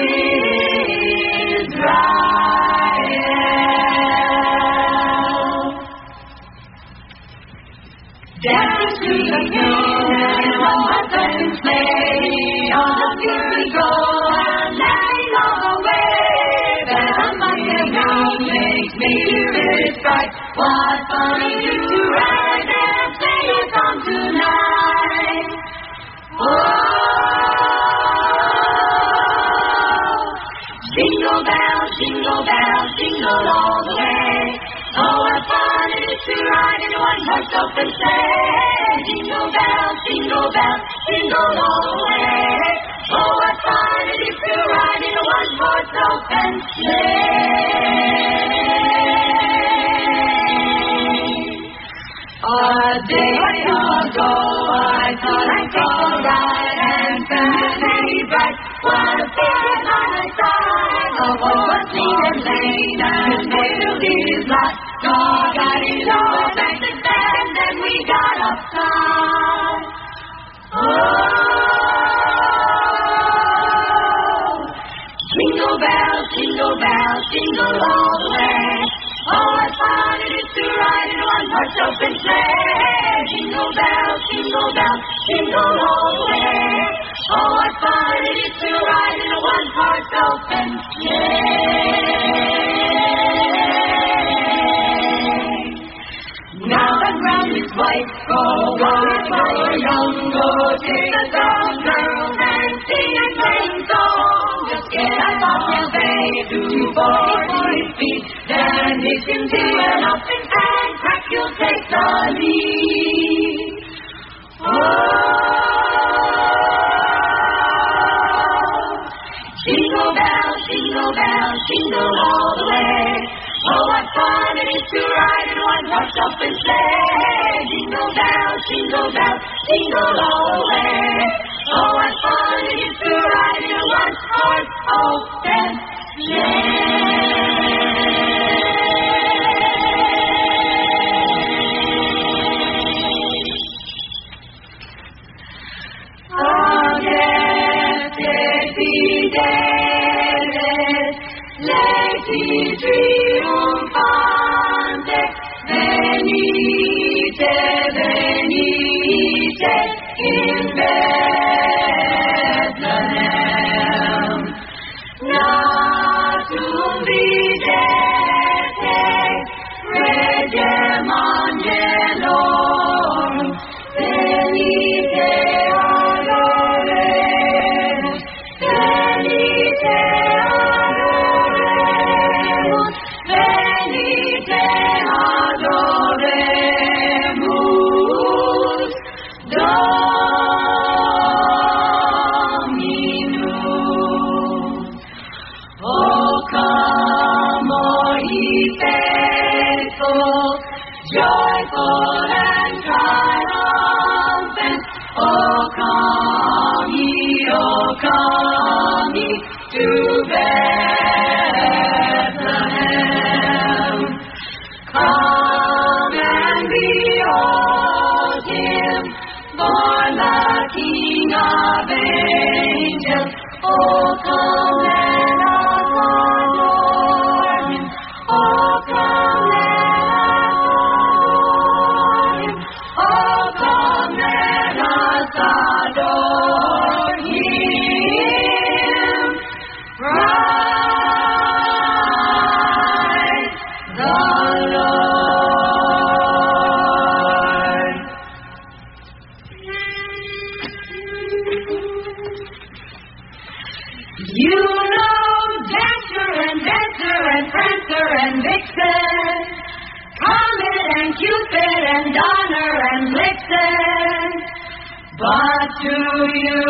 Israel. Dance to the tune of a sleigh, all the it's bright. What fun it is to ride and sing a song tonight. Oh, jingle bells, jingle bells, jingle all the way. Oh, what fun it is to ride in a one-horse open sleigh. Jingle bells, jingle bells, jingle all the way. Oh, what fun it is to ride in a one-horse open sleigh. A day ago I thought I saw a ride and found very bright. What a big on the side of what seemed plain and filled his lot. God, I didn't know back to stand, then we got upside. Oh, jingle bells, jingle bells, jingle all the way. Oh, what fun it is to ride in a one-horse open sleigh. Jingle bells, jingle bells, jingle all the way. Oh, what fun it is to ride in a one-horse open sleigh. Now the ground is white, go wild while you're young, go take a song, girls, and sing and sing song. Just get up on your bay to forty feet, then hitch into an up and and crack, you'll take the lead. Oh, jingle bells, jingle bells, jingle all the way. Oh, what fun it is to ride in a one-horse open sleigh. Jingle bells, jingle bells, jingle all the way. Oh, what fun it is to ride in a one-horse open sleigh. Leti triunfante, venite, venite in Bethlehem. Natum videte, regem angelorum, venite adoremus, venite adoremus, venite adoremus, Dominum. Oh, come, all ye faithful, joyful and triumphant. Oh, come ye, oh, come ye to Bethlehem. Come and behold him, born the King of angels. Oh, come let us adore him. Oh, come let us adore him. Oh, come let us adore him. Praise the Lord. You know Dasher and Dancer and Prancer and Vixen, Comet and Cupid and Donner and Blitzen. But do you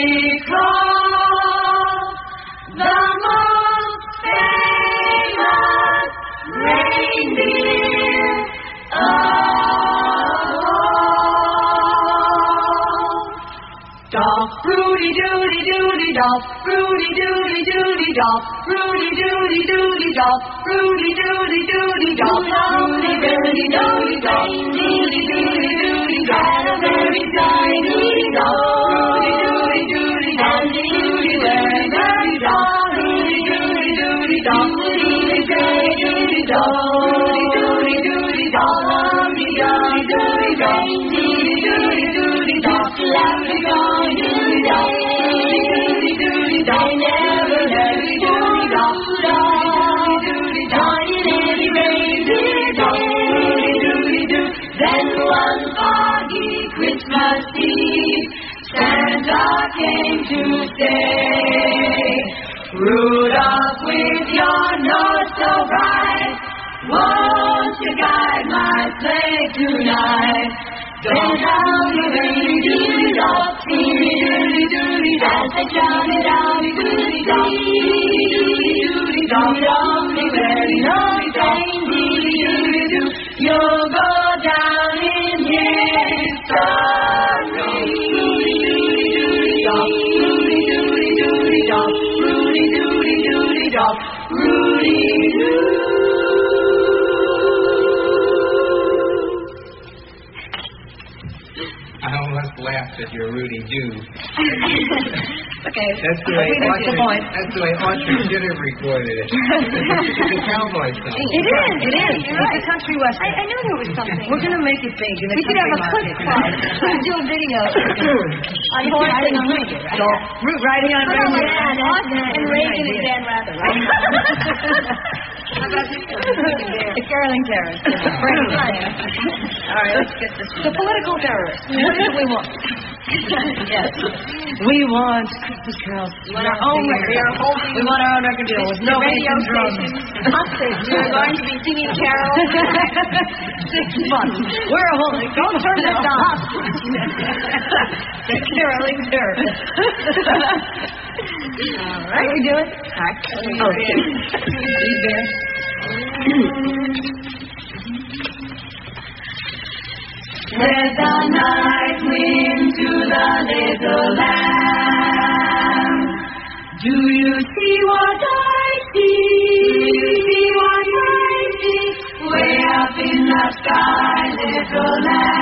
recall the most famous reindeer of all? Doff, Rudy Doody Doody Doff, Rudy Doody Doody Doff, Rudy Doody Doody Doff, Rudy Doody Doody Doff, Rudy Doody Doody Doff, Rudy Doody Doody Doff, had a very jolly Doody Doff, Rudy Doody Doody Doff, Rudy very very Doff, Rudy Doody Doody Doff, Rudy Doody Doody Doff, Rudy Doody Doody Doff, Rudy Doody Doody Doff, Rudy Doody Doody Doff, Laughing Doody Doody Doff, Rudy Doody Doody Doff, never let me Doody Doff, Doody Doody Doff, in any rain, Doody star came to stay. Rudolph, with your nose so bright, won't you guide my sleigh tonight? Then down the very doody dog, doody doody doody dog, doody doody doody dog, doody doody dog, down the very doody dog, doody doody doo. You'll go down in history. Rudy doody doody dog, Rudy doody doody dog, Rudy doo. I almost laughed at your Rudy Doo. Okay. That's the way We didn't get the point. Autry, that's the way Autry should have recorded it. It's a cowboy song. It is, it is. You're right. It's a country western. I, I knew there was something. We're going to make it big in the We could have a country clip market. club. We could do a video. On horse Riding and on reindeer. So, root riding on Put on like reindeer. Austin and Reagan and Dan Rather, right? It's Carolyn Terrace. All right, let's get this. The political terrorists. What is it we want? Yes. We want Christmas carols. We want our own record. We want our own record deal with no radio stations. We're going to be singing carols. Six months. We're holding. Don't turn this on. The Carolyn Terrace. All right. What are we doing? Okay. Be there. Let the night wind to the little lamb. Do you see what I see? Do you see what I see? Way up in the sky, little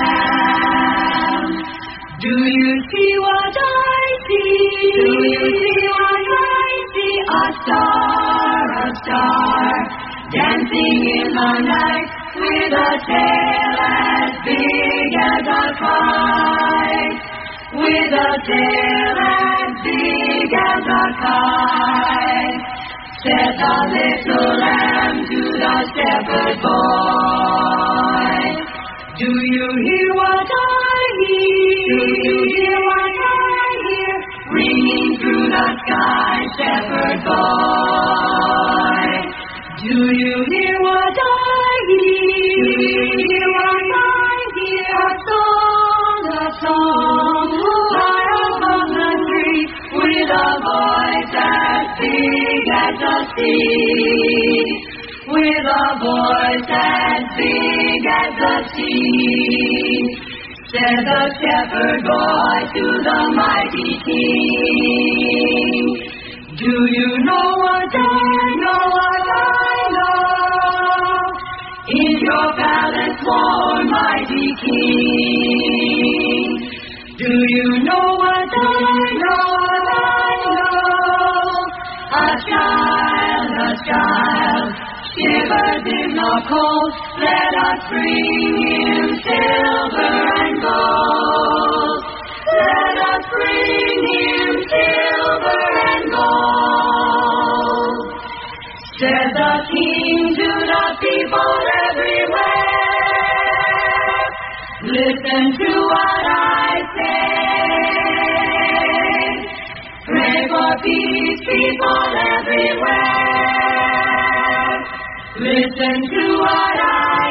lamb. Do you see what I see? Do you see what I see? A star, a star, dancing in the night with a tail as big as a kite. With a tail as big as a kite. Said the little lamb to the shepherd boy. Do you hear what I hear? Do you hear what I hear? Ringing through the sky, shepherd boy. Do you hear what I hear? Do you hear what I hear? A song, a song, high above the tree, with a voice as big as the sea. With a voice as big as the sea. Said the shepherd boy to the mighty king. Do you know what I know, what I know? In your palace, warm mighty king. Do you know what I know, what I know? A child, a child, shivers in the cold. Let us bring him silver and gold. Let us bring him silver and gold. Said the king to the people everywhere, listen to what I say. Pray for peace, people everywhere. Listen to what I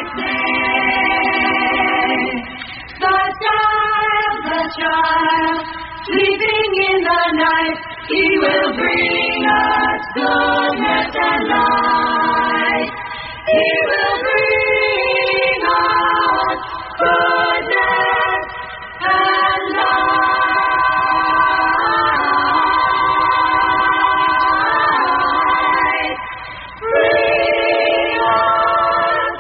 say. The child, the child, sleeping in the night, he will bring us goodness and light. He will bring us goodness and light. Bring us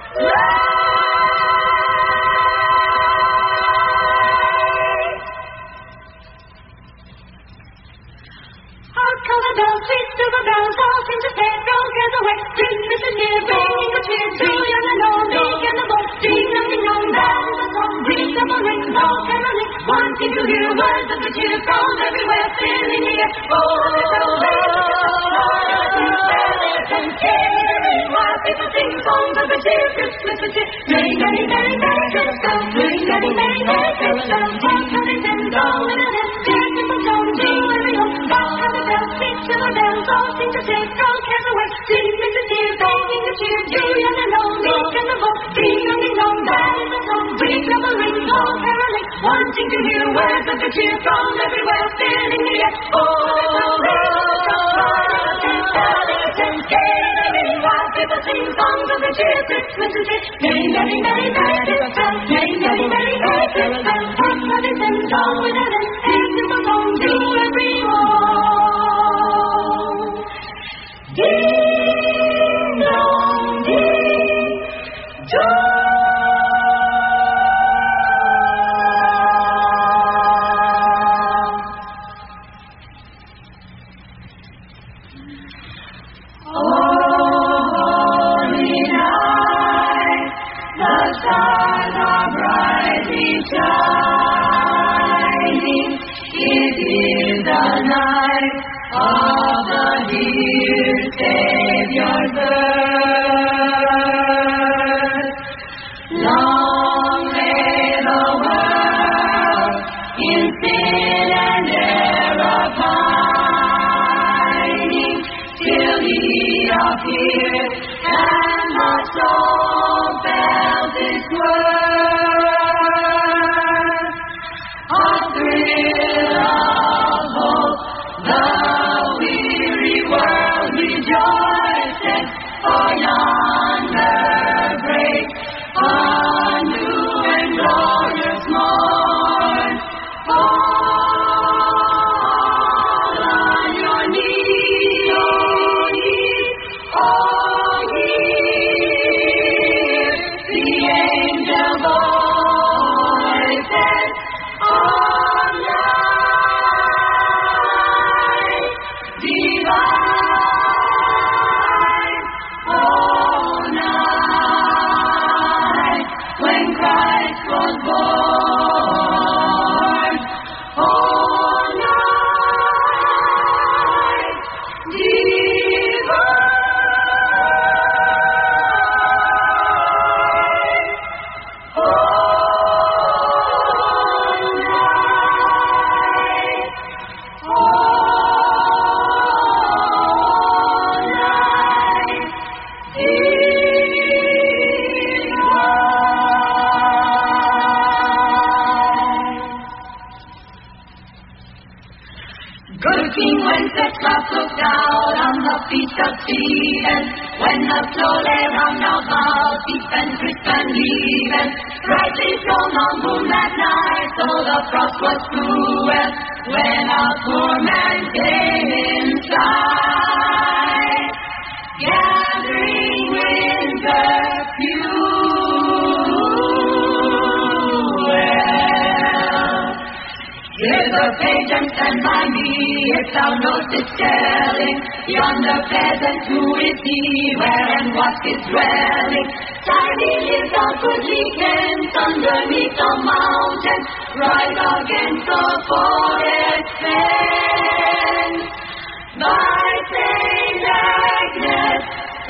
Hark, how the bells, sweet silver bells, all seem to say, bells gather where Christmas is near, bringing good cheer to young and old, big and the bold, ding dong ding dong, bells a song, ring double ring, all caroling, wanting to hear words of good cheer from everywhere, filling the air. Oh, little bells, and cheering, while people sing songs of good cheer, Christmas is here. Merry, merry, merry, merry Christmas, merry, merry, merry, merry Christmas, all coming and going and a cheer from everywhere, filling the air. Oh, people sing songs of the cheer, Christmas is here. Merry, merry, merry, merry Christmas. Merry, merry, merry, merry Christmas. Come, let us sing song with us and sing simple song to everyone. Ding dong, ding dong. Shining, it is the night of the dear Savior's birth. Long lay the world in sin and error pining, till He appeared and the soul felt its worth. For yonder break a new and glorious morn. Fall on your knees, oh ye, oh hear the angel voices of night divine. Looked out on the feet of Stephen, when the snow lay round about, deep and crisp and even. Brightly shone the moon that night, so the frost was cruel, when a poor man came inside, gathering winter fuel. Here's a page and stand by me, if thou knowest telling, yonder peasant who is he, where and what is dwelling. Tiny lives a goodly Kent, underneath the mountain, right against the forest fence. By Saint Agnes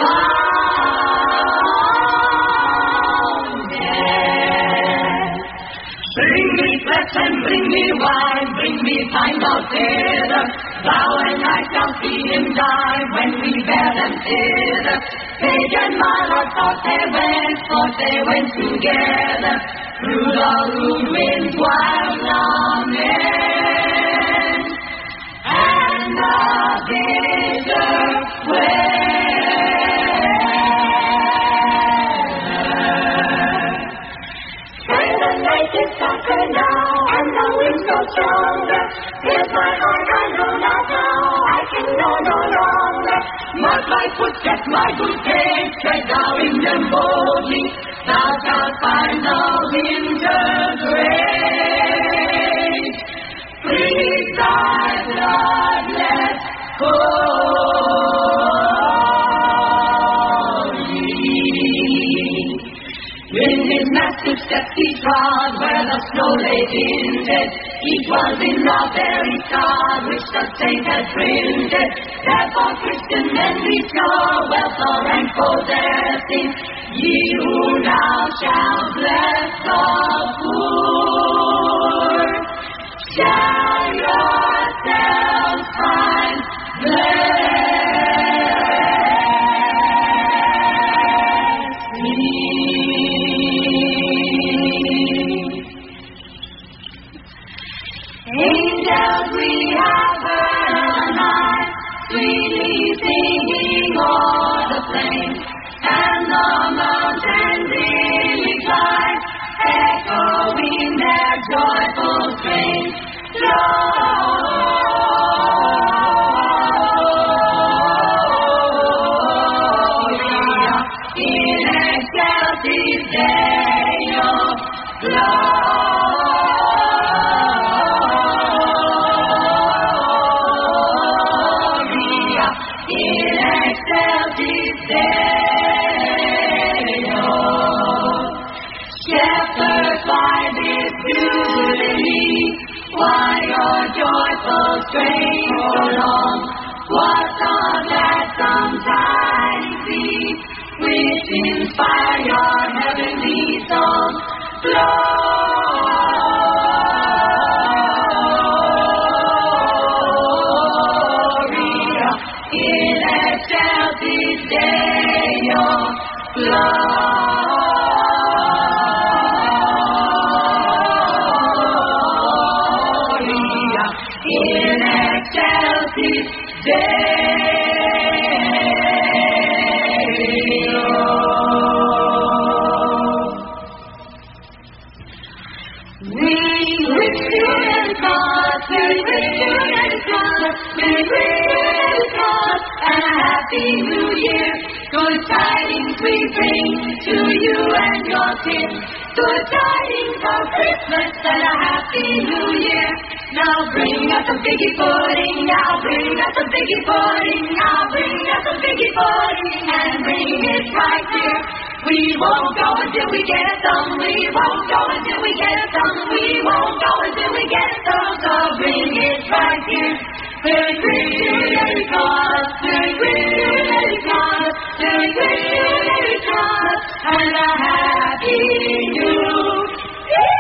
fountain. Bring me flesh and bring me wine, bring me find out thither. Thou and I shall see him die when we bear them thither. Page and Mother thought they went, thought they went together, through the rude wind's wild lament, and the bitter weather. When the night is darker now, and the wind so stronger, here's my heart, I know not how, I can know no longer. Mark my footsteps, my good faith, tread thou in them boldly, thou shalt find the winter great. Please thy bloodless holy. In his massive steps he trod, where the snow lay tinted, each was in the very card which the saint had printed. Therefore Christian men restore wealth or rank possessing, ye who now shall bless the poor, shall yourselves find blessing. in their joyful strain. Gloria in excelsis Deo. Gloria in excelsis Deo. Shepherds, why this jubilee? Why your joyful strain so long? What of that sometimes be, which inspire your heavenly song? Gloria in excelsis Deo. Gloria in excelsis Deo. We wish you and God, we wish you and God, we wish you and God, and a happy new year. Good tidings we bring to you and your kin. Good tidings of Christmas and a happy new year. Now bring us a biggie pudding, now bring us a biggie pudding, now bring us a biggie pudding, and bring it right here. We won't go until we get some, we won't go until we get some, we won't go until we get some, so bring it right here. Merry Christmas, Merry Christmas, Merry Christmas, Merry Christmas, Merry Christmas, Merry Christmas, and a Happy New Year.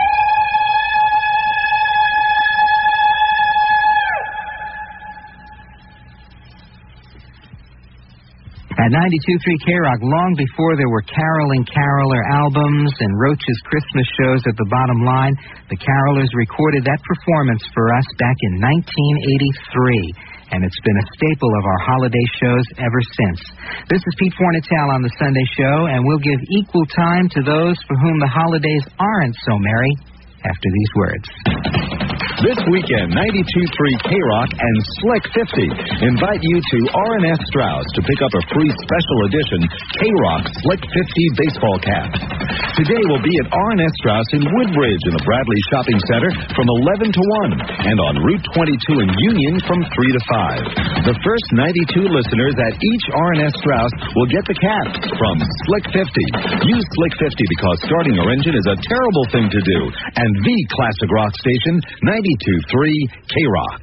At ninety-two point three K-Rock, long before there were caroling caroler albums and Roach's Christmas shows at the bottom line, the carolers recorded that performance for us back in nineteen eighty-three, and it's been a staple of our holiday shows ever since. This is Pete Fornatale on the Sunday Show, and we'll give equal time to those for whom the holidays aren't so merry after these words. This weekend, ninety-two point three K-Rock and Slick fifty invite you to R and S Strauss to pick up a free special edition K-Rock Slick fifty baseball cap. Today will be at R and S Strauss in Woodbridge in the Bradley Shopping Center from eleven to one and on Route twenty-two in Union from three to five. The first ninety-two listeners at each R and S Strauss will get the cap from Slick fifty. Use Slick fifty because starting your engine is a terrible thing to do. And the classic rock station, ninety-two point three K-Rock.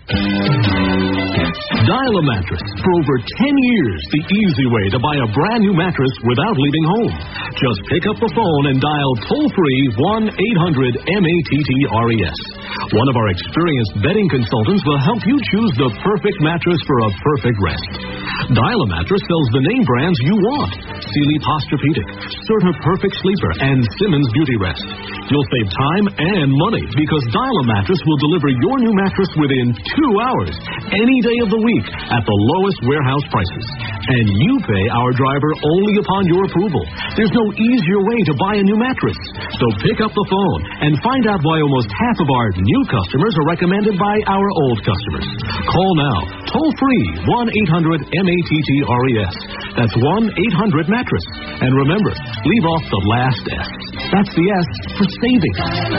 Dial a Mattress. For over ten years, the easy way to buy a brand new mattress without leaving home. Just pick up the phone and dial toll-free one eight hundred M A T T R E S. One of our experienced bedding consultants will help you choose the perfect mattress for a perfect rest. Dial a Mattress sells the name brands you want. Sealy Posturepedic, Serta Perfect Sleeper, and Simmons Beauty Rest. You'll save time and money because Dial a Mattress will deliver your new mattress within two hours, any day of the week, at the lowest warehouse prices. And you pay our driver only upon your approval. There's no easier way to buy a new mattress. So pick up the phone and find out why almost half of our new customers are recommended by our old customers. Call now, toll free, one eight hundred M A T T R E S. That's one eight hundred mattress. And remember, leave off the last S. That's the S for saving.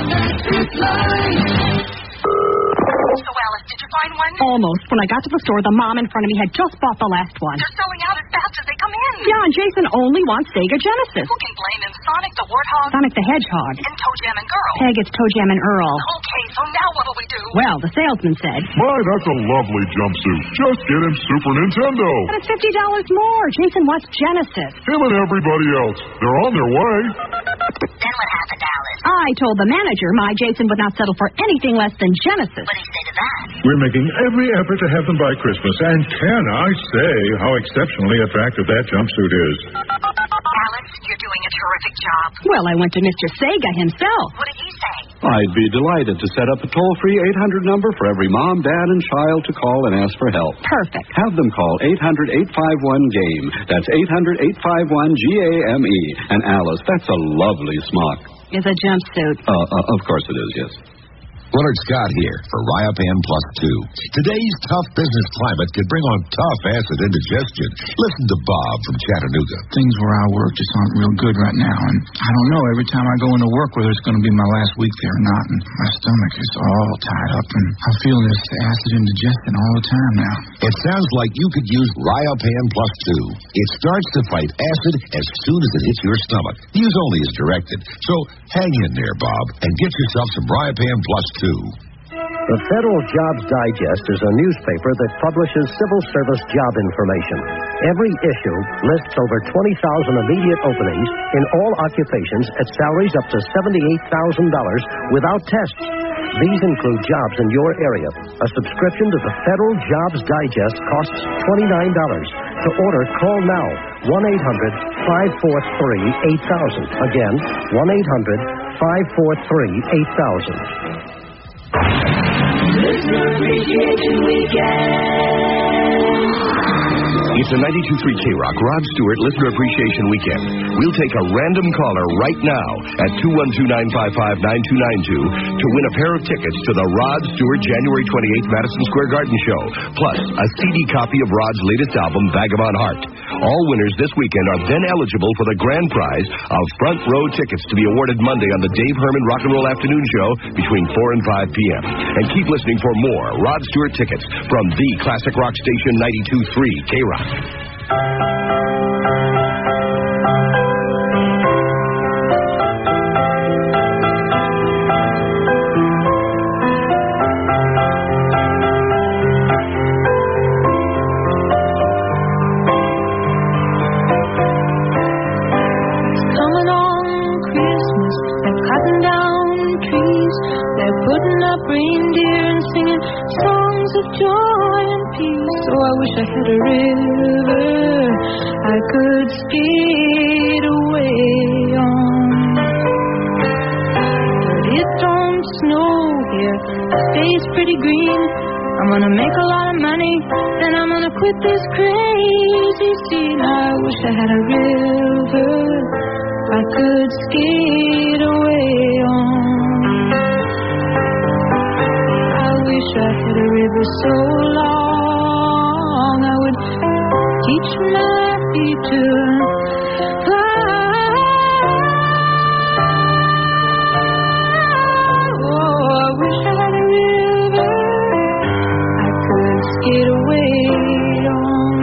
So, Alice, did you find one? Almost. When I got to the store, the mom in front of me had just bought the last one. They're selling out as fast as they come in. Yeah, and Jason only wants Sega Genesis. Who can blame him? Sonic the Warthog? Sonic the Hedgehog. And Toe Jam and Girl. Peg, it's Toe Jam and Earl. Okay, so now what'll we do? Well, the salesman said, My, that's a lovely jumpsuit. Just get him Super Nintendo. But it's fifty dollars more. Jason wants Genesis. Him and everybody else. They're on their way. Then what happened, Alice? I told the manager my Jason would not settle for anything less than Genesis. What did he say to that? We're making every effort to have them by Christmas, and can I say how exceptionally attractive that jumpsuit is? Alice, you're doing a terrific job. Well, I went to Mister Sega himself. What did he say? I'd be delighted to set up a toll-free eight hundred number for every mom, dad, and child to call and ask for help. Perfect. Have them call eight hundred eight five one GAME. That's eight hundred eight five one G A M E. And Alice, that's a lovely smock. is a jumpsuit. Uh, uh, of course it is, yes. Willard Scott here for Riopan Plus two. Today's tough business climate can bring on tough acid indigestion. Listen to Bob from Chattanooga. Things where I work just aren't real good right now, and I don't know every time I go into work whether it's going to be my last week there or not, and my stomach is all tied up, and I'm feeling this acid indigestion all the time now. It sounds like you could use Riopan Plus two. It starts to fight acid as soon as it hits your stomach. Use only as directed. So hang in there, Bob, and get yourself some Riopan Plus two. The Federal Jobs Digest is a newspaper that publishes civil service job information. Every issue lists over twenty thousand immediate openings in all occupations at salaries up to seventy-eight thousand dollars without tests. These include jobs in your area. A subscription to the Federal Jobs Digest costs twenty-nine dollars. To order, call now, one eight hundred five four three eight thousand. Again, one eight hundred five four three eight thousand. Listener Appreciation Weekend. It's a ninety-two point three K-Rock Rod Stewart Listener Appreciation Weekend. We'll take a random caller right now at two one two, nine five five, nine two nine two to win a pair of tickets to the Rod Stewart January twenty-eighth Madison Square Garden Show, plus a C D copy of Rod's latest album, Vagabond Heart. All winners this weekend are then eligible for the grand prize of front row tickets to be awarded Monday on the Dave Herman Rock and Roll Afternoon Show between four and five p.m. And keep listening for more Rod Stewart tickets from the classic rock station ninety-two point three K-Rock. Reindeer and singing songs of joy and peace. Oh, I wish I had a river I could skate away on. But it don't snow here, it stays pretty green. I'm gonna make a lot of money, then I'm gonna quit this crazy scene. I wish I had a river I could skate away on. I had a river so long I would teach my feet to fly. Oh, I wish I had a river I could skate away on.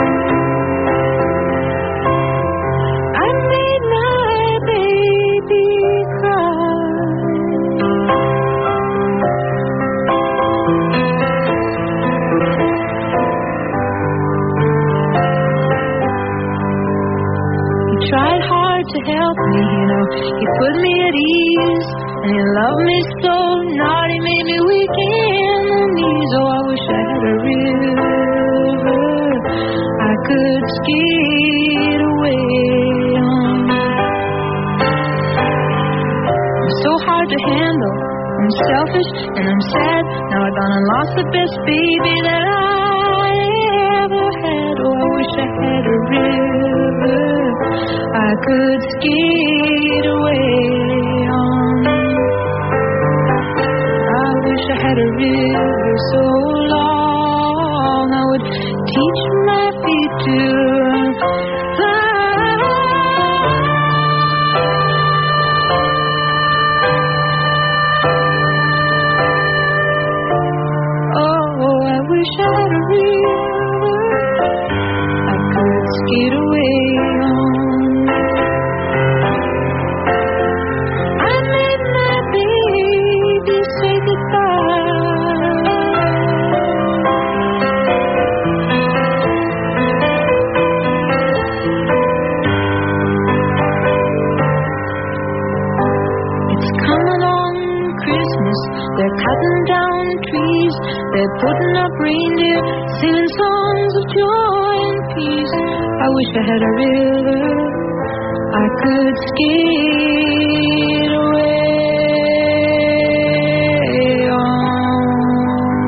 I made my baby cry. Tried hard to help me, you know. He put me at ease, and he loved me so. Not he made me weak in the knees. Oh, I wish I had a river I could skate away on. I'm so hard to handle. I'm selfish and I'm sad. Now I gone and lost the best baby that I ever had. Oh, I wish I had a river I could skate away on. I wish I had a river so long I would teach my feet to fly. Oh, I wish I had a river I could skate away on. They're cutting down trees, they're putting up reindeer, singing songs of joy and peace. I wish I had a river I could skate away on.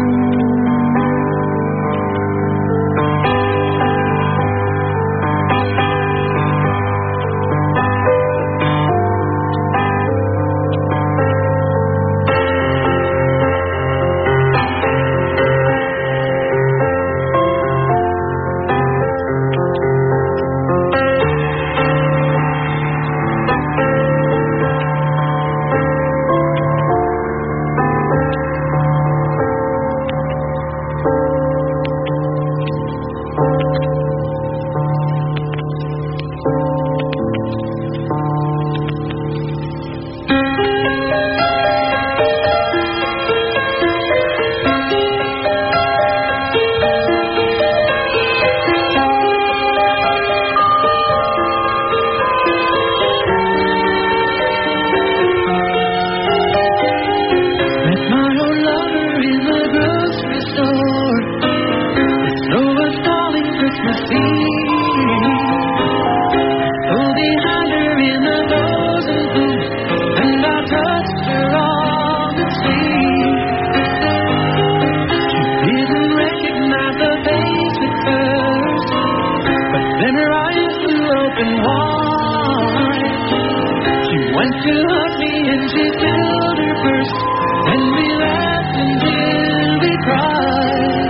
open wide. She went to hug me and she filled her purse, and we laughed until we cried.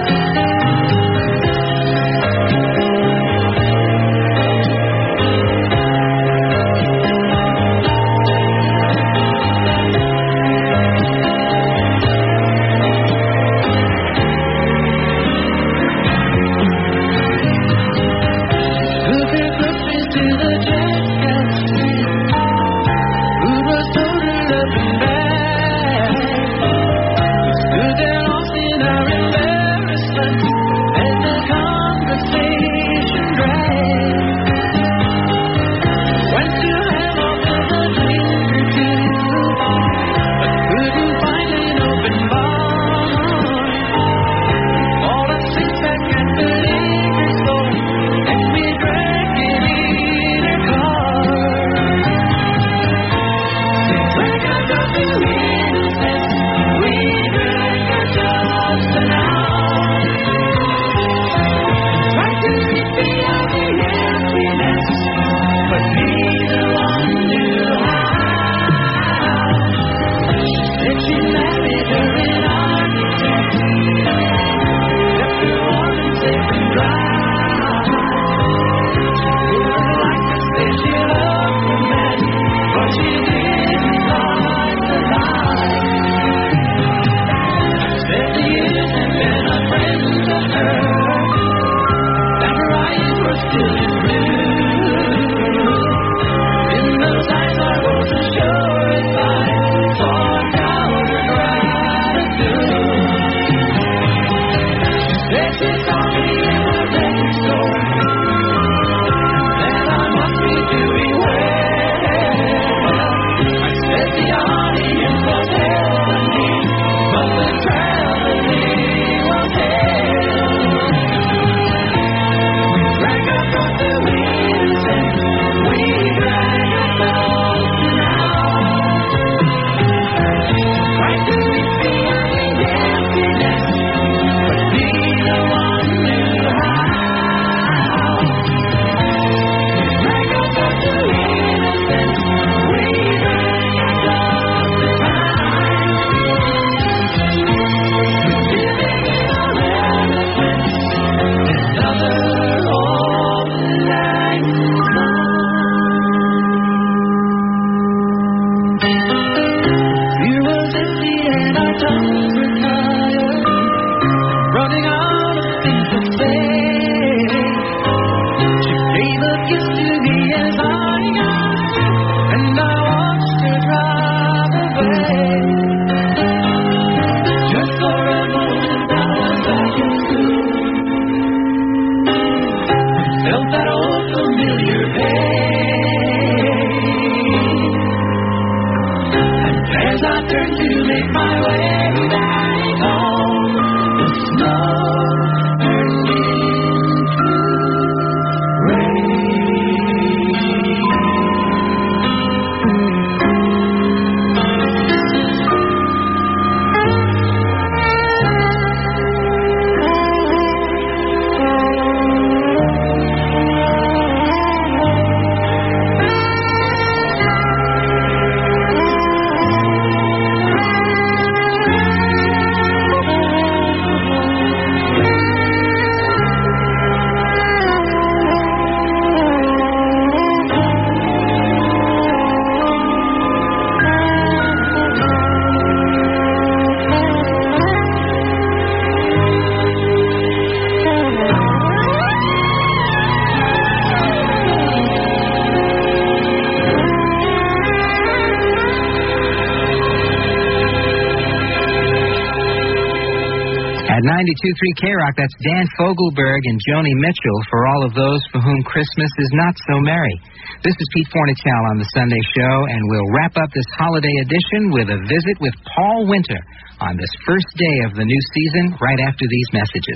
ninety-two point three K-Rock, that's Dan Fogelberg and Joni Mitchell for all of those for whom Christmas is not so merry. This is Pete Fornichel on the Sunday Show, and we'll wrap up this holiday edition with a visit with Paul Winter on this first day of the new season right after these messages.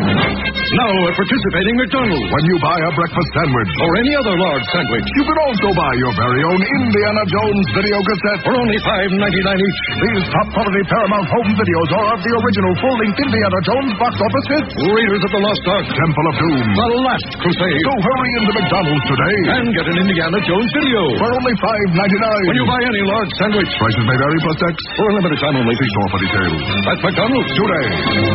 Now at participating McDonald's, when you buy a breakfast sandwich or any other large sandwich, you can also buy your very own Indiana Jones video cassette for only five ninety-nine each. These top-quality Paramount home videos are of the original full-length Indiana Jones box office hit? Raiders of the Lost Ark, Temple of Doom, The Last Crusade. So hurry into McDonald's today and get an Indiana Jones video for only five ninety-nine when you buy any large sandwich. Prices may vary plus tax. For a limited time only. See store for details. That's McDonald's today.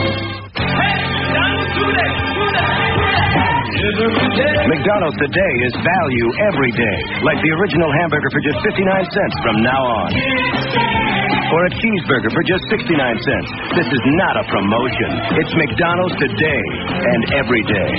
McDonald's today is value every day. Like the original hamburger for just fifty-nine cents from now on. Or a cheeseburger for just sixty-nine cents. This is not a promotion. It's McDonald's today and every day.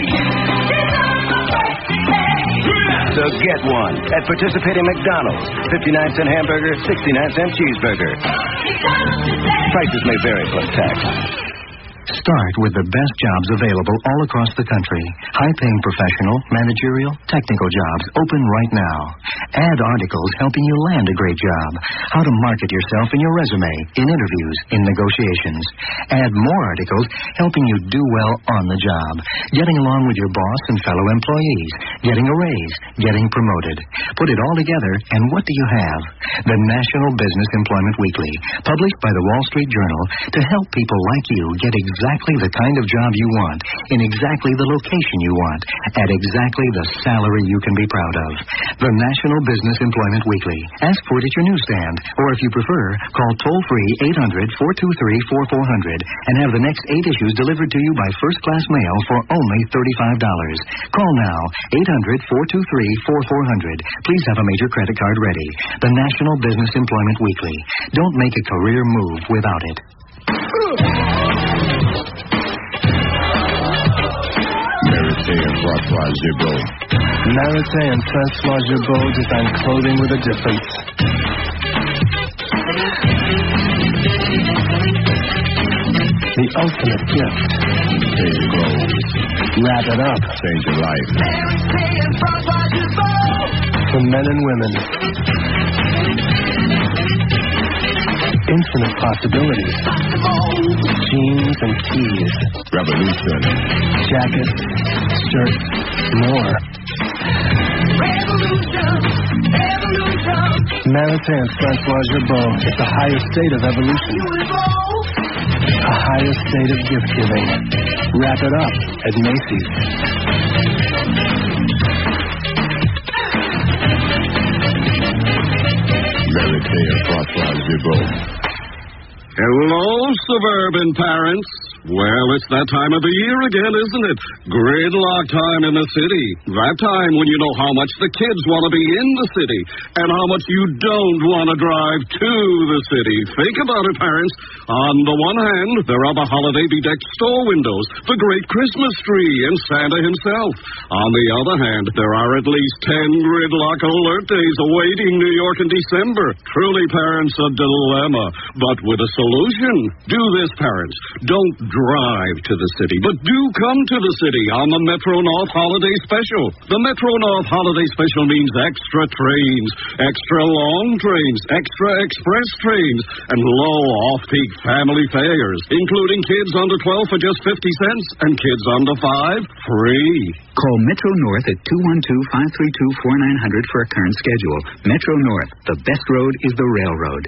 So get one at participating McDonald's. fifty-nine cent hamburger, sixty-nine cent cheeseburger. Prices may vary plus tax. Start with the best jobs available all across the country. High-paying professional, managerial, technical jobs open right now. Add articles helping you land a great job. How to market yourself in your resume, in interviews, in negotiations. Add more articles helping you do well on the job. Getting along with your boss and fellow employees. Getting a raise. Getting promoted. Put it all together, and what do you have? The National Business Employment Weekly, published by the Wall Street Journal to help people like you get exactly the kind of job you want, in exactly the location you want, at exactly the salary you can be proud of. The National Business Employment Weekly. Ask for it at your newsstand, or if you prefer, call toll-free eight hundred, four two three, four four zero zero and have the next eight issues delivered to you by first-class mail for only thirty-five dollars. Call now, eight hundred, four two three, four four zero zero. Please have a major credit card ready. The National Business Employment Weekly. Don't make a career move without it. Marité and François Gibault. Marité and François Gibault design clothing with a difference. The ultimate gift. Change your clothes. Wrap it up. Change your life. For men and women. Infinite possibilities. Jeans and tees. Revolution. Jacket, shirt, more. Revolution, evolution. Marité and François Gibault is the highest state of evolution. A higher state of gift giving. Wrap it up at Macy's. Marité and François Gibault. Hello, suburban parents. Well, it's that time of the year again, isn't it? Gridlock time in the city. That time when you know how much the kids want to be in the city and how much you don't want to drive to the city. Think about it, parents. On the one hand, there are the holiday bedecked store windows, the great Christmas tree, and Santa himself. On the other hand, there are at least ten gridlock alert days awaiting New York in December. Truly, parents, a dilemma, but with a solution. Do this, parents. Don't drive to the city, but do come to the city on the Metro North Holiday Special. The Metro North Holiday Special means extra trains, extra long trains, extra express trains, and low off-peak family fares, including kids under twelve for just fifty cents and kids under five free. Call Metro North at two one two, five three two, four nine zero zero for a current schedule. Metro North, the best road is the railroad.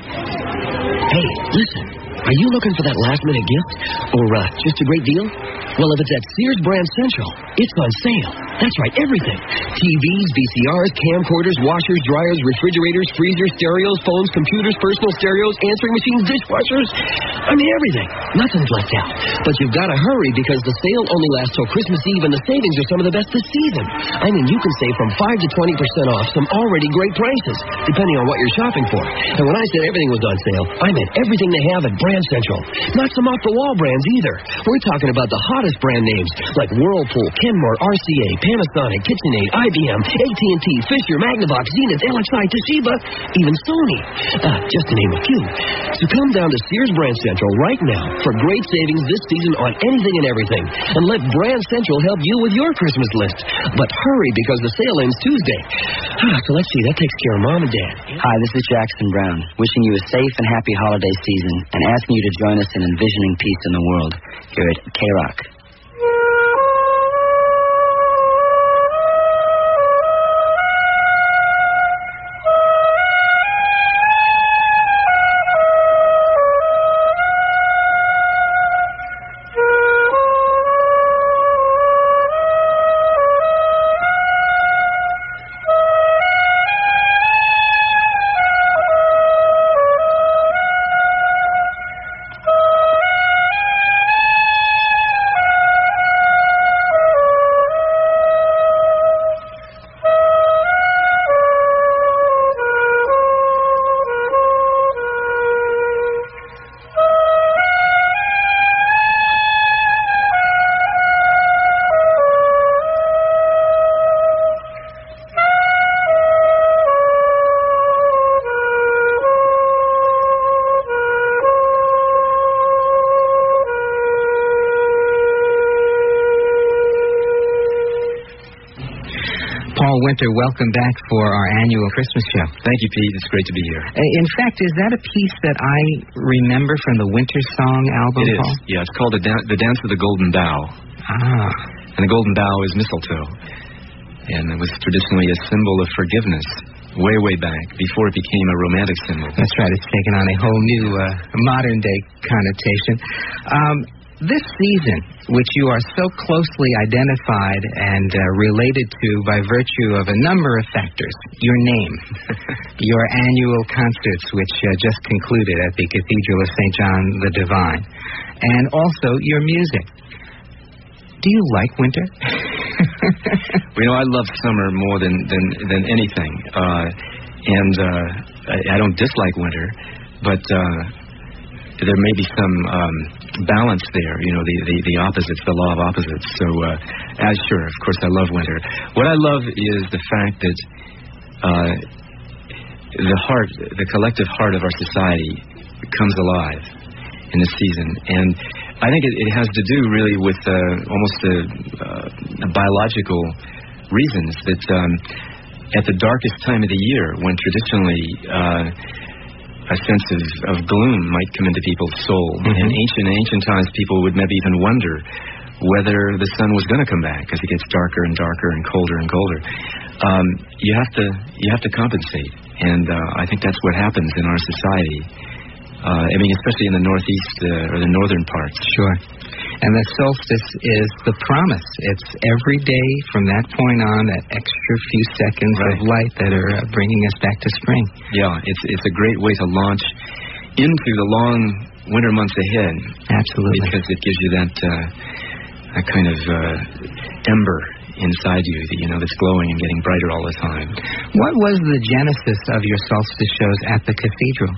Hey, listen. Are you looking for that last-minute gift? Or uh, just a great deal? Well, if it's at Sears Brand Central, it's on sale. That's right, everything. T Vs, V C Rs, camcorders, washers, dryers, refrigerators, freezers, stereos, phones, computers, personal stereos, answering machines, dishwashers. I mean, everything. Nothing's left out. But you've got to hurry because the sale only lasts till Christmas Eve and the savings are some of the best this season. I mean, you can save from five to twenty percent off some already great prices, depending on what you're shopping for. And when I said everything was on sale, I meant everything they have at Brand Central. Not some off-the-wall brands either. We're talking about the hottest brand names like Whirlpool, Kenmore, R C A, Panasonic, KitchenAid, I B M, A T and T, Fisher, Magnavox, Zenith, L X I, Toshiba, even Sony. Uh, just to name a few. So come down to Sears Brand Central right now for great savings this season on anything and everything. And let Brand Central help you with your Christmas list. But hurry because the sale ends Tuesday. So let's see, that takes care of Mom and Dad. Hi, this is Jackson Brown, wishing you a safe and happy holiday season and asking you to join us in envisioning peace in the world here at K-Rock. Paul Winter, welcome back for our annual Christmas show. Thank you, Pete. It's great to be here. In fact, is that a piece that I remember from the Winter Song album, It is. Paul? Yeah, it's called the, Dan- the Dance of the Golden Bough. Ah. And the golden bough is mistletoe. And it was traditionally a symbol of forgiveness way, way back, before it became a romantic symbol. That's right. It's taken on a whole new uh, modern-day connotation. Um, this season, which you are so closely identified and uh, related to by virtue of a number of factors, your name, your annual concerts, which uh, just concluded at the Cathedral of Saint John the Divine, and also your music. Do you like winter? Well, you know, I love summer more than than, than anything, uh, and uh, I, I don't dislike winter, but uh, there may be some um, balance there. You know, the, the, the opposites, the law of opposites. So, uh, as sure, of course, I love winter. What I love is the fact that uh, the heart, the collective heart of our society, comes alive in this season, and I think it, it has to do really with uh, almost a, uh, a biological reasons that um, at the darkest time of the year, when traditionally uh, a sense of, of gloom might come into people's soul, mm-hmm. in ancient ancient times, people would maybe even wonder whether the sun was going to come back as it gets darker and darker and colder and colder. Um, you have to you have to compensate, and uh, I think that's what happens in our society. Uh, I mean, especially in the northeast uh, or the northern parts. Sure. And the solstice is the promise. It's every day from that point on, that extra few seconds right. of light that are uh, bringing us back to spring. Yeah, it's it's a great way to launch into the long winter months ahead. Absolutely. Because it gives you that, uh, that kind of uh, ember inside you, that, you know, that's glowing and getting brighter all the time. What was the genesis of your solstice shows at the cathedral?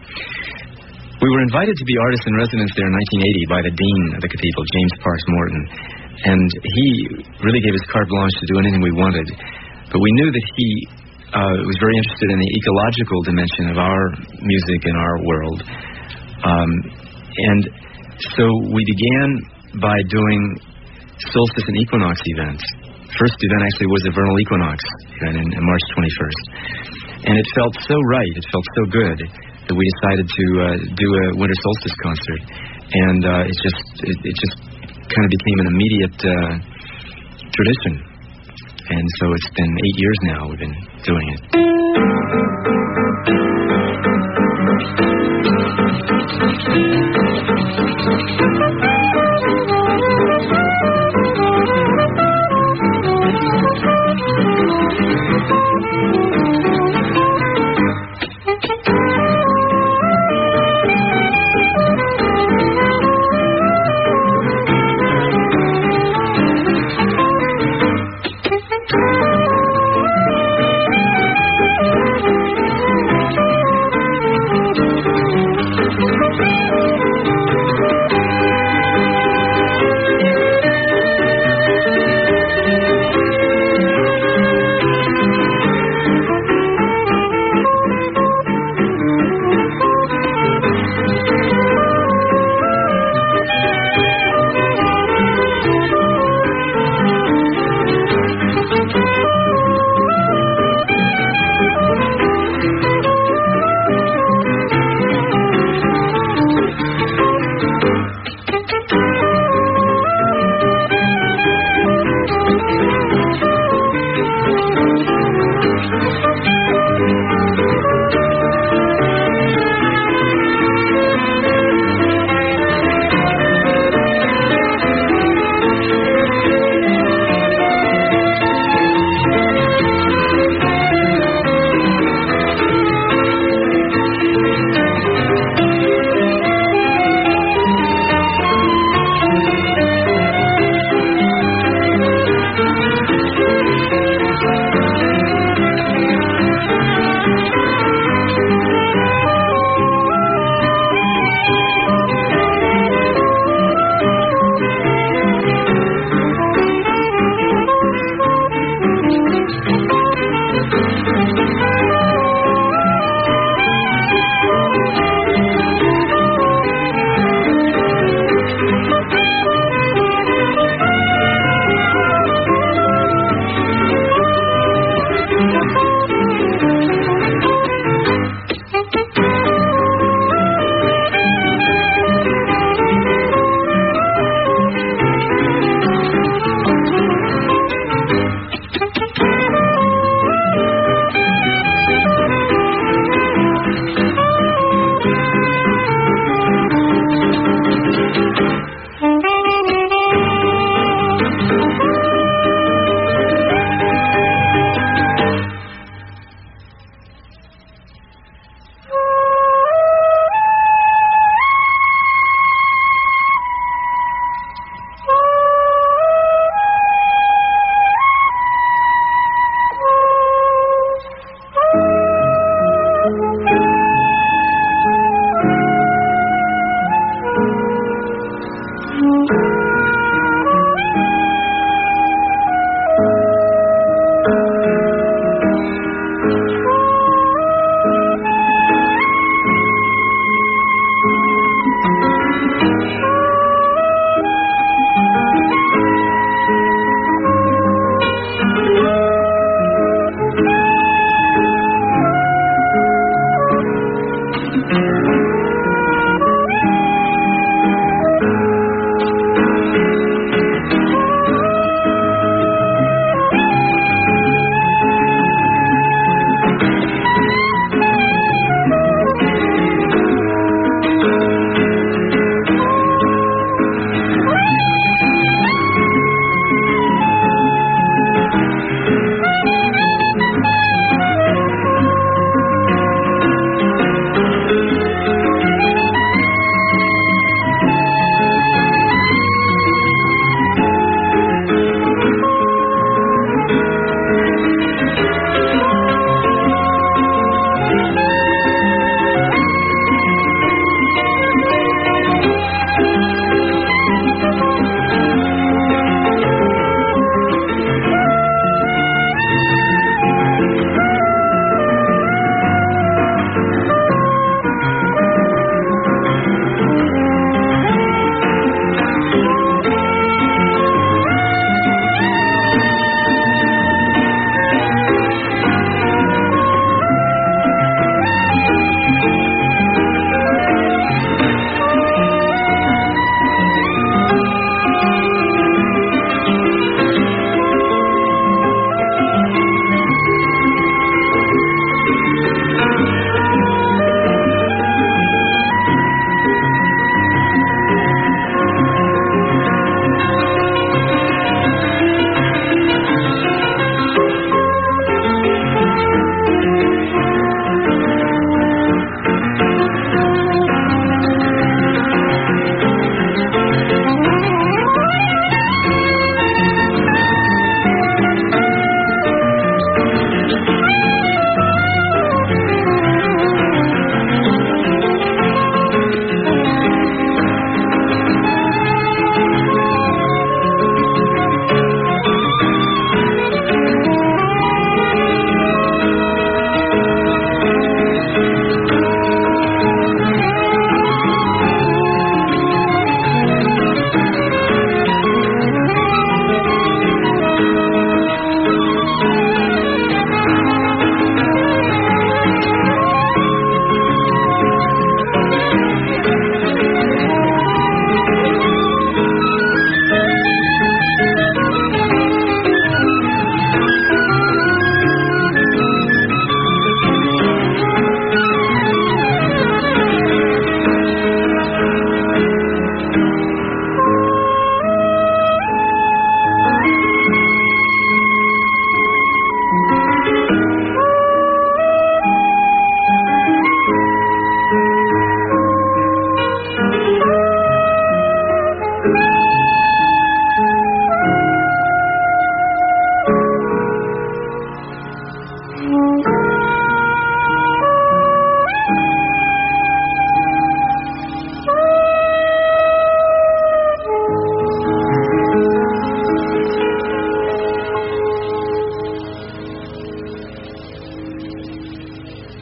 We were invited to be artists in residence there in nineteen eighty by the dean of the cathedral, James Parks Morton, and he really gave us carte blanche to do anything we wanted. But we knew that he uh, was very interested in the ecological dimension of our music and our world. Um, and so we began by doing solstice and equinox events. First event actually was the vernal equinox event in, in March twenty-first. And it felt so right, it felt so good, that we decided to uh, do a winter solstice concert, and uh, it just it, it just kind of became an immediate uh, tradition, and so it's been eight years now we've been doing it.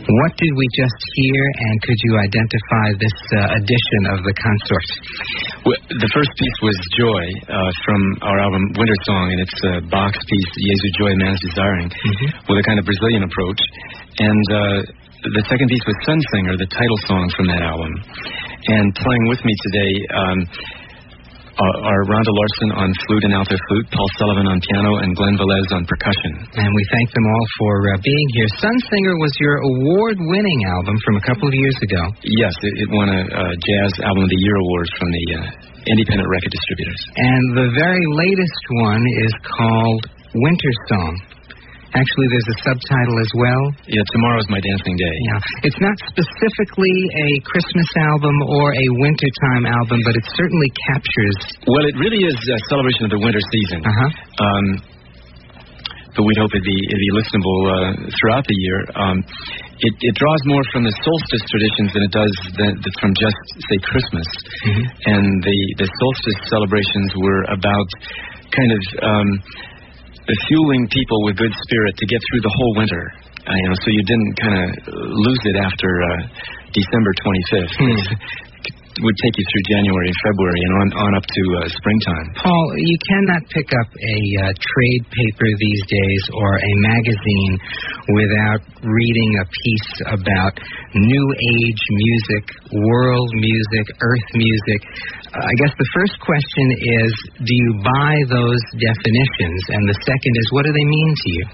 What did we just hear, and could you identify this uh, edition of the consort? Well, the first piece was Joy uh, from our album Winter Song, and it's a box piece, Jesu Joy, Man's Desiring, mm-hmm. with a kind of Brazilian approach. And uh, the second piece was Sun Singer, the title song from that album. And playing with me today um, uh, are Rhonda Larson on flute and alto flute, Paul Sullivan on piano, and Glenn Velez on percussion. And we thank them all for uh, being here. Sun Singer was your award-winning album from a couple of years ago. Yes, it, it won a, a Jazz Album of the Year awards from the uh, independent record distributors. And the very latest one is called Winter Song. Actually, there's a subtitle as well. Yeah, Tomorrow's My Dancing Day. Yeah. It's not specifically a Christmas album or a wintertime album, but it certainly captures... Well, it really is a celebration of the winter season. Uh-huh. Um, but we'd hope it'd be, it'd be listenable uh, throughout the year. Um, it, it draws more from the solstice traditions than it does the, the, from just, say, Christmas. Mm-hmm. And the, the solstice celebrations were about kind of... Um, fueling people with good spirit to get through the whole winter, uh, you know, so you didn't kind of lose it after uh, December twenty-fifth. Hmm. It would take you through January and February and on, on up to uh, springtime. Paul, you cannot pick up a uh, trade paper these days or a magazine without reading a piece about new age music, world music, earth music. Uh, I guess the first question is, do you buy those definitions? And the second is, what do they mean to you?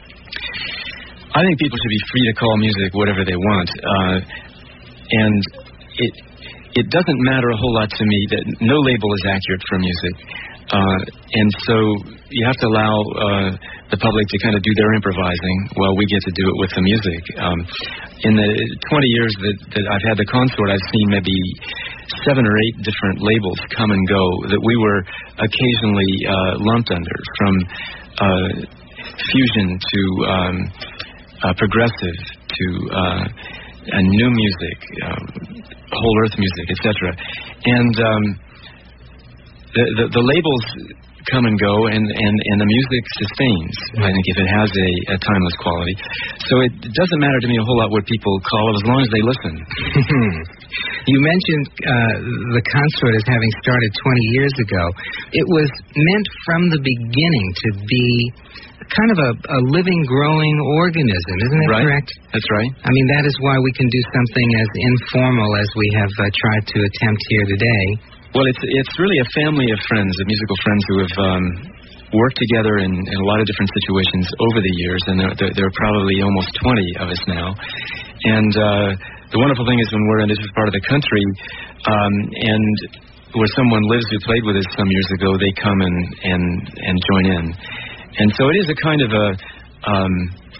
I think people should be free to call music whatever they want. Uh, and it... It doesn't matter a whole lot to me that no label is accurate for music. Uh, and so you have to allow uh, the public to kind of do their improvising while we get to do it with the music. Um, in the twenty years that, that I've had the consort, I've seen maybe seven or eight different labels come and go that we were occasionally uh, lumped under, from uh, fusion to um, uh, progressive to uh, uh, new music, um, whole earth music, et cetera. And um, the, the the labels come and go, and, and, and the music sustains, I think, if it has a, a timeless quality. So it doesn't matter to me a whole lot what people call it, as long as they listen. You mentioned uh, the consort as having started twenty years ago. It was meant from the beginning to be kind of a, a living, growing organism, isn't that right. correct? That's right. I mean, that is why we can do something as informal as we have uh, tried to attempt here today. Well, it's it's really a family of friends, of musical friends who have um, worked together in, in a lot of different situations over the years, and there, there, there are probably almost twenty of us now. And uh, the wonderful thing is when we're in a different part of the country, um, and where someone lives who played with us some years ago, they come and, and, and join in. And so it is a kind of a um,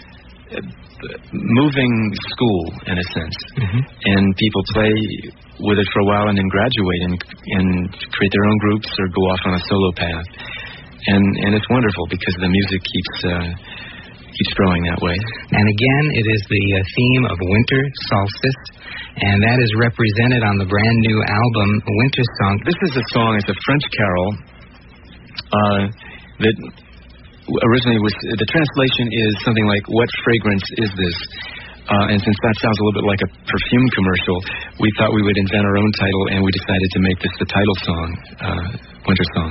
moving school, in a sense. Mm-hmm. And people play with it for a while and then graduate and, and create their own groups or go off on a solo path. And and it's wonderful because the music keeps uh, keeps growing that way. And again, it is the uh, theme of winter solstice, and that is represented on the brand new album, Winter Song. This is a song, it's a French carol uh, that originally was, the translation is something like, what fragrance is this? Uh, and since that sounds a little bit like a perfume commercial, we thought we would invent our own title, and we decided to make this the title song, uh, Winter Song.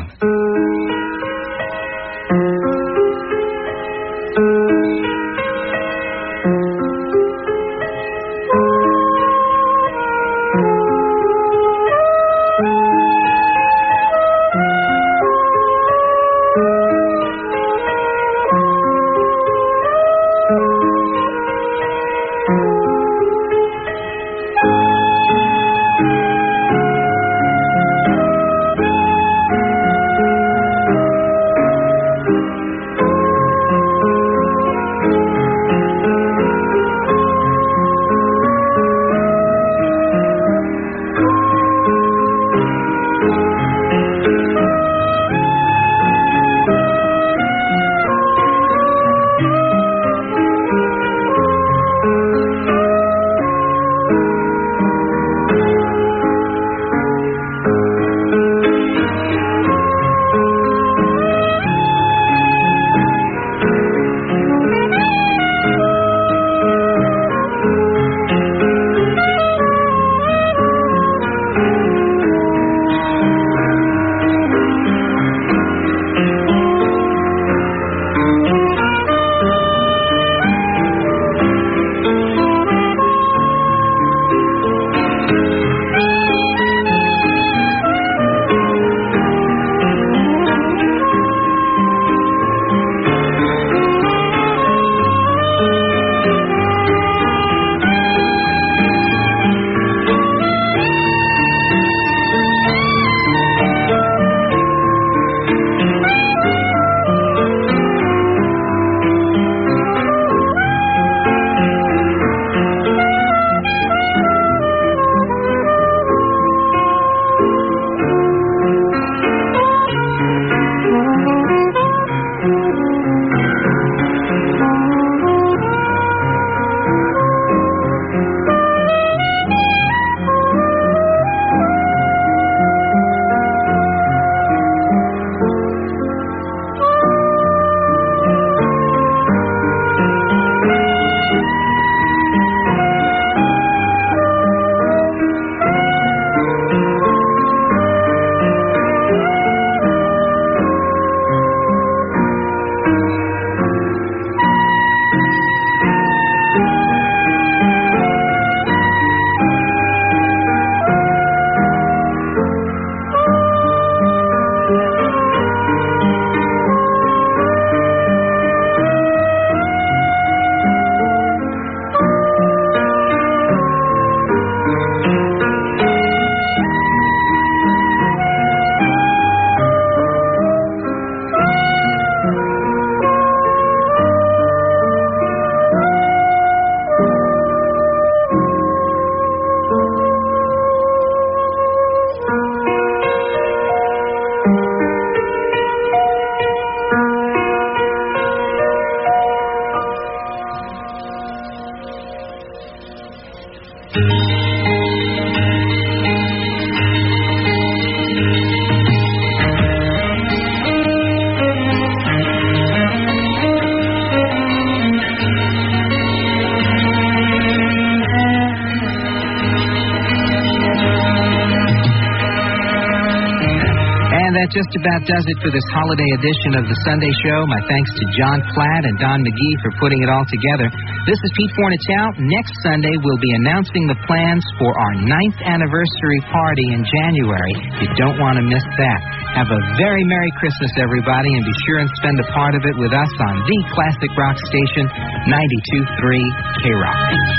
That just about does it for this holiday edition of the Sunday Show. My thanks to John Platt and Don McGee for putting it all together. This is Pete Fornatow. Next Sunday, we'll be announcing the plans for our ninth anniversary party in January. You don't want to miss that. Have a very Merry Christmas, everybody, and be sure and spend a part of it with us on the classic rock station, ninety-two point three K-Rock.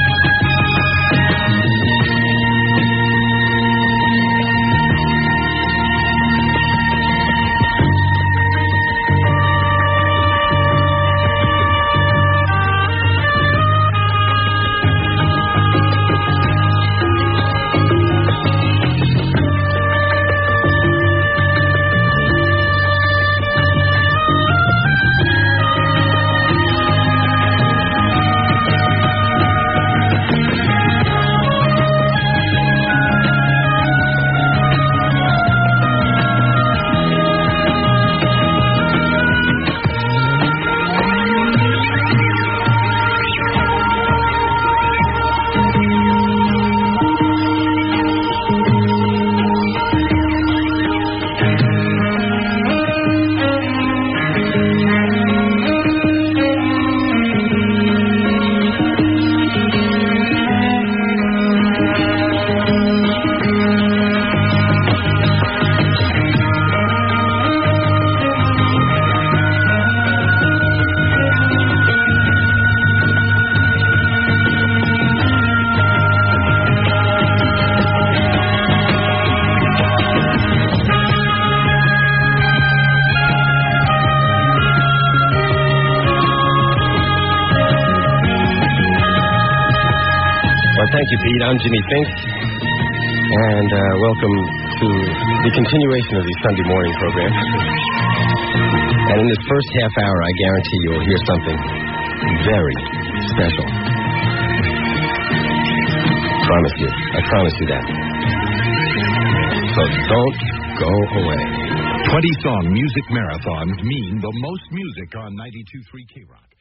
Thank you, Pete. I'm Jimmy Fink, and uh, welcome to the continuation of the Sunday morning program. And in this first half hour, I guarantee you will hear something very special. Promise you. I promise you that. So don't go away. twenty-song music marathons mean the most music on ninety-two point three K-Rock.